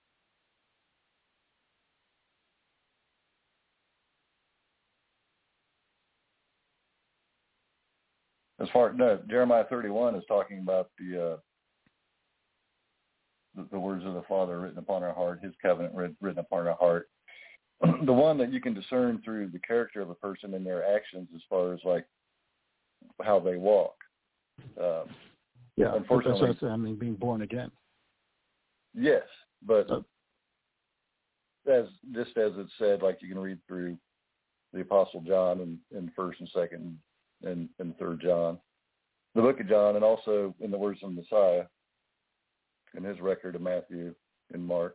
E: As far no, Jeremiah thirty-one is talking about the uh, the, the words of the Father written upon our heart, His covenant written, written upon our heart. The one that you can discern through the character of a person and their actions, as far as like how they walk. Um,
G: yeah,
E: unfortunately,
G: that's what I, I mean, being born again.
E: Yes, but
G: so,
E: as just as it said, like you can read through the Apostle John in, in First and Second and, and Third John, the Book of John, and also in the words of Messiah, in his record of Matthew and Mark.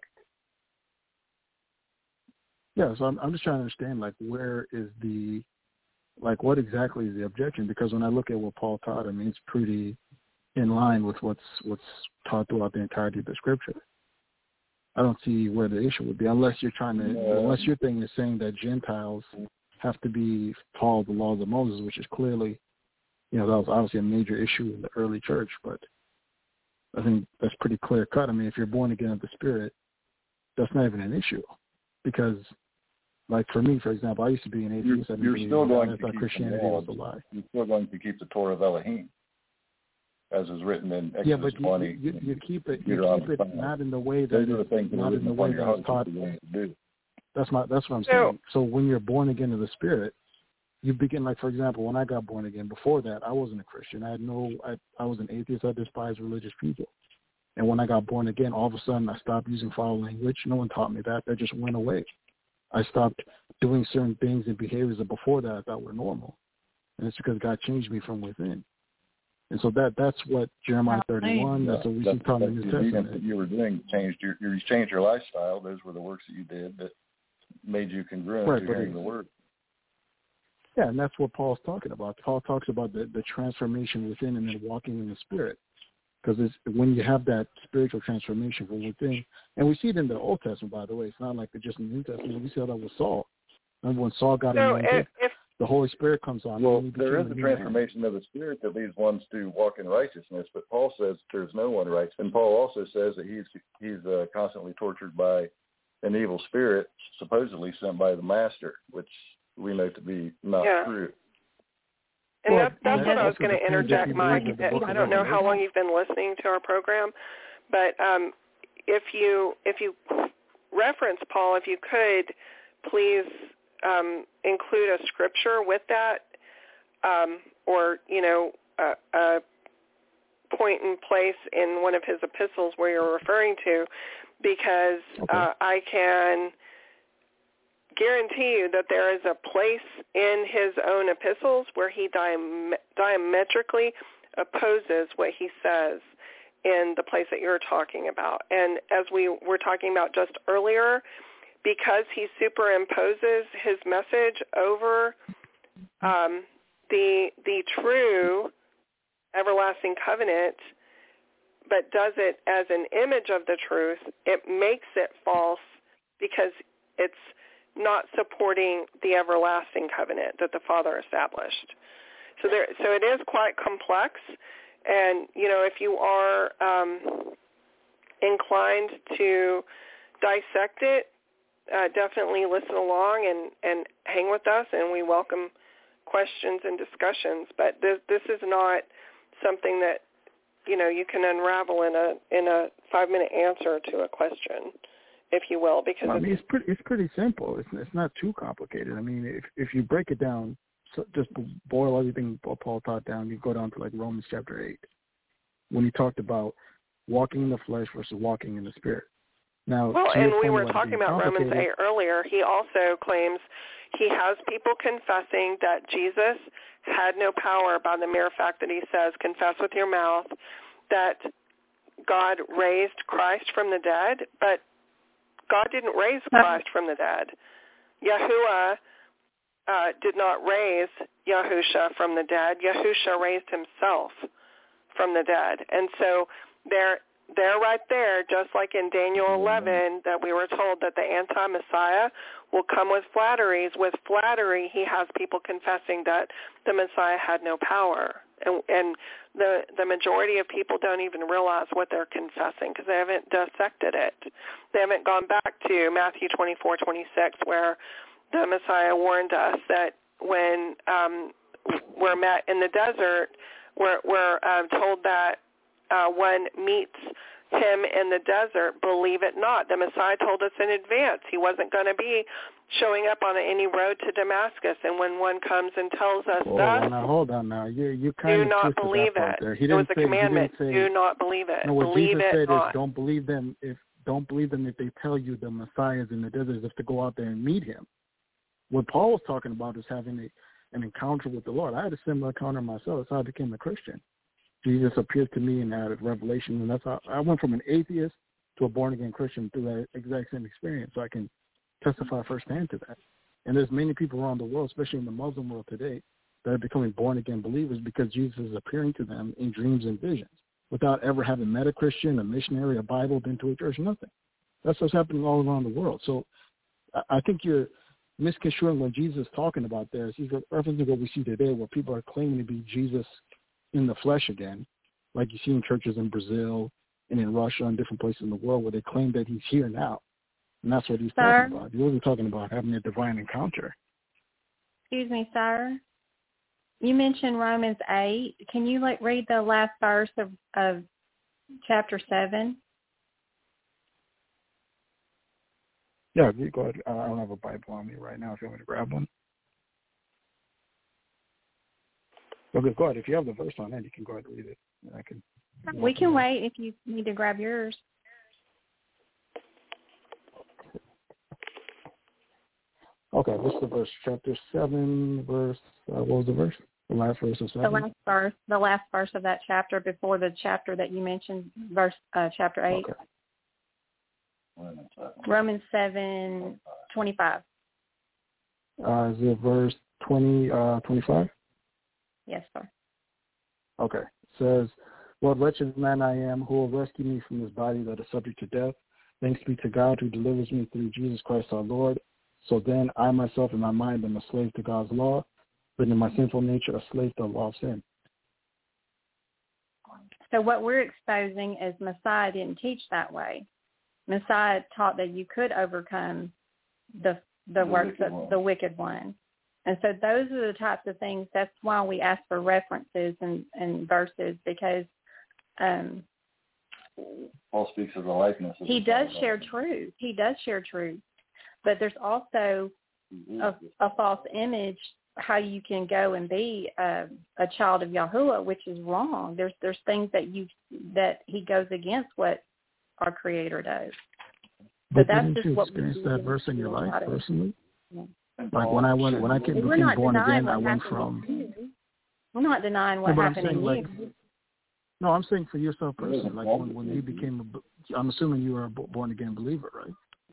G: Yeah, so I'm, I'm just trying to understand, like, where is the, like, what exactly is the objection? Because when I look at what Paul taught, I mean, it's pretty in line with what's what's taught throughout the entirety of the Scripture. I don't see where the issue would be, unless you're trying to,
E: No.
G: unless your thing is saying that Gentiles have to be taught the laws of Moses, which is clearly, you know, that was obviously a major issue in the early church, but I think that's pretty clear cut. I mean, if you're born again of the Spirit, that's not even an issue, because, like for me, for example, I used to be an atheist.
E: You're, you're still going
G: I
E: to
G: thought
E: keep
G: Christianity
E: the laws.
G: was a lie.
E: You're still going to keep the Torah of Elohim, as is written in Exodus
G: yeah, but you,
E: twenty.
G: You, you keep it. You
E: Deuteronomy
G: keep it
E: five.
G: not in the way that
E: Those are the
G: it's,
E: things that
G: not
E: are
G: in the
E: written upon
G: way
E: your
G: that
E: heart
G: it's taught.
E: that you're going to do.
G: That's my. That's what I'm
C: So-
G: saying. So when you're born again of the Spirit, you begin, like, for example, when I got born again, before that, I wasn't a Christian. I had no, I, I was an atheist. I despised religious people. And when I got born again, all of a sudden I stopped using foul language. No one taught me that. That just went away. I stopped doing certain things and behaviors that before that I thought were normal. And it's because God changed me from within. And so that that's what Jeremiah thirty-one,
E: Yeah,
G: that's what we
E: that's,
G: see taught in the
E: that's
G: New
E: the obedience
G: Testament.
E: that you were doing changed your, you changed your lifestyle. Those were the works that you did that made you congruent
G: Right,
E: to
G: but
E: hearing
G: it-
E: the word.
G: Yeah, and that's what Paul's talking about. Paul talks about the, the transformation within and then walking in the Spirit. Because it's when you have that spiritual transformation from within, and we see it in the Old Testament, by the way. It's not like just in the New Testament. We see how that with Saul. Remember when Saul got
C: so
G: anointed,
C: if, if,
G: the Holy Spirit comes on.
E: Well,
G: and he
E: there is
G: became
E: the
G: a new man.
E: transformation of the Spirit that leads one to walk in righteousness, but Paul says there's no one righteous. And Paul also says that he's he's uh, constantly tortured by an evil spirit, supposedly sent by the master, which we know to be not
C: Yeah.
E: true.
C: And
G: Well,
C: that, that's
G: that
C: what I was
G: also
C: going to
G: depends if
C: interject,
G: you
C: Mike.
G: believe in the book
C: I
G: of
C: don't know how
G: Revelation.
C: long you've been listening to our program, but um, if you if you reference Paul, if you could, please um, include a scripture with that, um, or you know, a, a point and place in one of his epistles where you're referring to, because
G: Okay.
C: uh, I can guarantee you that there is a place in his own epistles where he diam- diametrically opposes what he says in the place that you're talking about. And as we were talking about just earlier, because he superimposes his message over um, the the true everlasting covenant, but does it as an image of the truth, it makes it false because it's not supporting the everlasting covenant that the Father established. So there, so it is quite complex, and you know, if you are um, inclined to dissect it, uh, definitely listen along and, and hang with us, and we welcome questions and discussions. But this this is not something that you know you can unravel in a in a five minute answer to a question, if you will, because
G: Well, I mean,
C: it's,
G: it's pretty it's pretty simple. It's it's not too complicated. I mean, if if you break it down, so just boil everything Paul taught down, you go down to like Romans chapter eight, when he talked about walking in the flesh versus walking in the spirit. Now,
C: well,
G: to your
C: and we
G: point
C: were
G: about it
C: talking
G: being
C: about Romans
G: complicated-
C: eight earlier. He also claims he has people confessing that Jesus had no power by the mere fact that he says, confess with your mouth that God raised Christ from the dead, but God didn't raise Christ from the dead. Yahuwah uh, did not raise Yahusha from the dead. Yahusha raised himself from the dead. And so they're, they're right there, just like in Daniel eleven, that we were told that the anti-Messiah will come with flatteries. With flattery, he has people confessing that the Messiah had no power. And, and the the majority of people don't even realize what they're confessing because they haven't dissected it. They haven't gone back to Matthew twenty-four twenty-six, where the Messiah warned us that when um, we're met in the desert, we're, we're uh, told that uh, one meets him in the desert, believe it not. The Messiah told us in advance he wasn't going to be showing up on any road to Damascus, and when one comes and tells us
G: Whoa,
C: thus,
G: now hold on now. You you kind
C: do
G: of
C: not
G: twisted
C: believe
G: that part
C: it.
G: there. He
C: It
G: didn't
C: was a
G: say,
C: commandment.
G: He didn't say,
C: do not believe it.
G: no, what
C: believe
G: Jesus
C: it
G: said
C: not.
G: is don't believe them if don't believe them if they tell you the Messiah is in the desert, is to go out there and meet him. What Paul was talking about is having a, an encounter with the Lord. I had a similar encounter myself. That's how I became a Christian. Jesus appeared to me in that revelation, and that's how I went from an atheist to a born-again Christian through that exact same experience, so I can testify firsthand to that. And there's many people around the world, especially in the Muslim world today, that are becoming born-again believers because Jesus is appearing to them in dreams and visions without ever having met a Christian, a missionary, a Bible, been to a church, nothing. That's what's happening all around the world. So I think you're misconstruing what Jesus is talking about there. He's referencing what we see today where people are claiming to be Jesus in the flesh again, like you see in churches in Brazil and in Russia and different places in the world where they claim that he's here now. And that's what he's
D: Sir?
G: talking about. He wasn't talking about having a divine encounter.
D: Excuse me, sir. You mentioned Romans eight. Can you like read the last verse of, of chapter seven?
G: Yeah, you go ahead. I don't have a Bible on me right now if you want me to grab one. Okay, go ahead. If you have the verse on it, you can go ahead and read it. I can.
D: We can wait if you need to grab yours.
G: Okay, this is the verse, chapter seven, verse, uh, what was the verse? The last verse of seven?
D: The last verse, the last verse of that chapter before the chapter that you mentioned, verse uh, chapter eight.
G: Okay.
D: Romans seven twenty-five.
G: Uh, is it verse twenty, uh, twenty-five?
D: Yes, sir.
G: Okay. It says, what wretched man I am, who will rescue me from this body that is subject to death? Thanks be to God who delivers me through Jesus Christ our Lord. So then I myself in my mind am a slave to God's law, but in my sinful nature a slave to the law of sin.
D: So what we're exposing is Messiah didn't teach that way. Messiah taught that you could overcome the the, the works of one. the wicked one. And so those are the types of things. That's why we ask for references and, and verses, because um,
E: Paul speaks of the likeness. Of
D: he
E: the
D: does
E: Father.
D: share truth. He does share truth. But there's also a, a false image, how you can go and be a, a child of Yahuwah, which is wrong. There's there's things that you that he goes against what our Creator does.
G: But, but
D: that's
G: didn't
D: just
G: you
D: what
G: experience that verse in your life personally?
D: Yeah.
G: Like when I went when I came, became born again, I went from.
D: We're not denying what
G: no,
D: happened
G: saying,
D: in
G: like,
D: you.
G: No, I'm saying for yourself personally. Like when, when you became, a, I'm assuming you were a born again believer, right?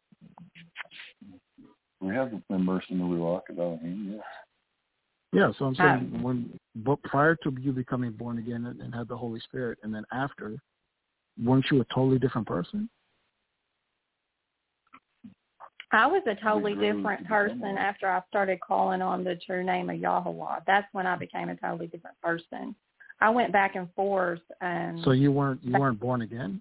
E: We have been immersed in the Ruach about him, yes.
G: Yeah, so I'm saying um, when, but prior to you becoming born again and, and had the Holy Spirit, and then after, weren't you a totally different person?
D: I was a totally different person after I started calling on the true name of Yahuwah. That's when I became a totally different person. I went back and forth. Um,
G: so you weren't you weren't born again?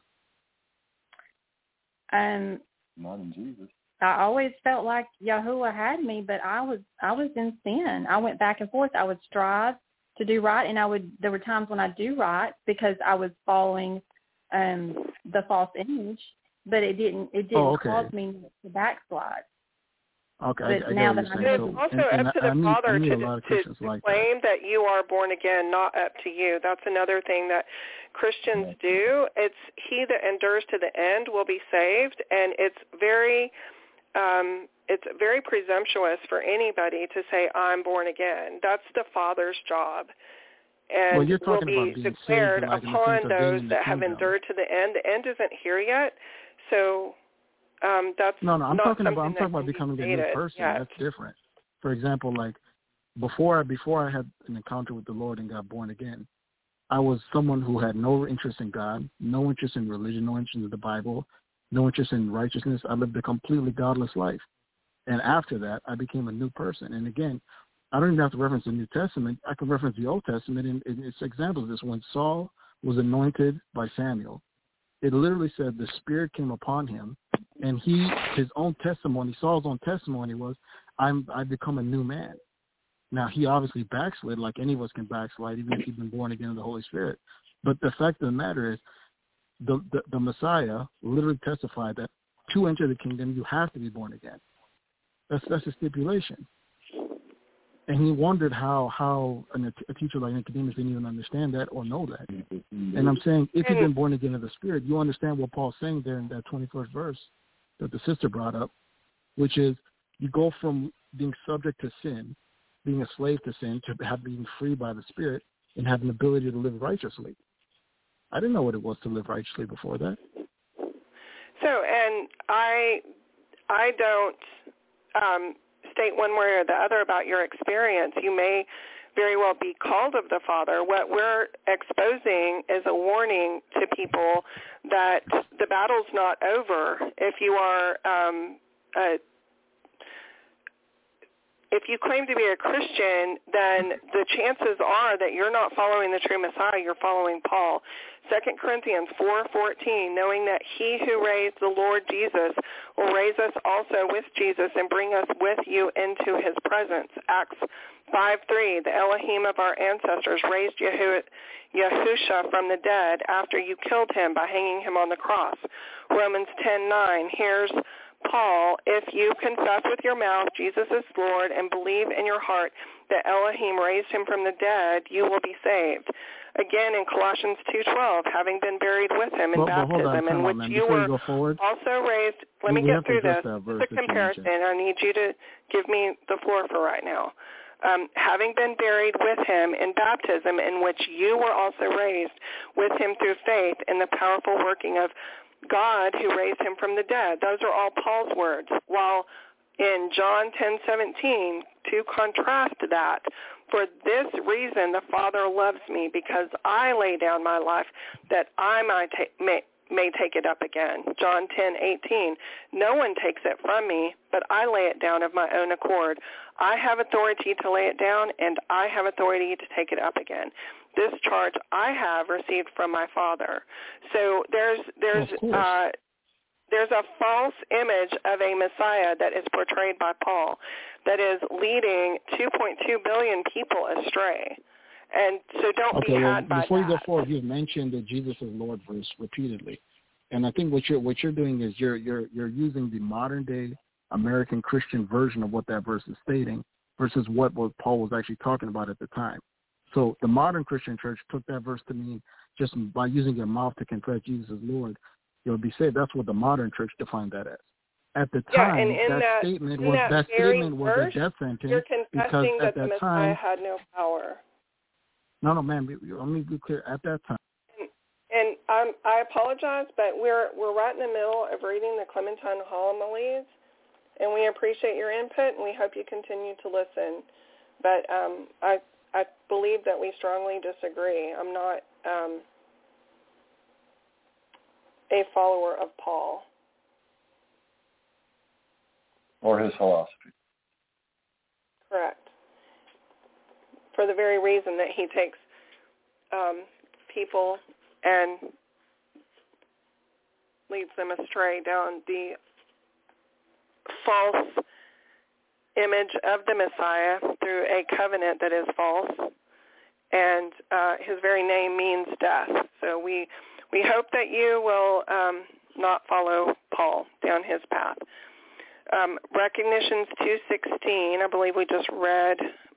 D: Um,
E: Not in Jesus.
D: I always felt like Yahuwah had me, but I was I was in sin. I went back and forth. I would strive to do right, and I would. There were times when I do right because I was following um, the false image, but it didn't. It didn't
G: oh, okay.
D: cause me to backslide.
G: Okay,
D: but
G: I, I
D: now
G: get
D: that
G: what you're saying.
C: It's
G: so,
C: also
G: and,
C: up
G: and
C: to the
G: I mean,
C: Father
G: I mean
C: to,
G: a lot of
C: to,
G: to
C: like
G: claim
C: that. that you are born again, not up to you. That's another thing that Christians do. It's he that endures to the end will be saved, and it's very, um, it's very presumptuous for anybody to say, I'm born again. That's the Father's job. And
G: well, you're
C: will
G: talking
C: be
G: about being
C: declared
G: saved, like,
C: upon
G: in the
C: those
G: in
C: that
G: the
C: have endured to the end. The end isn't here yet, so um, that's
G: no, no. I'm
C: not
G: talking about I'm
C: that
G: talking about
C: be
G: becoming a
C: stated
G: new person.
C: yet.
G: That's different. For example, like before before I had an encounter with the Lord and got born again, I was someone who had no interest in God, no interest in religion, no interest in the Bible, no interest in righteousness. I lived a completely godless life. And after that, I became a new person. And again, I don't even have to reference the New Testament. I can reference the Old Testament, and, and it's examples of this. When Saul was anointed by Samuel, it literally said the Spirit came upon him, and he, his own testimony, Saul's own testimony was, I'm, I've become a new man. Now, he obviously backslid, like any of us can backslide, even if you've been born again of the Holy Spirit. But the fact of the matter is, the, the, the Messiah literally testified that to enter the kingdom, you have to be born again. That's that's a stipulation. And he wondered how how an, a teacher like Nicodemus didn't even understand that or know that. And I'm saying, if you've been born again of the Spirit, you understand what Paul's saying there in that twenty-first verse that the sister brought up, which is you go from being subject to sin, being a slave to sin, to have being free by the Spirit and have an ability to live righteously. I didn't know what it was to live righteously before that.
C: So, and I, I don't um, state one way or the other about your experience. You may very well be called of the Father. What we're exposing is a warning to people that the battle's not over. If you are um, a If you claim to be a Christian, then the chances are that you're not following the true Messiah, you're following Paul. Second Corinthians four fourteen, knowing that he who raised the Lord Jesus will raise us also with Jesus and bring us with you into his presence. Acts five three, the Elohim of our ancestors raised Yahusha from the dead after you killed him by hanging him on the cross. Romans ten nine, here's Paul, if you confess with your mouth Jesus is Lord and believe in your heart that Elohim raised him from the dead, you will be saved. Again, in Colossians two twelve, having been buried with him in
G: well,
C: baptism, in which
G: on,
C: you
G: Before
C: were
G: you forward,
C: also raised. Let
G: we,
C: me
G: we
C: get through this.
G: It's
C: a comparison. I need you to give me the floor for right now. Um, having been buried with him in baptism, in which you were also raised with him through faith in the powerful working of God who raised him from the dead. Those are all Paul's words. While in John ten seventeen, to contrast that, for this reason the Father loves me, because I lay down my life that I might, ta- may, may take it up again. John ten eighteen, no one takes it from me, but I lay it down of my own accord. I have authority to lay it down, and I have authority to take it up again. This charge I have received from my Father. So there's there's uh, there's a false image of a Messiah that is portrayed by Paul that is leading two point two billion people astray. And so don't
G: okay,
C: be
G: well,
C: had by
G: before
C: that.
G: you go forward, you've mentioned that Jesus is Lord verse repeatedly, and I think what you're what you're doing is you're you're you're using the modern day American Christian version of what that verse is stating versus what, what Paul was actually talking about at the time. So the modern Christian church took that verse to mean just by using your mouth to confess Jesus as Lord, you'll be saved. That's what the modern church defined that as. At the time,
C: yeah, and in
G: that,
C: that
G: statement
C: in
G: was
C: that,
G: that
C: very
G: statement was
C: verse,
G: a death sentence
C: you're
G: because
C: confessing
G: at
C: that
G: that
C: the
G: time,
C: Messiah had no power.
G: No, no, ma'am. Let me be clear. At that time,
C: And, and um, I apologize, but we're we're right in the middle of reading the Clementine homilies, and we appreciate your input, and we hope you continue to listen. But um, I I believe that we strongly disagree. I'm not um, a follower of Paul
E: or his philosophy.
C: Correct. For the very reason that he takes um, people and leads them astray down the false image of the Messiah through a covenant that is false, and uh, his very name means death. So we we hope that you will um, not follow Paul down his path. Um, Recognitions two sixteen, I believe we just read.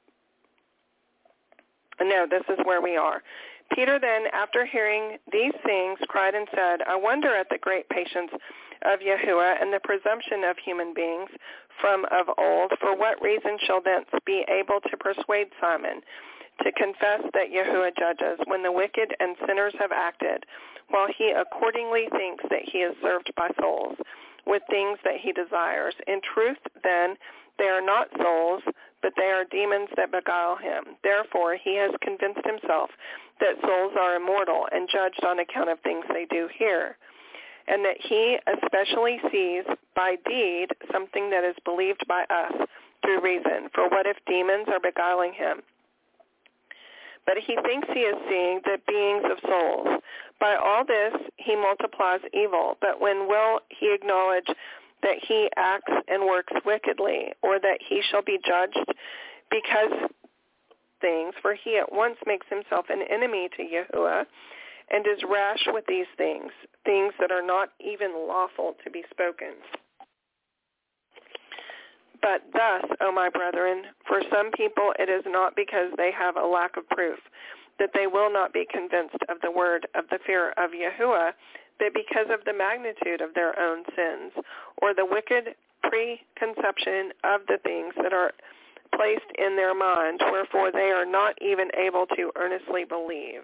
C: No, this is where we are. Peter then, after hearing these things, cried and said, I wonder at the great patience of Yahuwah and the presumption of human beings from of old. For what reason shall thence be able to persuade Simon to confess that Yahuwah judges when the wicked and sinners have acted, while he accordingly thinks that he is served by souls with things that he desires? In truth, then, they are not souls, but they are demons that beguile him. Therefore, he has convinced himself that souls are immortal and judged on account of things they do here, and that he especially sees by deed something that is believed by us through reason. For what if demons are beguiling him? But he thinks he is seeing the beings of souls. By all this he multiplies evil, but when will he acknowledge that he acts and works wickedly, or that he shall be judged because things, for he at once makes himself an enemy to Yahuwah, and is rash with these things, things that are not even lawful to be spoken. But thus, O my brethren, for some people it is not because they have a lack of proof that they will not be convinced of the word of the fear of Yahuwah, but because of the magnitude of their own sins, or the wicked preconception of the things that are placed in their minds, wherefore they are not even able to earnestly believe.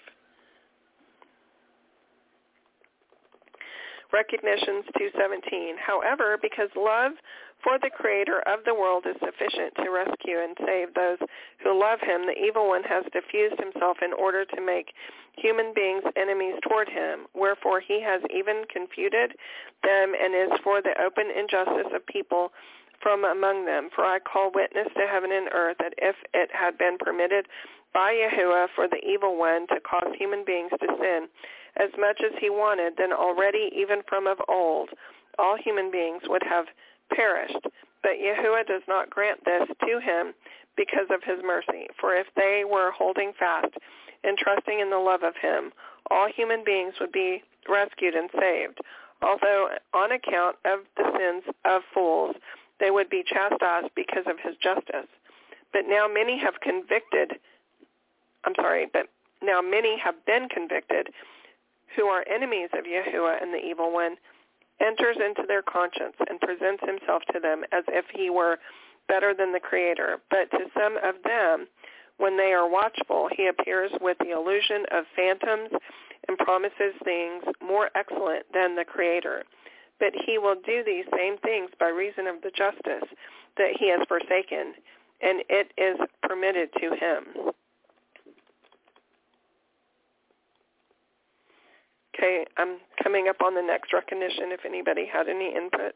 C: Recognitions two seventeen. However, because love for the Creator of the world is sufficient to rescue and save those who love him, the evil one has diffused himself in order to make human beings enemies toward him. Wherefore he has even confuted them, and is for the open injustice of people from among them. For I call witness to heaven and earth that if it had been permitted by Yahuwah for the evil one to cause human beings to sin as much as he wanted, then already, even from of old, all human beings would have perished. But Yahuwah does not grant this to him because of his mercy. For if they were holding fast and trusting in the love of him, all human beings would be rescued and saved. Although on account of the sins of fools, they would be chastised because of his justice. But now many have convicted, I'm sorry, but now many have been convicted who are enemies of Yahuwah, and the evil one enters into their conscience and presents himself to them as if he were better than the Creator. But to some of them, when they are watchful, he appears with the illusion of phantoms and promises things more excellent than the Creator. But he will do these same things by reason of the justice that he has forsaken, and it is permitted to him. Okay, I'm coming up on the next recognition, if anybody had any input.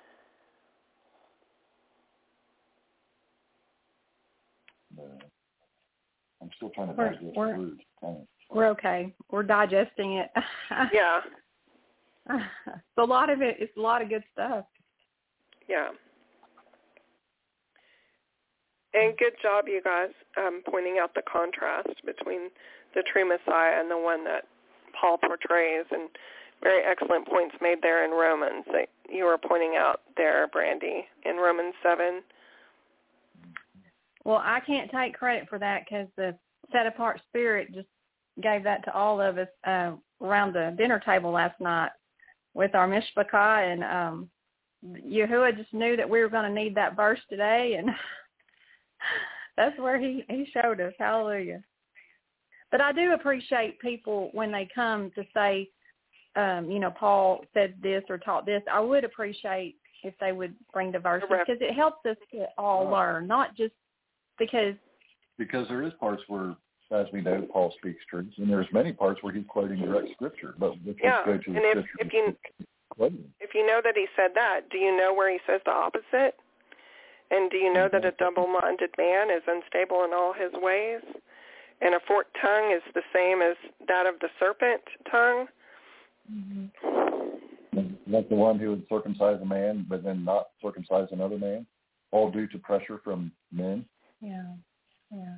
E: Uh, I'm still trying to
D: We're,
E: digest
D: we're,
E: words. Kind of.
D: we're okay. We're digesting it.
C: Yeah.
D: So a lot of it, it's a lot of good stuff.
C: Yeah. And good job, you guys, um, pointing out the contrast between the true Messiah and the one that Paul portrays, and very excellent points made there in Romans that you were pointing out there, Brandy, in Romans seven.
D: Well, I can't take credit for that because the set-apart spirit just gave that to all of us uh, around the dinner table last night with our mishpachah, and um, Yahuwah just knew that we were going to need that verse today, and that's where he, he showed us. Hallelujah. But I do appreciate people when they come to say, um, you know, Paul said this or taught this. I would appreciate if they would bring the verses because it helps us to all learn, not just because.
E: Because there is parts where, as we know, Paul speaks truth, and there's many parts where he's quoting direct scripture. But let's
C: yeah,
E: go to the
C: and if,
E: scripture.
C: if you if you know that he said that, do you know where he says the opposite? And do you know that a double-minded man is unstable in all his ways? And a forked tongue is the same as that of the serpent tongue?
D: Mm-hmm.
E: Like the one who would circumcise a man but then not circumcise another man, all due to pressure from men?
D: Yeah, yeah.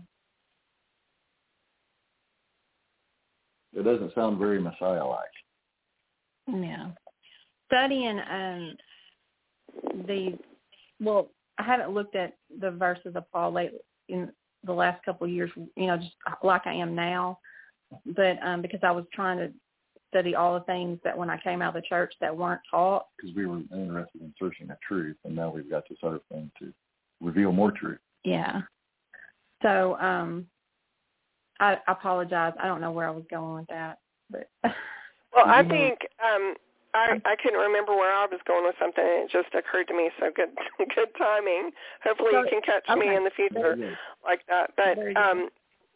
E: It doesn't sound very Messiah-like.
D: Yeah. Studying um, the, well, I haven't looked at the verses of Paul lately in the last couple of years, you know, just like I am now, but um, because I was trying to study all the things that when I came out of the church that weren't taught.
E: Because we were interested in searching the truth, and now we've got this other thing to reveal more truth.
D: Yeah. So um, I, I apologize. I don't know where I was going with that, but.
C: Well, I think um, I, I couldn't remember where I was going with something, and it just occurred to me. So good, good timing. Hopefully,
D: so,
C: you can catch
D: okay.
C: me in the future like that. But um,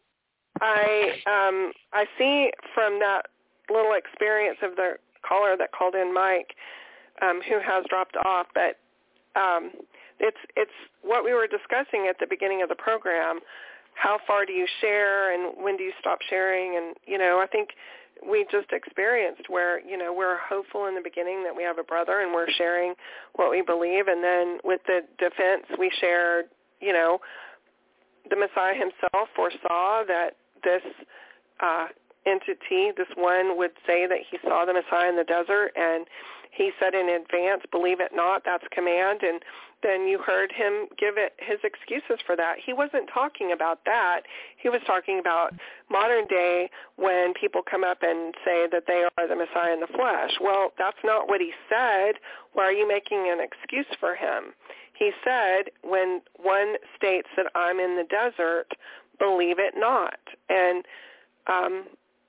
C: I um, I see from that little experience of the caller that called in, Mike, um, who has dropped off, but um, it's it's what we were discussing at the beginning of the program. How far do you share, and when do you stop sharing? And you know, I think we just experienced where, you know, we're hopeful in the beginning that we have a brother and we're sharing what we believe. And then with the defense, we shared, you know, the Messiah himself foresaw that this uh, entity, this one, would say that he saw the Messiah in the desert. And he said in advance, believe it not, that's command. And then you heard him give it his excuses for that. He wasn't talking about that. He was talking about modern day when people come up and say that they are the Messiah in the flesh. Well, that's not what he said. Why are you making an excuse for him? He said when one states that I'm in the desert, believe it not. And um,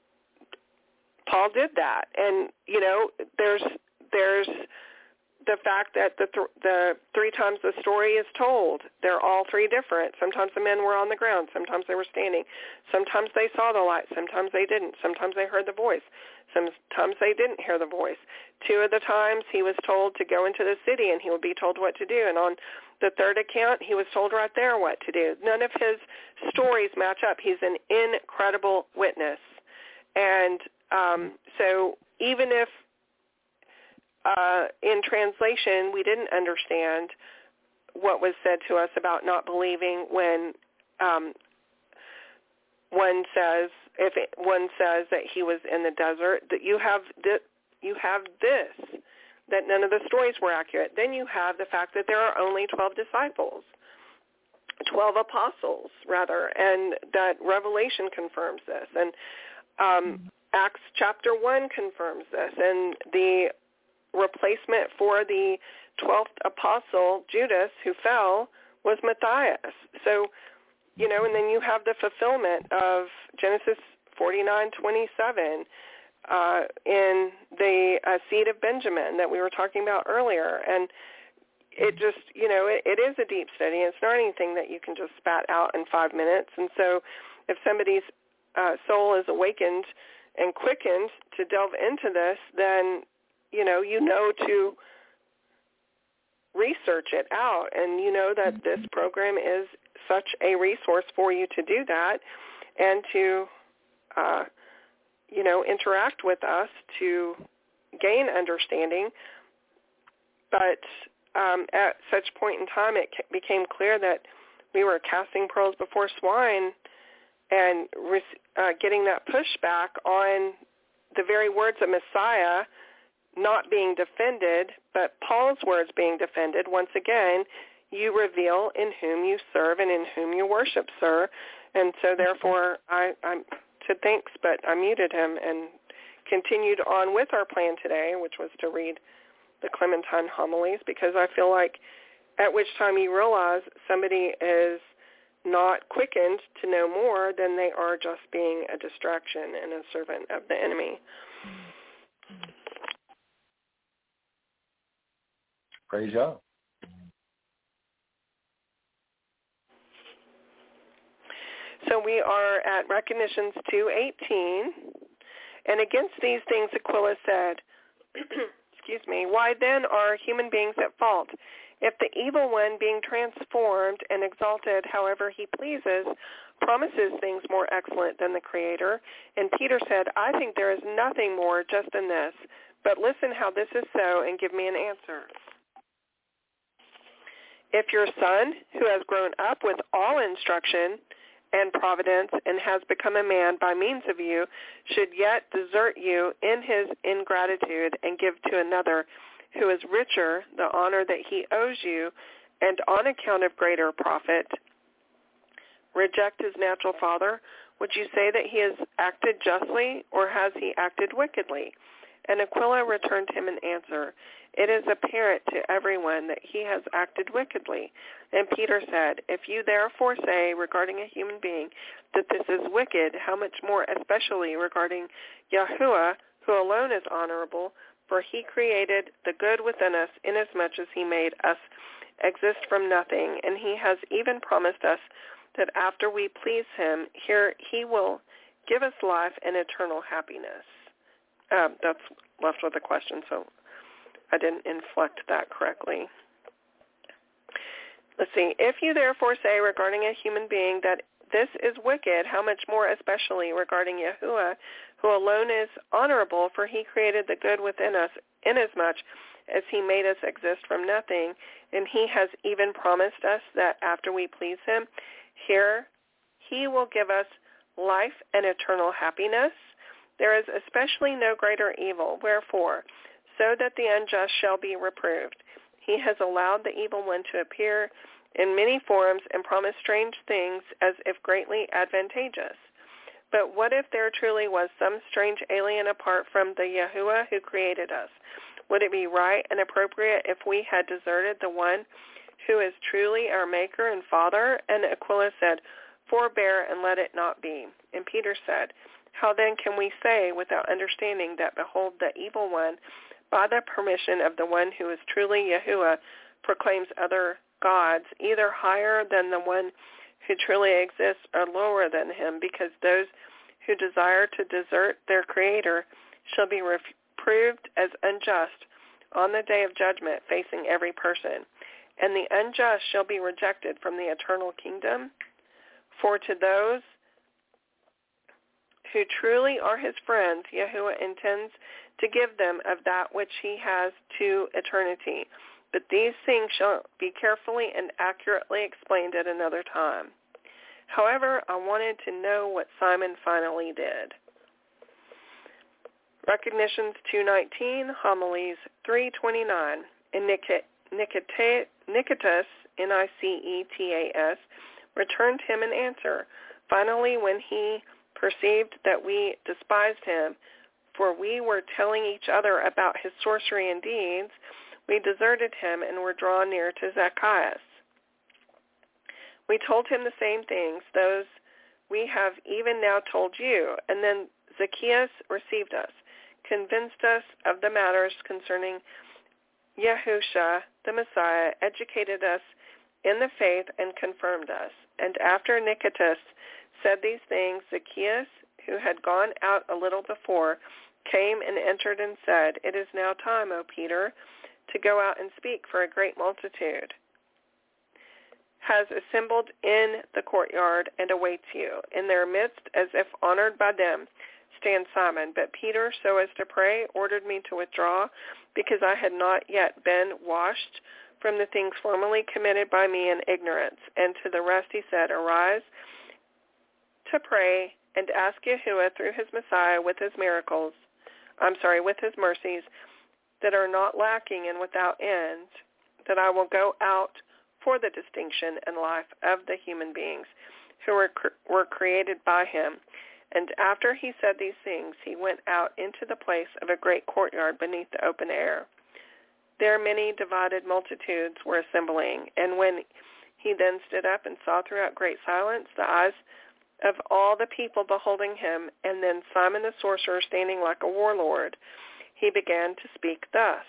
C: Paul did that. And, you know, there's there's the fact that the th- the three times the story is told, they're all three different. Sometimes the men were on the ground. Sometimes they were standing. Sometimes they saw the light. Sometimes they didn't. Sometimes they heard the voice. Sometimes they didn't hear the voice. Two of the times he was told to go into the city and he would be told what to do. And on the third account, he was told right there what to do. None of his stories match up. He's an incredible witness. And um, so even if Uh, in translation, we didn't understand what was said to us about not believing when um, one says, if it, one says that he was in the desert, that you have th- you have this, that none of the stories were accurate. Then you have the fact that there are only twelve disciples, twelve apostles, rather, and that Revelation confirms this, and um, Acts chapter one confirms this, and the replacement for the twelfth apostle, Judas, who fell, was Matthias. So, you know, and then you have the fulfillment of Genesis forty-nine twenty-seven uh, in the uh, seed of Benjamin that we were talking about earlier. And it just, you know, it, it is a deep study. It's not anything that you can just spat out in five minutes. And so if somebody's uh, soul is awakened and quickened to delve into this, then, you know, you know to research it out, and you know that this program is such a resource for you to do that and to, uh, you know, interact with us to gain understanding. But um, at such point in time, it became clear that we were casting pearls before swine and uh, getting that pushback on the very words of Messiah not being defended, but Paul's words being defended. Once again, you reveal in whom you serve and in whom you worship, sir. And so therefore I, I said thanks, but I muted him and continued on with our plan today, which was to read the Clementine homilies, because I feel like at which time you realize somebody is not quickened to know more than they are just being a distraction and a servant of the enemy.
E: Praise God.
C: So we are at Recognitions two eighteen, and against these things Aquila said, excuse me, why then are human beings at fault? If the evil one, being transformed and exalted however he pleases, promises things more excellent than the Creator. And Peter said, I think there is nothing more just than this, but listen how this is so and give me an answer. If your son, who has grown up with all instruction and providence and has become a man by means of you, should yet desert you in his ingratitude and give to another who is richer the honor that he owes you, and on account of greater profit, reject his natural father, would you say that he has acted justly, or has he acted wickedly? And Aquila returned him an answer, it is apparent to everyone that he has acted wickedly. And Peter said, if you therefore say regarding a human being that this is wicked, how much more especially regarding Yahuwah, who alone is honorable, for he created the good within us inasmuch as he made us exist from nothing, and he has even promised us that after we please him, here he will give us life and eternal happiness. Um, that's left with a question, so I didn't inflect that correctly. Let's see. If you therefore say regarding a human being that this is wicked, how much more especially regarding Yahuwah, who alone is honorable, for he created the good within us inasmuch as he made us exist from nothing, and he has even promised us that after we please him, here he will give us life and eternal happiness. There is especially no greater evil. Wherefore, so that the unjust shall be reproved, he has allowed the evil one to appear in many forms and promise strange things as if greatly advantageous. But what if there truly was some strange alien apart from the Yahuwah who created us? Would it be right and appropriate if we had deserted the one who is truly our Maker and Father? And Aquila said, forbear and let it not be. And Peter said, how then can we say without understanding that, behold, the evil one, by the permission of the one who is truly Yahuwah, proclaims other gods, either higher than the one who truly exists or lower than him, because those who desire to desert their Creator shall be reproved as unjust on the day of judgment facing every person, and the unjust shall be rejected from the eternal kingdom. For to those who truly are his friends, Yahuwah intends to give them of that which he has to eternity. But these things shall be carefully and accurately explained at another time. However, I wanted to know what Simon finally did. Recognitions two nineteen, Homilies three twenty-nine. And Nicetas, N I C E T A S, returned him an answer. Finally, when he perceived that we despised him, for we were telling each other about his sorcery and deeds, we deserted him and were drawn near to Zacchaeus. We told him the same things, those we have even now told you, and then Zacchaeus received us, convinced us of the matters concerning Yahusha, the Messiah, educated us in the faith and confirmed us. And after Nicetas said these things, Zacchaeus who had gone out a little before, came and entered and said, "It is now time, O Peter, to go out and speak, for a great multitude has assembled in the courtyard and awaits you. In their midst, as if honored by them, stands Simon. But Peter, so as to pray, ordered me to withdraw, because I had not yet been washed from the things formerly committed by me in ignorance. And to the rest he said, Arise to pray and ask Yahuwah through his Messiah with his miracles, I'm sorry, with his mercies that are not lacking and without end, that I will go out for the distinction and life of the human beings who were, were created by him." And after he said these things, he went out into the place of a great courtyard beneath the open air. There many divided multitudes were assembling, and when he then stood up and saw throughout great silence, the eyes of all the people beholding him, and then Simon the sorcerer standing like a warlord, he began to speak thus: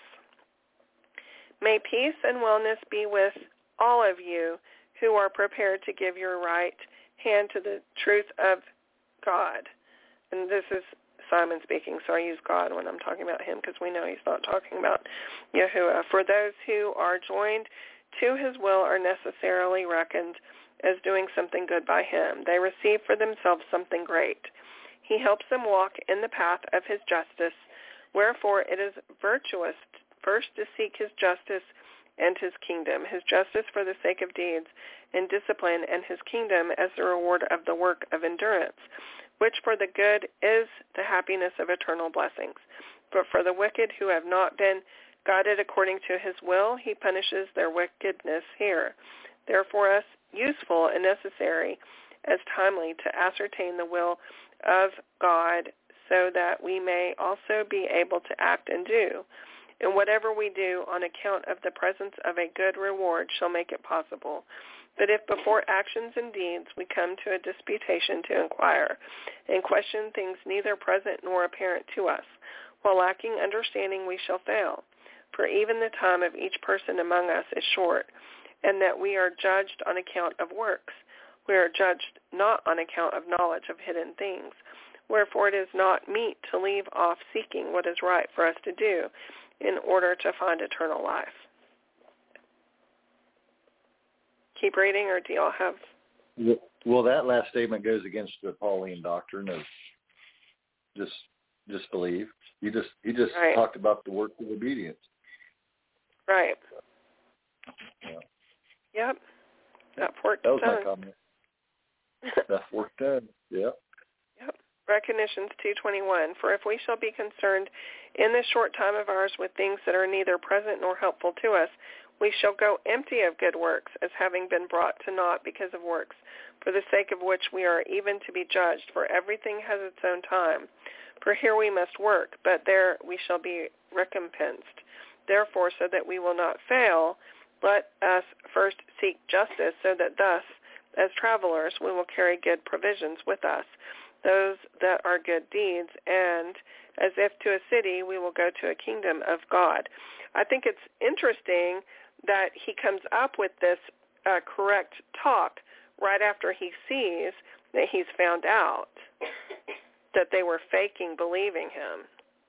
C: "May peace and wellness be with all of you who are prepared to give your right hand to the truth of God." And this is Simon speaking, so I use God when I'm talking about him, because we know he's not talking about Yahuwah. "For those who are joined to his will are necessarily reckoned as doing something good by him. They receive for themselves something great. He helps them walk in the path of his justice. Wherefore it is virtuous first to seek his justice and his kingdom, his justice for the sake of deeds and discipline, and his kingdom as the reward of the work of endurance, which for the good is the happiness of eternal blessings. But for the wicked who have not been guided according to his will, he punishes their wickedness here. Therefore us useful and necessary as timely to ascertain the will of God, so that we may also be able to act and do. And whatever we do on account of the presence of a good reward shall make it possible. But if before actions and deeds we come to a disputation to inquire and question things neither present nor apparent to us, while lacking understanding we shall fail. For even the time of each person among us is short, and that we are judged on account of works. We are judged not on account of knowledge of hidden things. Wherefore it is not meet to leave off seeking what is right for us to do in order to find eternal life." Keep reading, or do y'all have?
E: Well, that last statement goes against the Pauline doctrine of just disbelief. He just he just
C: right.
E: talked about the work of obedience.
C: Right.
E: Yeah.
C: Yep. That work
E: That was
C: done.
E: my comment. That work done. Yep.
C: Yep. Recognitions two twenty-one. For if we shall be concerned in this short time of ours with things that are neither present nor helpful to us, we shall go empty of good works, as having been brought to naught because of works, for the sake of which we are even to be judged. For everything has its own time. For here we must work, but there we shall be recompensed. Therefore, so that we will not fail, let us first seek justice, so that thus, as travelers, we will carry good provisions with us, those that are good deeds, and as if to a city, we will go to a kingdom of God. I think it's interesting that he comes up with this uh, correct talk right after he sees that he's found out that they were faking believing him.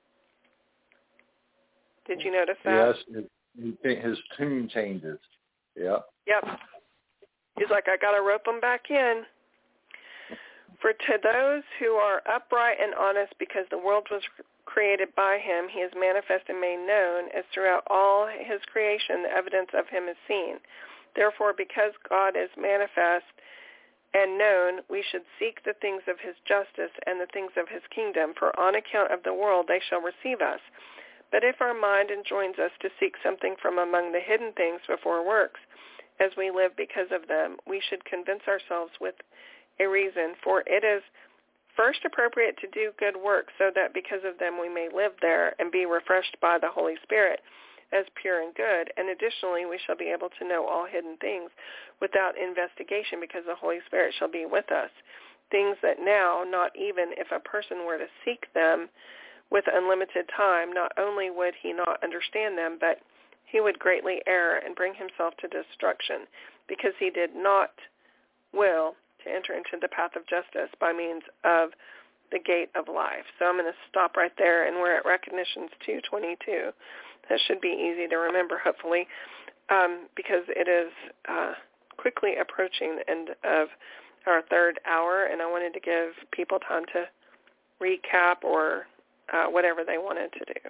C: Did you notice that?
E: Yes, his, his tune changes. Yep.
C: Yep. He's like, I got to rope them back in. For to those who are upright and honest, because the world was created by him, he is manifest and made known, as throughout all his creation the evidence of him is seen. Therefore, because God is manifest and known, we should seek the things of his justice and the things of his kingdom, for on account of the world they shall receive us. But if our mind enjoins us to seek something from among the hidden things before works, as we live because of them, we should convince ourselves with a reason, for it is first appropriate to do good works, so that because of them we may live there and be refreshed by the Holy Spirit as pure and good. And additionally, we shall be able to know all hidden things without investigation, because the Holy Spirit shall be with us. Things that now, not even if a person were to seek them with unlimited time, not only would he not understand them, but he would greatly err and bring himself to destruction, because he did not will to enter into the path of justice by means of the gate of life. So I'm going to stop right there, and we're at Recognitions two twenty-two. That should be easy to remember, hopefully, um, because it is uh, quickly approaching the end of our third hour, and I wanted to give people time to recap or uh, whatever they wanted to do.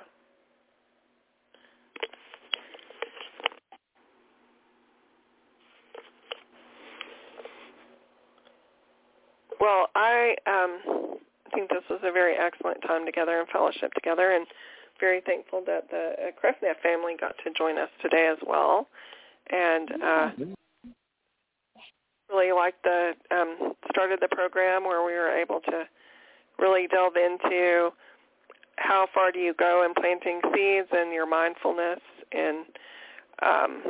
C: Well, I um, think this was a very excellent time together and fellowship together, and very thankful that the uh, Crefneff family got to join us today as well. And uh, really liked the um, start of the program where we were able to really delve into how far do you go in planting seeds and your mindfulness and um,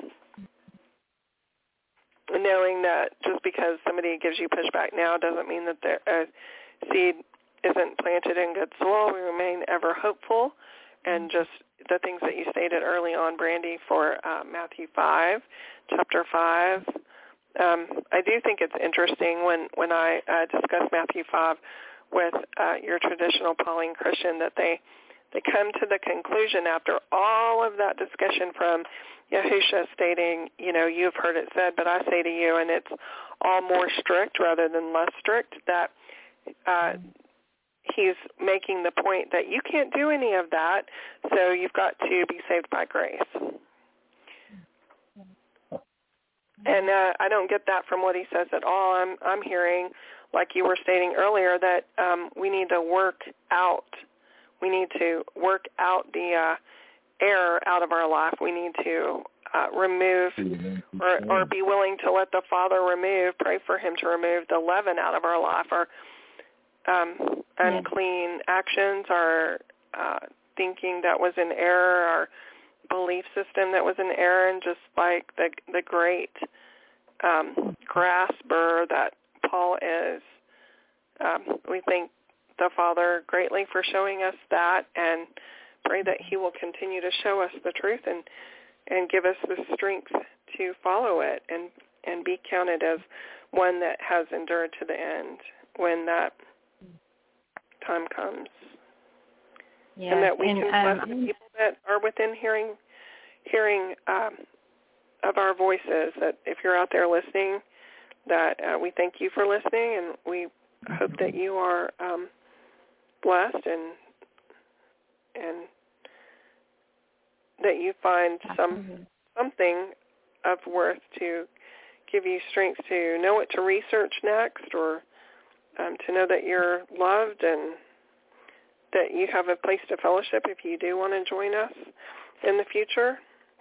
C: knowing that just because somebody gives you pushback now doesn't mean that the uh, seed isn't planted in good soil. We remain ever hopeful. And just the things that you stated early on, Brandy, for uh, Matthew five, chapter five. Um, I do think it's interesting when, when I uh, discuss Matthew five with uh, your traditional Pauline Christian that they, they come to the conclusion after all of that discussion from Yahusha stating, you know, you've heard it said, but I say to you, and it's all more strict rather than less strict, that uh, he's making the point that you can't do any of that, so you've got to be saved by grace. And uh, I don't get that from what he says at all. I'm I'm hearing, like you were stating earlier, that um, we need to work out. We need to work out the uh, error out of our life. We need to uh, remove or, or be willing to let the Father remove, pray for him to remove the leaven out of our life, our um, unclean actions, our uh, thinking that was in error, our belief system that was in error, and just like the the great um, grasper that Paul is. Um, we thank the Father greatly for showing us that, and pray that he will continue to show us the truth and, and give us the strength to follow it and, and be counted as one that has endured to the end when that time comes.
D: Yeah.
C: And that we
D: and,
C: can bless
D: um,
C: the people that are within hearing hearing um, of our voices, that if you're out there listening, that uh, we thank you for listening, and we hope that you are um, blessed and and that you find some something of worth to give you strength to know what to research next, or um, to know that you're loved and that you have a place to fellowship if you do want to join us in the future.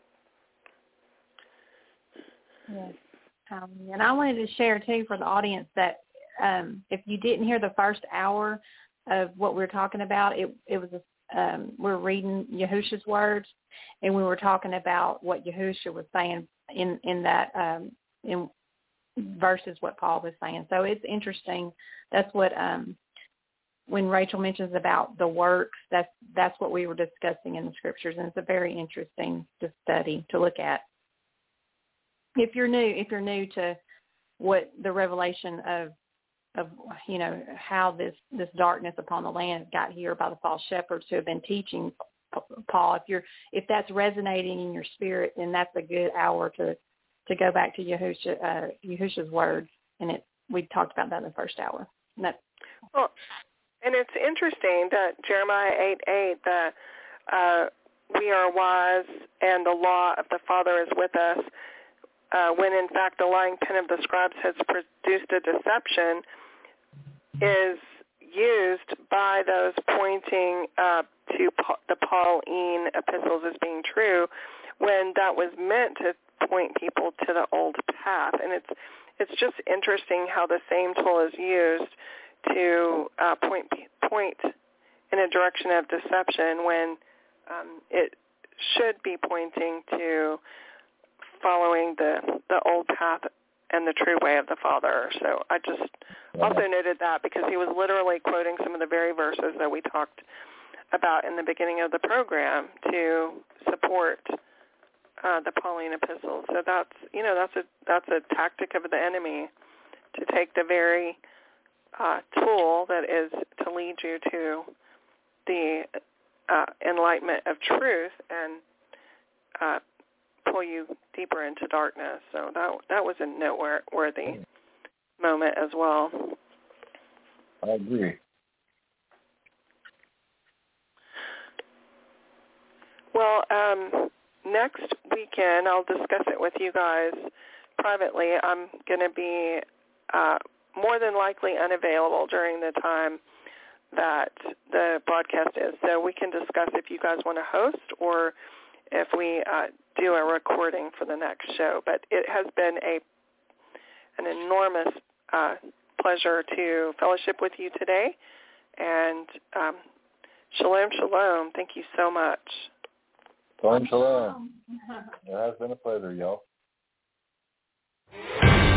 D: Yes. Um, and I wanted to share, too, for the audience that um, if you didn't hear the first hour of what we were talking about, it, it was a, um, we were reading Yahusha's words, and we were talking about what Yahusha was saying in, in that um, in versus what Paul was saying. So it's interesting. That's what um, when Rachel mentions about the works, that's that's what we were discussing in the scriptures, and it's a very interesting to study, to look at. If you're new, if you're new to what the revelation of, of you know, how this, this darkness upon the land got here by the false shepherds who have been teaching Paul, if you're if that's resonating in your spirit, then that's a good hour to, to go back to Yahusha, uh, Yahusha's words, and it we talked about that in the first hour. And that's,
C: well, and it's interesting that Jeremiah eight eight, that uh, we are wise and the law of the Father is with us. Uh, when in fact the lying pen of the scribes has produced a deception, is used by those pointing uh, to pa- the Pauline epistles as being true, when that was meant to point people to the old path. And it's it's just interesting how the same tool is used to uh, point point in a direction of deception when um, it should be pointing to following the, the old path and the true way of the Father. So I just also noted that because he was literally quoting some of the very verses that we talked about in the beginning of the program to support uh, the Pauline epistles. So that's, you know, that's a that's a tactic of the enemy, to take the very uh, tool that is to lead you to the uh, enlightenment of truth and uh, pull you deeper into darkness. So that that was a noteworthy moment as well.
E: I agree.
C: Well, um, next weekend I'll discuss it with you guys privately. I'm going to be uh, more than likely unavailable during the time that the broadcast is. So we can discuss if you guys want to host or if we uh, do a recording for the next show. But it has been a an enormous uh, pleasure to fellowship with you today. And um, shalom, shalom. Thank you so much.
E: Shalom, shalom. It has been a pleasure, y'all.